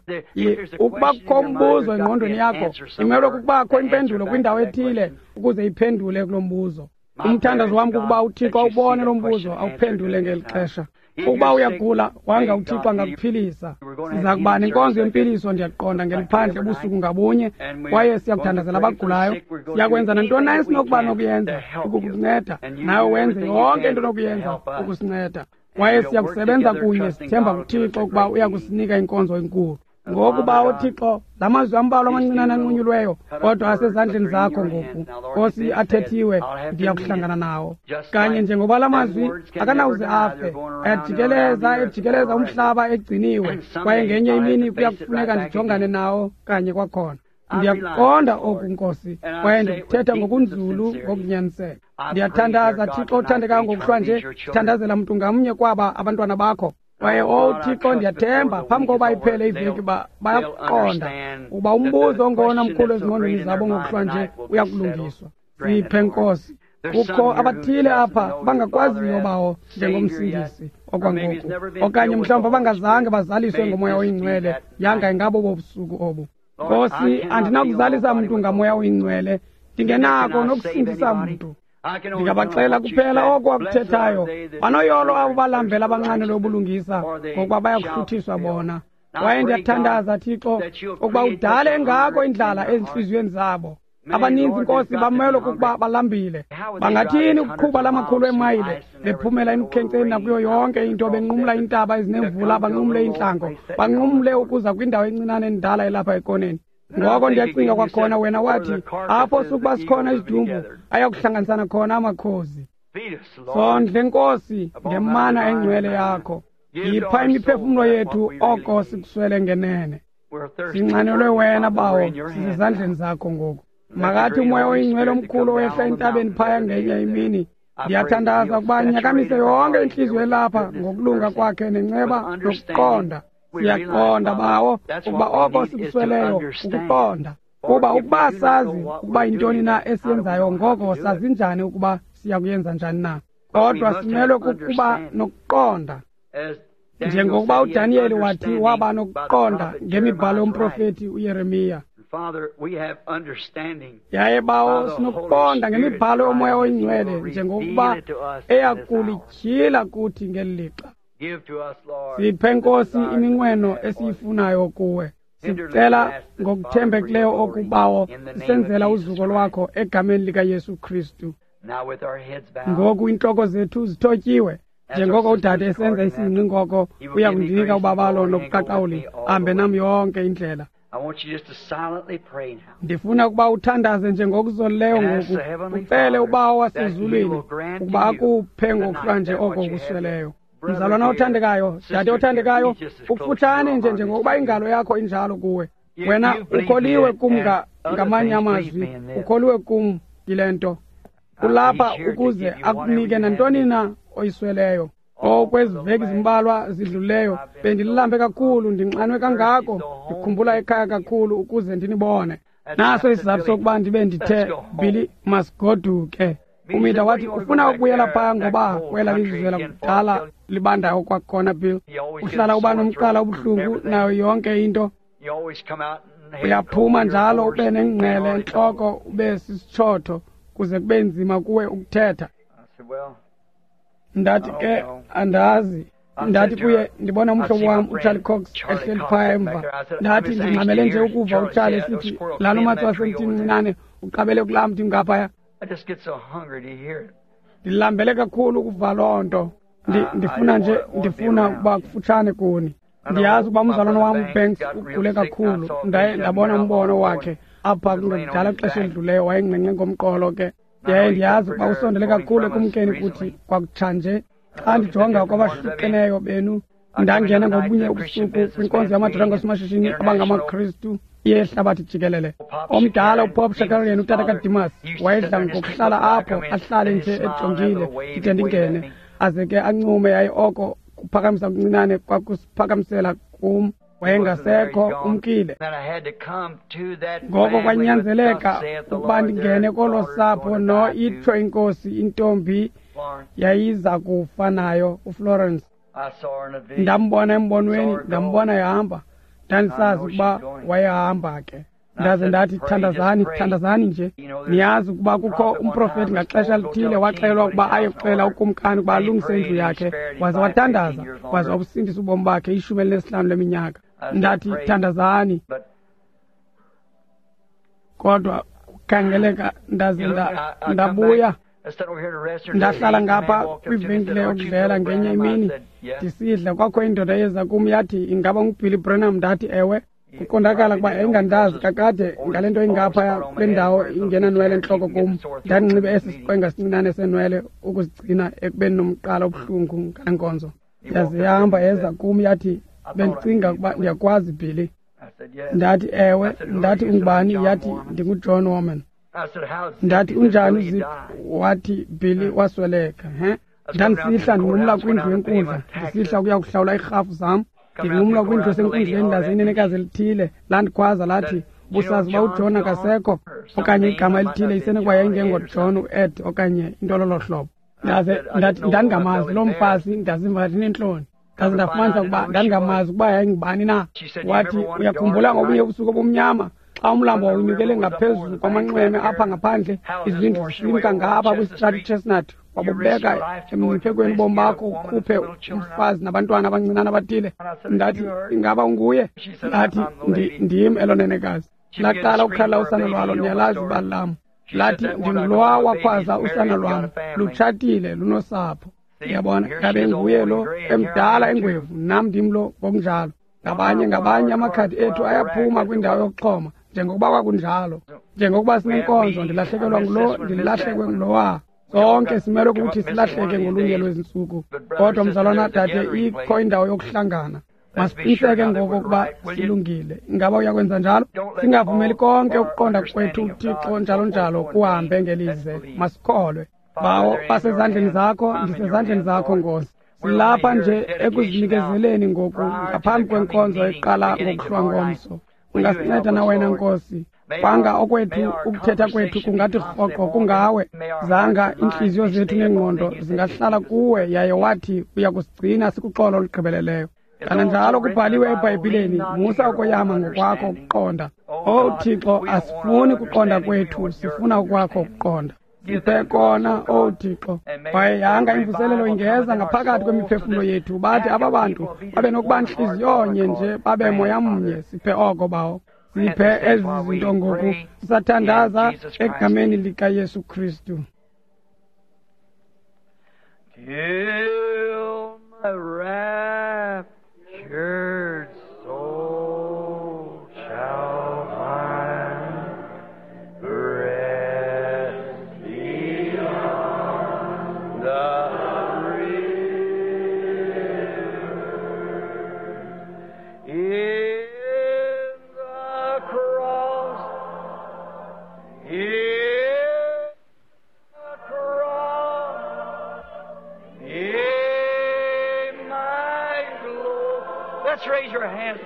ukuba kukho umbuzo engqondweni yakho, imelwe kukubakho impendulo kwindawo ethile ukuze iphendule kulo mbuzo. Umthandazo wam kukuba uThixo awubone lo mbuzo, awuphendule ngeli xesha. Ukuba uyagula wanga uThixo angakuphilisa. Siza kuba nenkonzo yempiliso, ndiyaqonda, ngeliphandle ubusuku ngabunye, kwaye siyakuthandazela abagulayo. Siyakwenza nantoni na esinokuba nokuyenza ukukunceda, nawe wenze yonke into nokuyenza ukusinceda. Kwaye siyakusebenza kunye, sithemba kuThixo ukuba uyakusinika inkonzo enkulu. Ngokuba uThixo la mazwi ambalwa amancinane anqunyulweyo, kodwa asezandleni zakho ngoku. Nkosi athethiwe, ndiyakuhlangana nawo. Kanye njengoba la mazwi akanawuze afe, ejikeleza ejikeleza umhlaba egciniwe, kwaye ngenye imini kuyakufuneka ndijongane nawo kanye kwakhona. Ndiyakuqonda oku Nkosi, kwaye ndikuthetha ngokunzulu, ngokunyaniseka. Ndiyathandaza Thixo othandekayo ngokuhlwa nje, thandazela mntu ngamnye kwaba abantwana bakho. Kwaye oh Thixo ndiyathemba phambi kokuba iphele iveki bayakuqonda uba umbuzo ongona mkhulu ezingqondweni zabo ngokuhlwa nje uyakulungiswa. Siphe Nkosi. Kukho abathile apha bangakwaziyo bawo njengomsindisi okwangoku, okanye mhlawumbi bangazange bazaliswe ngomoya oyingcwele, yanga ingabo bobusuku obu. Nkosi, andinakuzalisa mntu ngamoya oyingcwele, ndingenako nokusindisa mntu. Ndingabaxela kuphela oko wakuthethayo. Banoyolo abo balambela abanqane lobulungisa ngokuba bayakuhluthiswa bona. Kwaye ndiyathandaza Thixo ukuba udale engako indlala ezinhliziyweni zabo. Abaninzi Nkosi bamelwe kukuba balambile. Bangathini ukuqhuba lamakhulu emayile bephumela emkhenkceni nakuyo yonke into, benqumla intaba ezinemvula, banqumle intlango, banqumle ukuza kwindawo encinane endala elapha ekoneni. Ngoko ndiyacinga kwakhona wena wathi apho sukuba sikhona isidumbu ayakuhlanganisana khona amakhozi. Sondle Nkosi ngemana engcwele yakho. Yipha imiphefumulo yethu oko sikuswele ngenene. Sinxanelwe wena bawo, sisezandleni zakho ngoku. Makathi umoya oyingcwele omkhulu wehla entabeni phaya ngenye imini. Ndiyathandaza ukuba nyakamise yonke inhliziyo elapha ngokulunga kwakhe nenceba nokuqonda. Siyaqonda bawo ukuba oko sikusweleyo ukuqonda, kuba ukuba sazi ukuba yintoni na esiyenzayo, ngoko sazi njani ukuba siya kuyenza njani na. Kodwa simelwe kukuba nokuqonda. njengokuba uDaniel wathi waba nokuqonda ngemibhalo yomprofeti uYeremiya. Father, we have understanding. Yaye bawo sinokuqonda ngemibhalo yomoya oyingcwele njengokuba eyakulijila kuthi ngelilixa. Give to us, Lord. Siphe Nkosi iminqweno esiyifunayo kuwe. Sicela ngokuthembekileyo okubawo senzela uzuko lwakho egameni lika Yesu Kristu. Now with our heads bowed. Ngoku inhloko zethu zithotyiwe njengoko udade esenza isingqi ngoko uyakundinika ubabalo nobuqaqawuli ambe nami yonke indlela. I want you just to silently pray now. Ndifuna ukuba uthandaze njengokuzolileyo ngoku ucele ubawo wasezulwini ukuba akuphe ngokuhlwa nje oko kusweleyo. Mzalwana othandekayo, dade othandekayo, ukufutshane nje njengokuba ingalo yakho injalo kuwe. Wena ukholiwe kum ngamanye amazwi, ukholiwe kum yile nto. Ulapha ukuze akunike nantoni na oyisweleyo. O kwezi veki zimbalwa zidluleyo bendilambe kakhulu ndinxanwe kangako ndikhumbula ekhaya kakhulu ukuze ndinibone. Naso isizathu sokuba ndibe ndithe Billy masigoduke. Umida wathi ufuna ukubuyela phaya ngoba kwela lizwe lakudala libandayo kwakhona Bill. Uhlala uba nomqala obuhlungu nayo yonke into. You always come out and Uyaphuma njalo ube nengqele enhloko ube sisichotho kuze kube nzima kuwe ukuthetha. I said, well, Ndathi ke andazi. Ndathi kuye ndibona umhlobo wami uCharlie Cox ehleli phaya emva. Ndathi ndinqamele nje ukuva uCharlie esithi lana umatsi wasemthini mncane uqabele kulaa mthi ngaphaya. I just get so hungry to hear it. Ndilambele kakhulu ukuva loo nto. Ndifuna nje ndifuna ukuba kufutshane kuni. Ndiyazi ukuba umzalwane wami uBanks ugule kakhulu. Ndaye ndabona umbono wakhe apha kungekudala ixesha elidluleyo wayengqengqe ngomqolo ke. Yaye ndiyazi ukuba usondele kakhulu ekumkeni kuthi kwakutshanje. Xa ndijonga kwabahlukeneyo benu ndangena ngobunye ubusuku kwinkonzo yamadoda ngosomashishini abangamaKristu yehlabathi jikelele. Omdala uPop Shakarian utata kaDimas wayedla ngokuhlala apho ahlale nje ejongile ide ndingene aze ke ancume yaye oko kuphakamisa kuncinane kwakusiphakamisela kum wayengasekho umkile. Ngoko kwanyanzeleka ukuba ndingene kolo sapho no ithiwe inkosi intombi yayiza kufa nayo uFlorence. Ndambona embonweni ndambona yahamba ndandisazi ukuba wayehamba ke. Ndaze ndathi thandazani thandazani nje niyazi ukuba kukho umprofeti ngaxesha lithile waxelwa ukuba ayekuxela ukumkani ukuba alungise indlu yakhe waze wathandaza waze wabusindisa ubomi bakhe ishumi elinesihlanu leminyaka. Ndathi thandazani kodwa kukhangeleka ndaze ndabuya ndahlala ngapha kwivenkile yokudlela ngenye imini ndisidla kwakho indoda yeza kum yathi ingaba nguBilly Branham. Ndathi ewe kuqondakala ukuba yayingandazi kakade ngale nto ingapha kule ndawo ingena nwele entloko kum. Ndandinxibe esi siqwenga sincinane senwele ukusigcina ekubeni nomqala obuhlungu ngale nkonzo. Yaze yahamba yeza kum yathi bendicinga ukuba ndiyakwazi Billy. Ndathi ewe. Ndathi ungubani? Yathi ndinguJohn Woman. Ndathi unjani uziphi? Wathi Billy wasweleka. he Ndandisihla ndingumla kwindlu yenkundla ndisihla kuya kuhlawula irhafu zam ndingumla kwindlu senkundleni ndaze inenekazi elithile landikhwaza lathi busazi uba uJohn akasekho okanye igama elithile isenekuba yayingengoJohn uEd okanye into lolo hlobo. Ndaze ndandingamazi loo mfazi ndaziva ndinentloni ndaze ndafumanisa ukuba ndandingamazi ukuba yayingubani na. Wathi uyakhumbula ngobunye ubusuku obumnyama xa umlambo wawunikele ngaphezulu kwamanxweme apha ngaphandle izindlu zisimka ngapha kwiStrati Chestnut wabubeka emngciphekweni bomi bakho ukhuphe umfazi nabantwana abancinane abathile. Ndathi ingaba unguye? Lathi ndim elo nenekazi. Laqala ukukhala usana lwalo ndiyalazi ibali lam. Lathi ndingulowa wakhwaza usana lwam lutshatile lunosapho. Uyabona ngabe nguye lo emdala engwevu nam ndim lo ngokunjalo. Ngabanye ngabanye amakhadi ethu ayaphuma kwindawo yokuxhoma njengokuba kwakunjalo. Njengokuba sinenkonzo ndilahlekelwa ngulo ndilahlekwe ngulowa. Sonke simele ukuthi silahleke ngolunye lwezintsuku. Kodwa mzalwana dade ikho indawo yokuhlangana. Masiqiniseke ngoko ukuba silungile. Ingaba uyakwenza njalo? Singavumeli konke ukuqonda kwethu uThixo njalo njalo kuhambe ngelize. Masikholwe. Bawo basezandleni zakho ndisezandleni zakho Nkosi. Silapha nje ekuzinikezeleni ngoku ngaphambi kwenkonzo eqala ngokuhlwa ngomso. Ungasinceda na wena Nkosi panga okwethu ukuthetha kwethu kungathi rhoqo kungawe, zanga inhliziyo zethu nengqondo zingahlala kuwe, yaye wathi uya kusigcina sikuxolo olugqibeleleyo. Kananjalo kubhaliwe eBhayibhileni, musa ukoyama ngokwakho ukuqonda. O Thixo, asifuni kuqonda kwethu, sifuna ukwakho ukuqonda. Siphe kona, o Thixo. Kwaye yanga imvuselelo ingeza ngaphakathi kwemiphefumlo yethu, bathi aba bantu babe nokuba ntliziyonye nje, babe moya mnye. Siphe oko bawo, siphe ezi zinto ngoku sisathandaza egameni likaYesu Kristu. Till my raptured soul shall find rest beyond the river. In the cross, in the cross, in my glory. Let's raise your hands.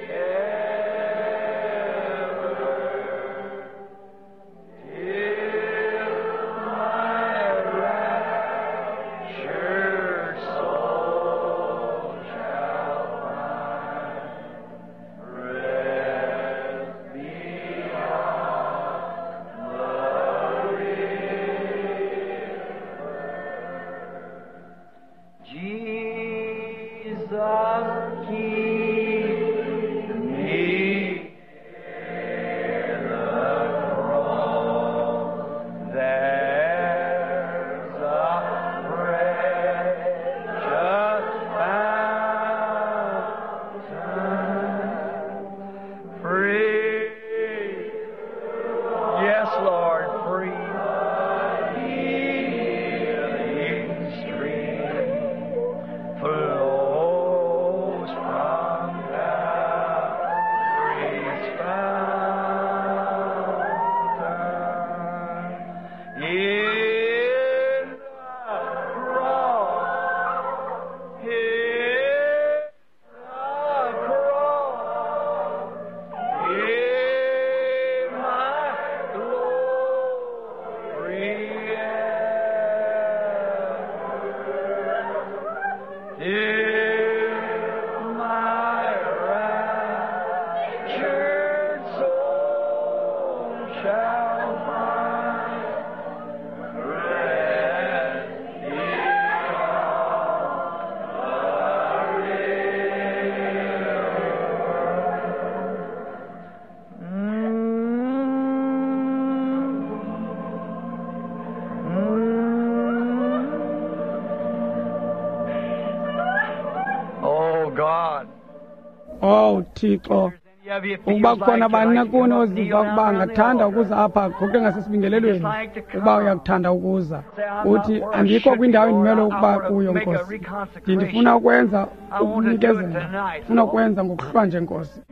Oh Thixo, ukuba khona bani nakuni oziva ukuba angathanda ukuza apha ngoku engasesibingelelweni, ukuba uyakuthanda ukuza uthi andikho kwindawo endimele ukuba kuyo Nkosi, ndifuna ukwenza ukunikezela, ndifuna ukwenza ngokuhlwa nje Nkosi.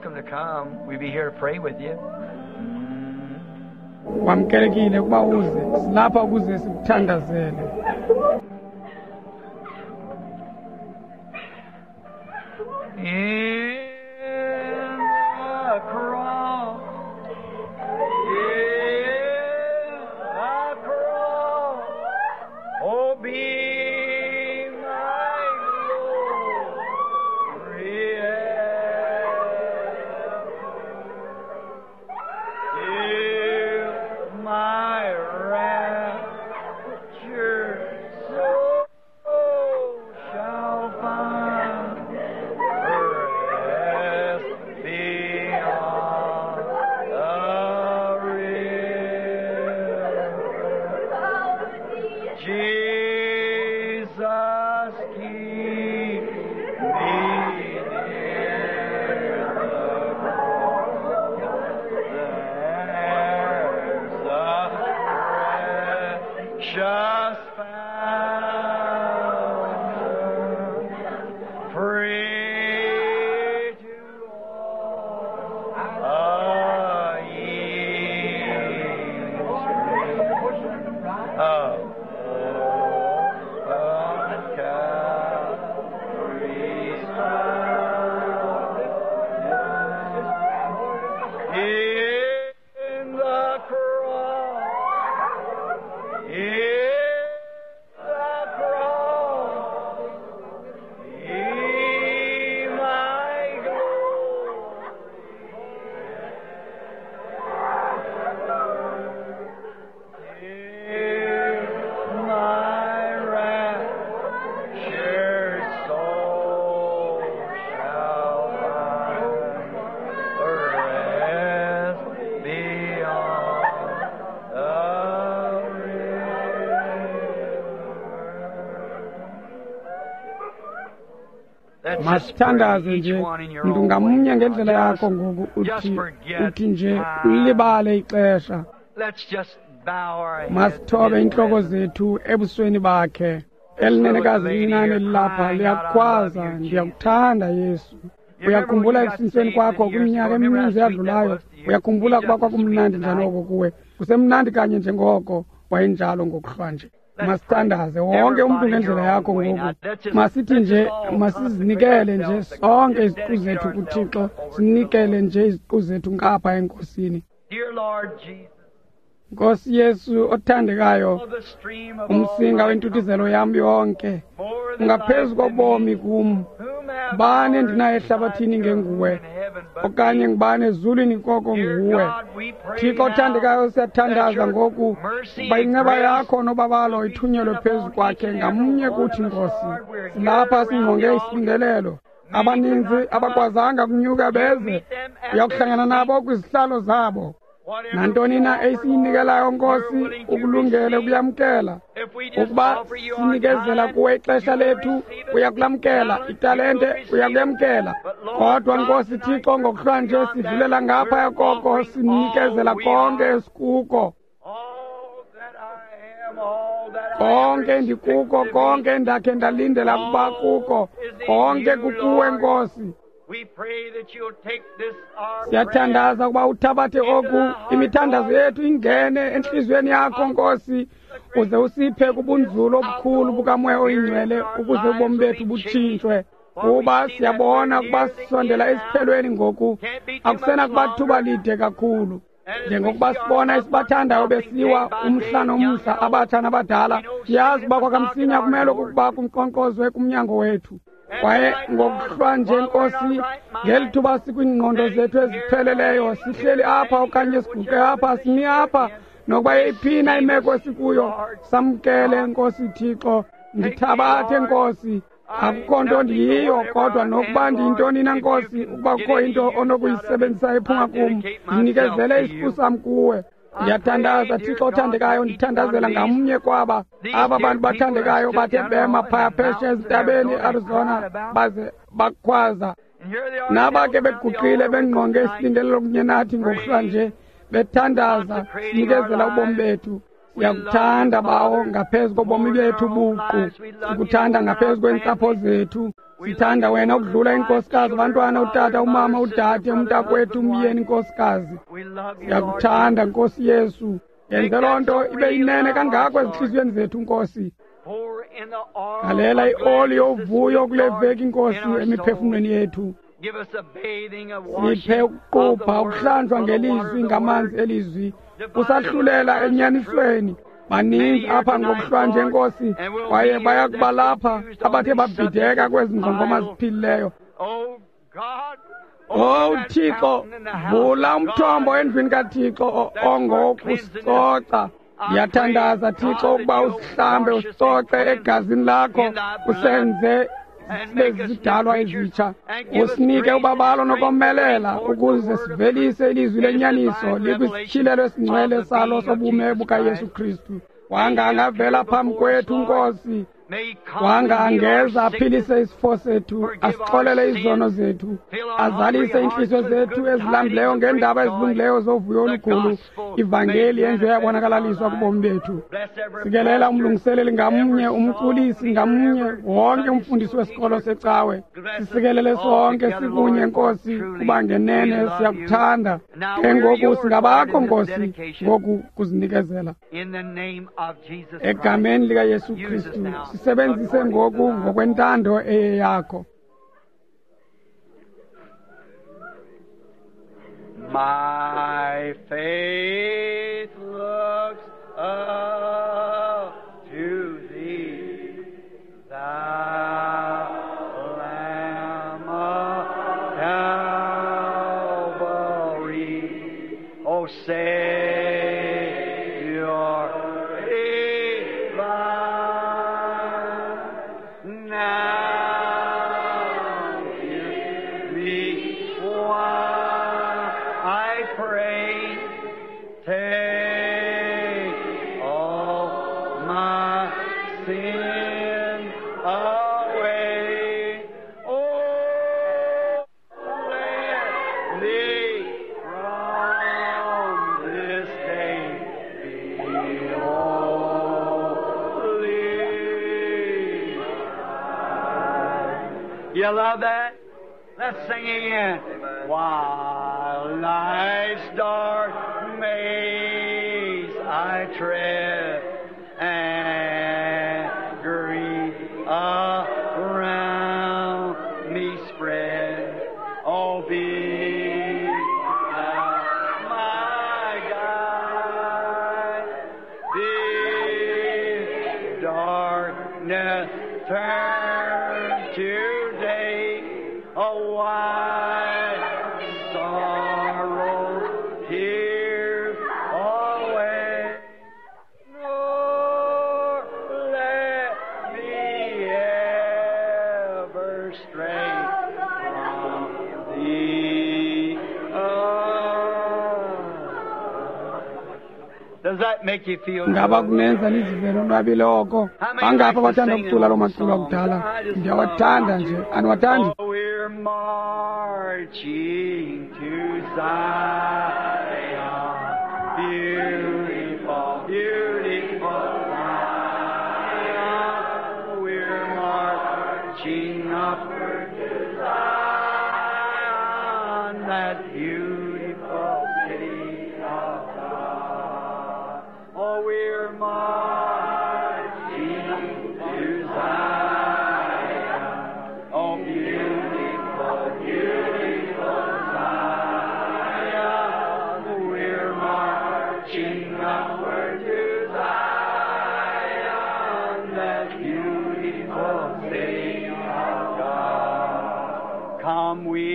Wamkelekile ukuba uze, silapha ukuze sikuthandazele. In the cross, in the cross, oh, be my glory till my rapture soul shall find. masithandaze nje mntu ngamnye ngendlela yakho ngoku uthi uthi nje ulibale ixesha. Masithobe intloko zethu ebusweni bakhe. Elinenekazi linani lilapha liyakhwaza, ndiyakuthanda Yesu. Uyakhumbula ekusinisweni kwakho kwiminyaka emininzi eyadlulayo, uyakhumbula kuba kwakumnandi njanoko kuwe, kusemnandi kanye njengoko wayenjalo ngokuhlwa nje. Masithandaze wonke umntu ngendlela yakho ngoku. Masithi nje masizinikele nje sonke iziqu zethu kuThixo, sinikele nje iziqu zethu ngapha enkosini. Nkosi Yesu othandekayo, umsinga wentutizelo yam yonke ungaphezu kobomi kum. Bani endinayo ehlabathini ngenguwe, okanye ngibani ezulwini koko nguwe. Thixo othandekayo, siyathandaza ngoku uba inceba yakho nobabalo ithunyelwe phezu kwakhe ngamnye kuthi Nkosi. Silapha singqonge isibingelelo. Abaninzi abakwazanga kunyuka beze, uyakuhlangana nabo kwizihlalo zabo. Nantoni na esiyinikelayo Nkosi ukulungele ukuyamkela. Ukuba sinikezela kuwe ixesha lethu uyakulamkela, italente uyakuyamkela. Kodwa Nkosi Thixo ngokuhlwa nje sivulela ngapha koko sinikezela konke esikuko. Konke ndikuko, konke ndakhe ndalindela kuba kuko, konke kukuwe Nkosi. Siyathandaza ukuba uthabathe oku imithandazo yethu ingene enhliziyweni yakho Nkosi, uze usiphe kubunzulu obukhulu bukamoya oyingcwele ukuze ubomi bethu butshintshwe. Kuba siyabona ukuba sisondela esiphelweni ngoku, akusena kuba thuba lide kakhulu. Njengokuba sibona isibathandayo besiwa umhla nomhla abatsha nabadala, siyazi uba kwakamsinya kumele ukuba kumqonqozwe kumnyango wethu. Kwaye ngokuhlwa nje Nkosi, ngeli thuba sikwingqondo zethu ezipheleleyo, sihleli apha okanye siguqe apha, simi apha, nokuba iphina imeko esikuyo, samkele Nkosi Thixo. Ndithabathe Nkosi, akukho nto ndiyiyo, kodwa nokuba ndiyintoni na Nkosi, ukuba kukho into onokuyisebenzisa ephuma kum, ndinikezele isifu sam kuwe. Ndiyathandaza Thixo othandekayo, ndithandazela ngamnye kwaba aba bantu bathandekayo bathe bema phaya pheshe ezintabeni Arizona baze bakhwaza. Naba ke beguqile bengqonge isibingelelo kunye nathi ngokuhlwa nje, bethandaza sinikezela ubomi bethu. Siyakuthanda bawo ngaphezu kobomi bethu buqu, sikuthanda ngaphezu kweentsapho zethu. Sithanda wena ukudlula inkosikazi, abantwana, utata, umama, udade, umntakwethu, umyeni inkosikazi. Siyakuthanda Nkosi Yesu. Yenze loo nto ibe yinene kangako ezintliziyweni zethu Nkosi. Galela ioli yovuyo kule veki Nkosi emiphefumlweni yethu. Siphe ukuqupha, ukuhlanjwa ngelizwi ngamanzi elizwi, kusahlulela enyanisweni. Baninzi apha ngokuhlwa nje Nkosi, kwaye bayakuba lapha abathe babhideka kwezi ngongoma ziphilileyo. Oh Thixo, vula umthombo endlwini kaThixo ongokusicoca. Ndiyathandaza Thixo ukuba usihlambe usicoce egazini lakho, usenze sibe zidalwa ezitsha. Usinike ubabalo nokomelela ukuze sivelise ilizwi lenyaniso likwisishilelo esingcwele salo sobume bukaYesu Kristu. Wanga angavela phambi kwethu Nkosi, wanga angeza aphilise isifo sethu, asixolele izono zethu, azalise inhliziyo zethu ezilambileyo ngeendaba ezilungileyo zovuyo olukhulu, ivangeli yenziwe yabonakaliswa kubomi bethu. Sikelela umlungiseleli ngamnye, umkhulisi ngamnye, wonke umfundisi wesikolo secawe. Sikelele sonke sikunye Nkosi, kuba ngenene siyakuthanda. Ke ngoku singabakho Nkosi, ngoku kuzinikezela egameni likaYesu Kristu. Sisebenzise ngoku ngokwentando eyakho. My faith looks up to thee, thou Lamb of Calvary, O Savior divine. Now give me one, I pray, take all my sin away. Oh, You love that? Let's sing again. While life's dark maze I tread, and grief around me spread, oh, be thou my guide. Bid darkness turn to day, a wide sorrow here away, nor let me ever stray from thee. Oh. Does that make you feel ngaba kunenza nizivele unwabile oko angapha bathanda ukucula lo maculo akudala ndiyawathanda nje aniwathandi. Oh, we're marching to Zion, beautiful, beautiful Zion. We're marching upward to Zion, that beautiful city of God. Oh, we're marching to Zion. Oh, beautiful, beautiful Zion. We're marching upward to Zion, that beautiful city of God. Come we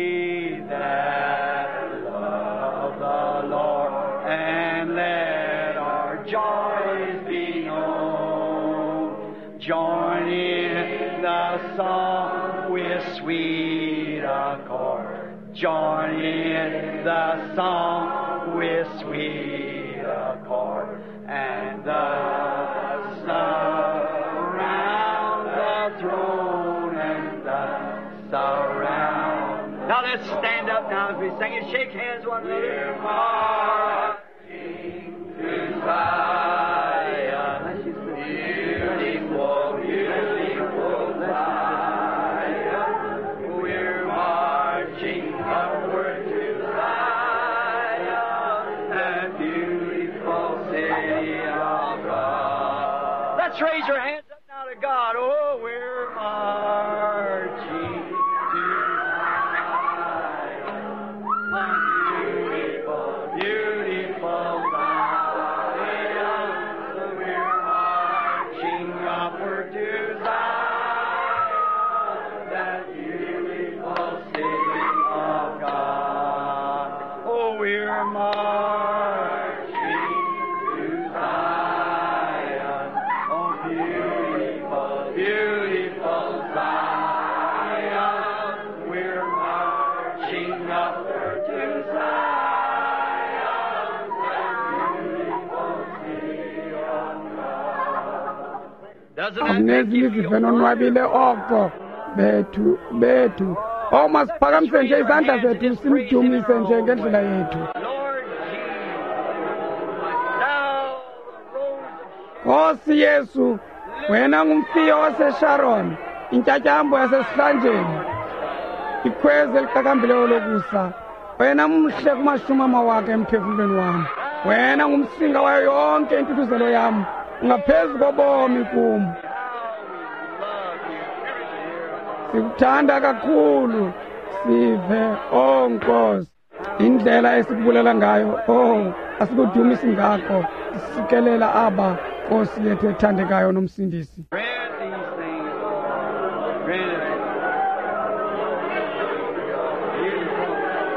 that love the Lord, and let our joys be known. Join in the song with sweet accord. Join in the song with sweet accord. And thus surround the throne, and thus surround. Now let's stand up now as we sing and shake hands one another. Marching to Zion, beautiful, beautiful Zion. We're marching upward to Zion, that beautiful city of God. Let's raise your hands up now to God. Oh, we're marching to Zion, beautiful, beautiful Zion. We're marching upward to Zion, that beautiful city of God. Oh, we're marching to Zion. Oh, beautiful, beautiful Zion. We're marching upward to Zion, that beautiful city of God. Doesn't that make you feel Nizivele unwabile oko bethu bethu. Oh, masiphakamise nje izandla zethu simdumise nje ngendlela yethu. Lord Jesus, now the rose of Nkosi Yesu, wena ngumfiyo waseSharon, intyatyambo yasesihlanjeni, ikhwezi eliqakambileyo lokusa. Wena mhle kumashumi amawaka emphefumlweni wami. Wena ngumsinga wayo yonke intuthuzelo yami, ungaphezu kobomi kum. Sikuthanda kakhulu, sive, oh Nkosi, indlela esikubulela ngayo, oh, asikudumisi ngakho, sikelela aba, Nkosi yethu ethandekayo nomsindisi. grant these things, Lord. Grant it. Beautiful,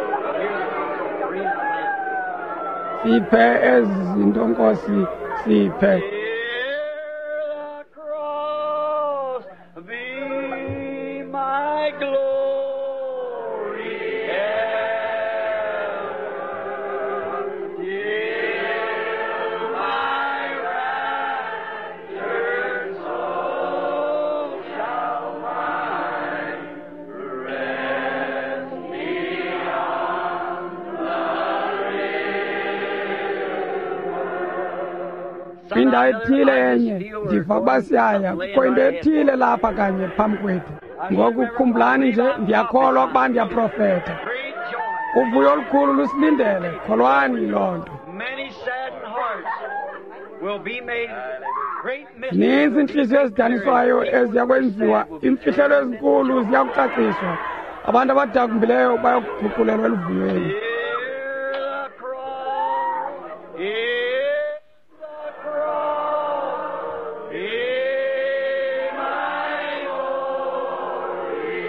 beautiful, beautiful. Siphe ezi zinto Nkosi, siphe. Hear the cross be my glory ever, till my raptured soul shall find rest beyond the river. Indawo ethile enye ndiva uba siyaya kukho into ethile lapha kanye phambi kwethu. I ngoku khumbulani nje ndiyakholwa ukuba ndiyaprofetha Great joy. uvuyo olukhulu lusilindele kholwani loo nto Many saddened hearts will be made great ninzi mysteries. inhliziyo ezidaniswayo eziya kwenziwa imfihlelo ezinkulu ziya kucaciswa abantu abadakumbileyo bayakuguqulelwa eluvuyweni Hear the cross, hear the cross, hear my Lord,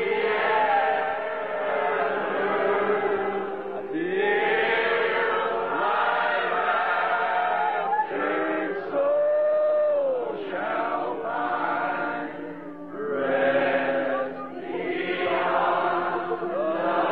hear my raptured soul shall find rest beyond the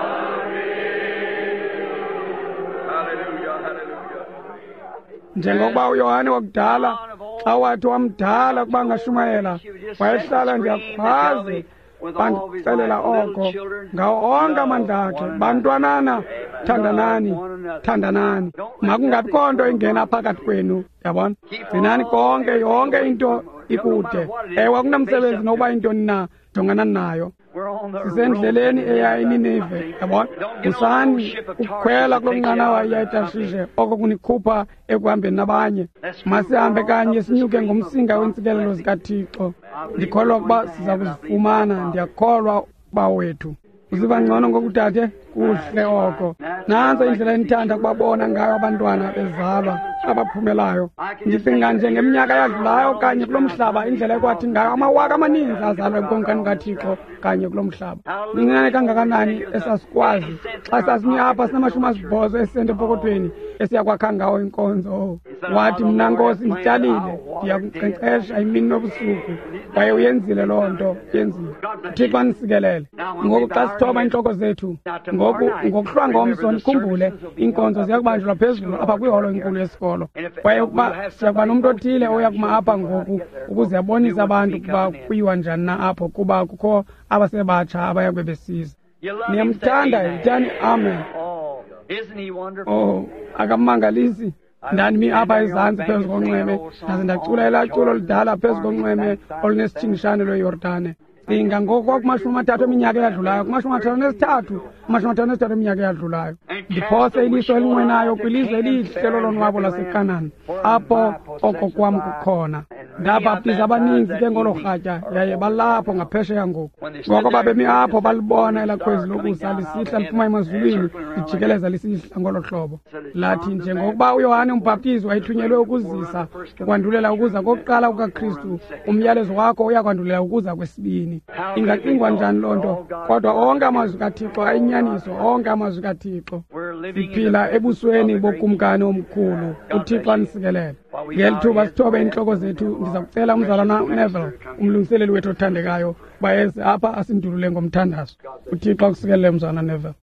Hallelujah, hallelujah. njengokuba uyohane wakudala xa wathi wamdala ukuba angashumayela wayehlala ndiyakwazi bandixelela oko ngawo onke amandla akhe bantwanana thandanani thandanani makungabikho nto ingena phakathi kwenu yabona gcinani konke yonke into ikude ewe kunamsebenzi nokuba intoni na jongana nayo We're on the sisendleleni eya eNineve yabona usani ukukhwela kulo nqanawa iya eTarshishe oko kunikhupha ekuhambeni nabanye masihambe kanye sinyuke ngomsinga wentsikelelo zikaThixo ndikholwa ukuba siza kuzifumana ndiyakholwa uba wethu uziva ngcono ngokutate kuhle oko nanso indlela endithanda kubabona ngayo abantwana bezalwa abaphumelayo ndicinga nje ngeminyaka yadlulayo kanye kulo mhlaba indlela ekwathi ngayo amawaka amaninzi azalwa enkonkani kaThixo kanye kulo mhlaba incinane kangakanani esasikwazi xa sasinye apha sinamashumi asibhozo esisente epokothweni esiyakwakha ngawo inkonzo wathi mna Nkosi ndityalile ndiyakunkcenkcesha imini nobusuku kwaye uyenzile loo nto yenzile uThixo andisikelele ngoku xa sithoba iintloko zethu ngoku ngokuhlwa ngomso ndikhumbule iinkonzo ziyakubanjelwa phezulu apha kwiholo inkulu yesikolo kwaye ukuba siyakuba nomntu othile oya kuma apha ngoku ukuze abonise abantu ukuba kuyiwa njani na apho kuba kukho abasebatsha abaya kube besiza niyamthanda yithani amen Oh, isn't he wonderful? oh akamangalisi ndanimi apha ezantsi phezu konxweme ndaze ndacula elaa culo lidala phezu konxweme olunesitshingishane lweyordane cinga ngoku kwakumashumi amathathu eminyaka eyadlulayo kumashumi amathathu nesithathu amashumi amathathu nesithathu eminyaka eyadlulayo ndiphose iliso elinqwenayo kwilizwe elihle lolonwabo lasekanani apho oko kwam kukhona ndabaptiza abaninzi ke ngolo rhatya yaye balapho ngaphesheya ngoku ngoko babemi apho balibona elakhwezi lokusa lisihla liphuma emazulwini lijikeleza lisihla ngolo hlobo lathi njengokuba uyohane umbhaptizi wayethunyelwe ukuzisa ukwandulela ukuza kokuqala kukaKristu umyalezo wakho uyakwandulela ukuza kwesibini ingacingwa njani loo nto kodwa onke amazwi kaThixo ayinyaniso onke amazwi kaThixo siphila ebusweni bokumkani omkhulu uThixo anisikelele ngeli thuba sithobe intloko zethu ndiza kucela umzalwana Neville umlungiseleli wethu othandekayo bayeze apha asindulule ngomthandazo uThixo akusikelele mzalwana Neville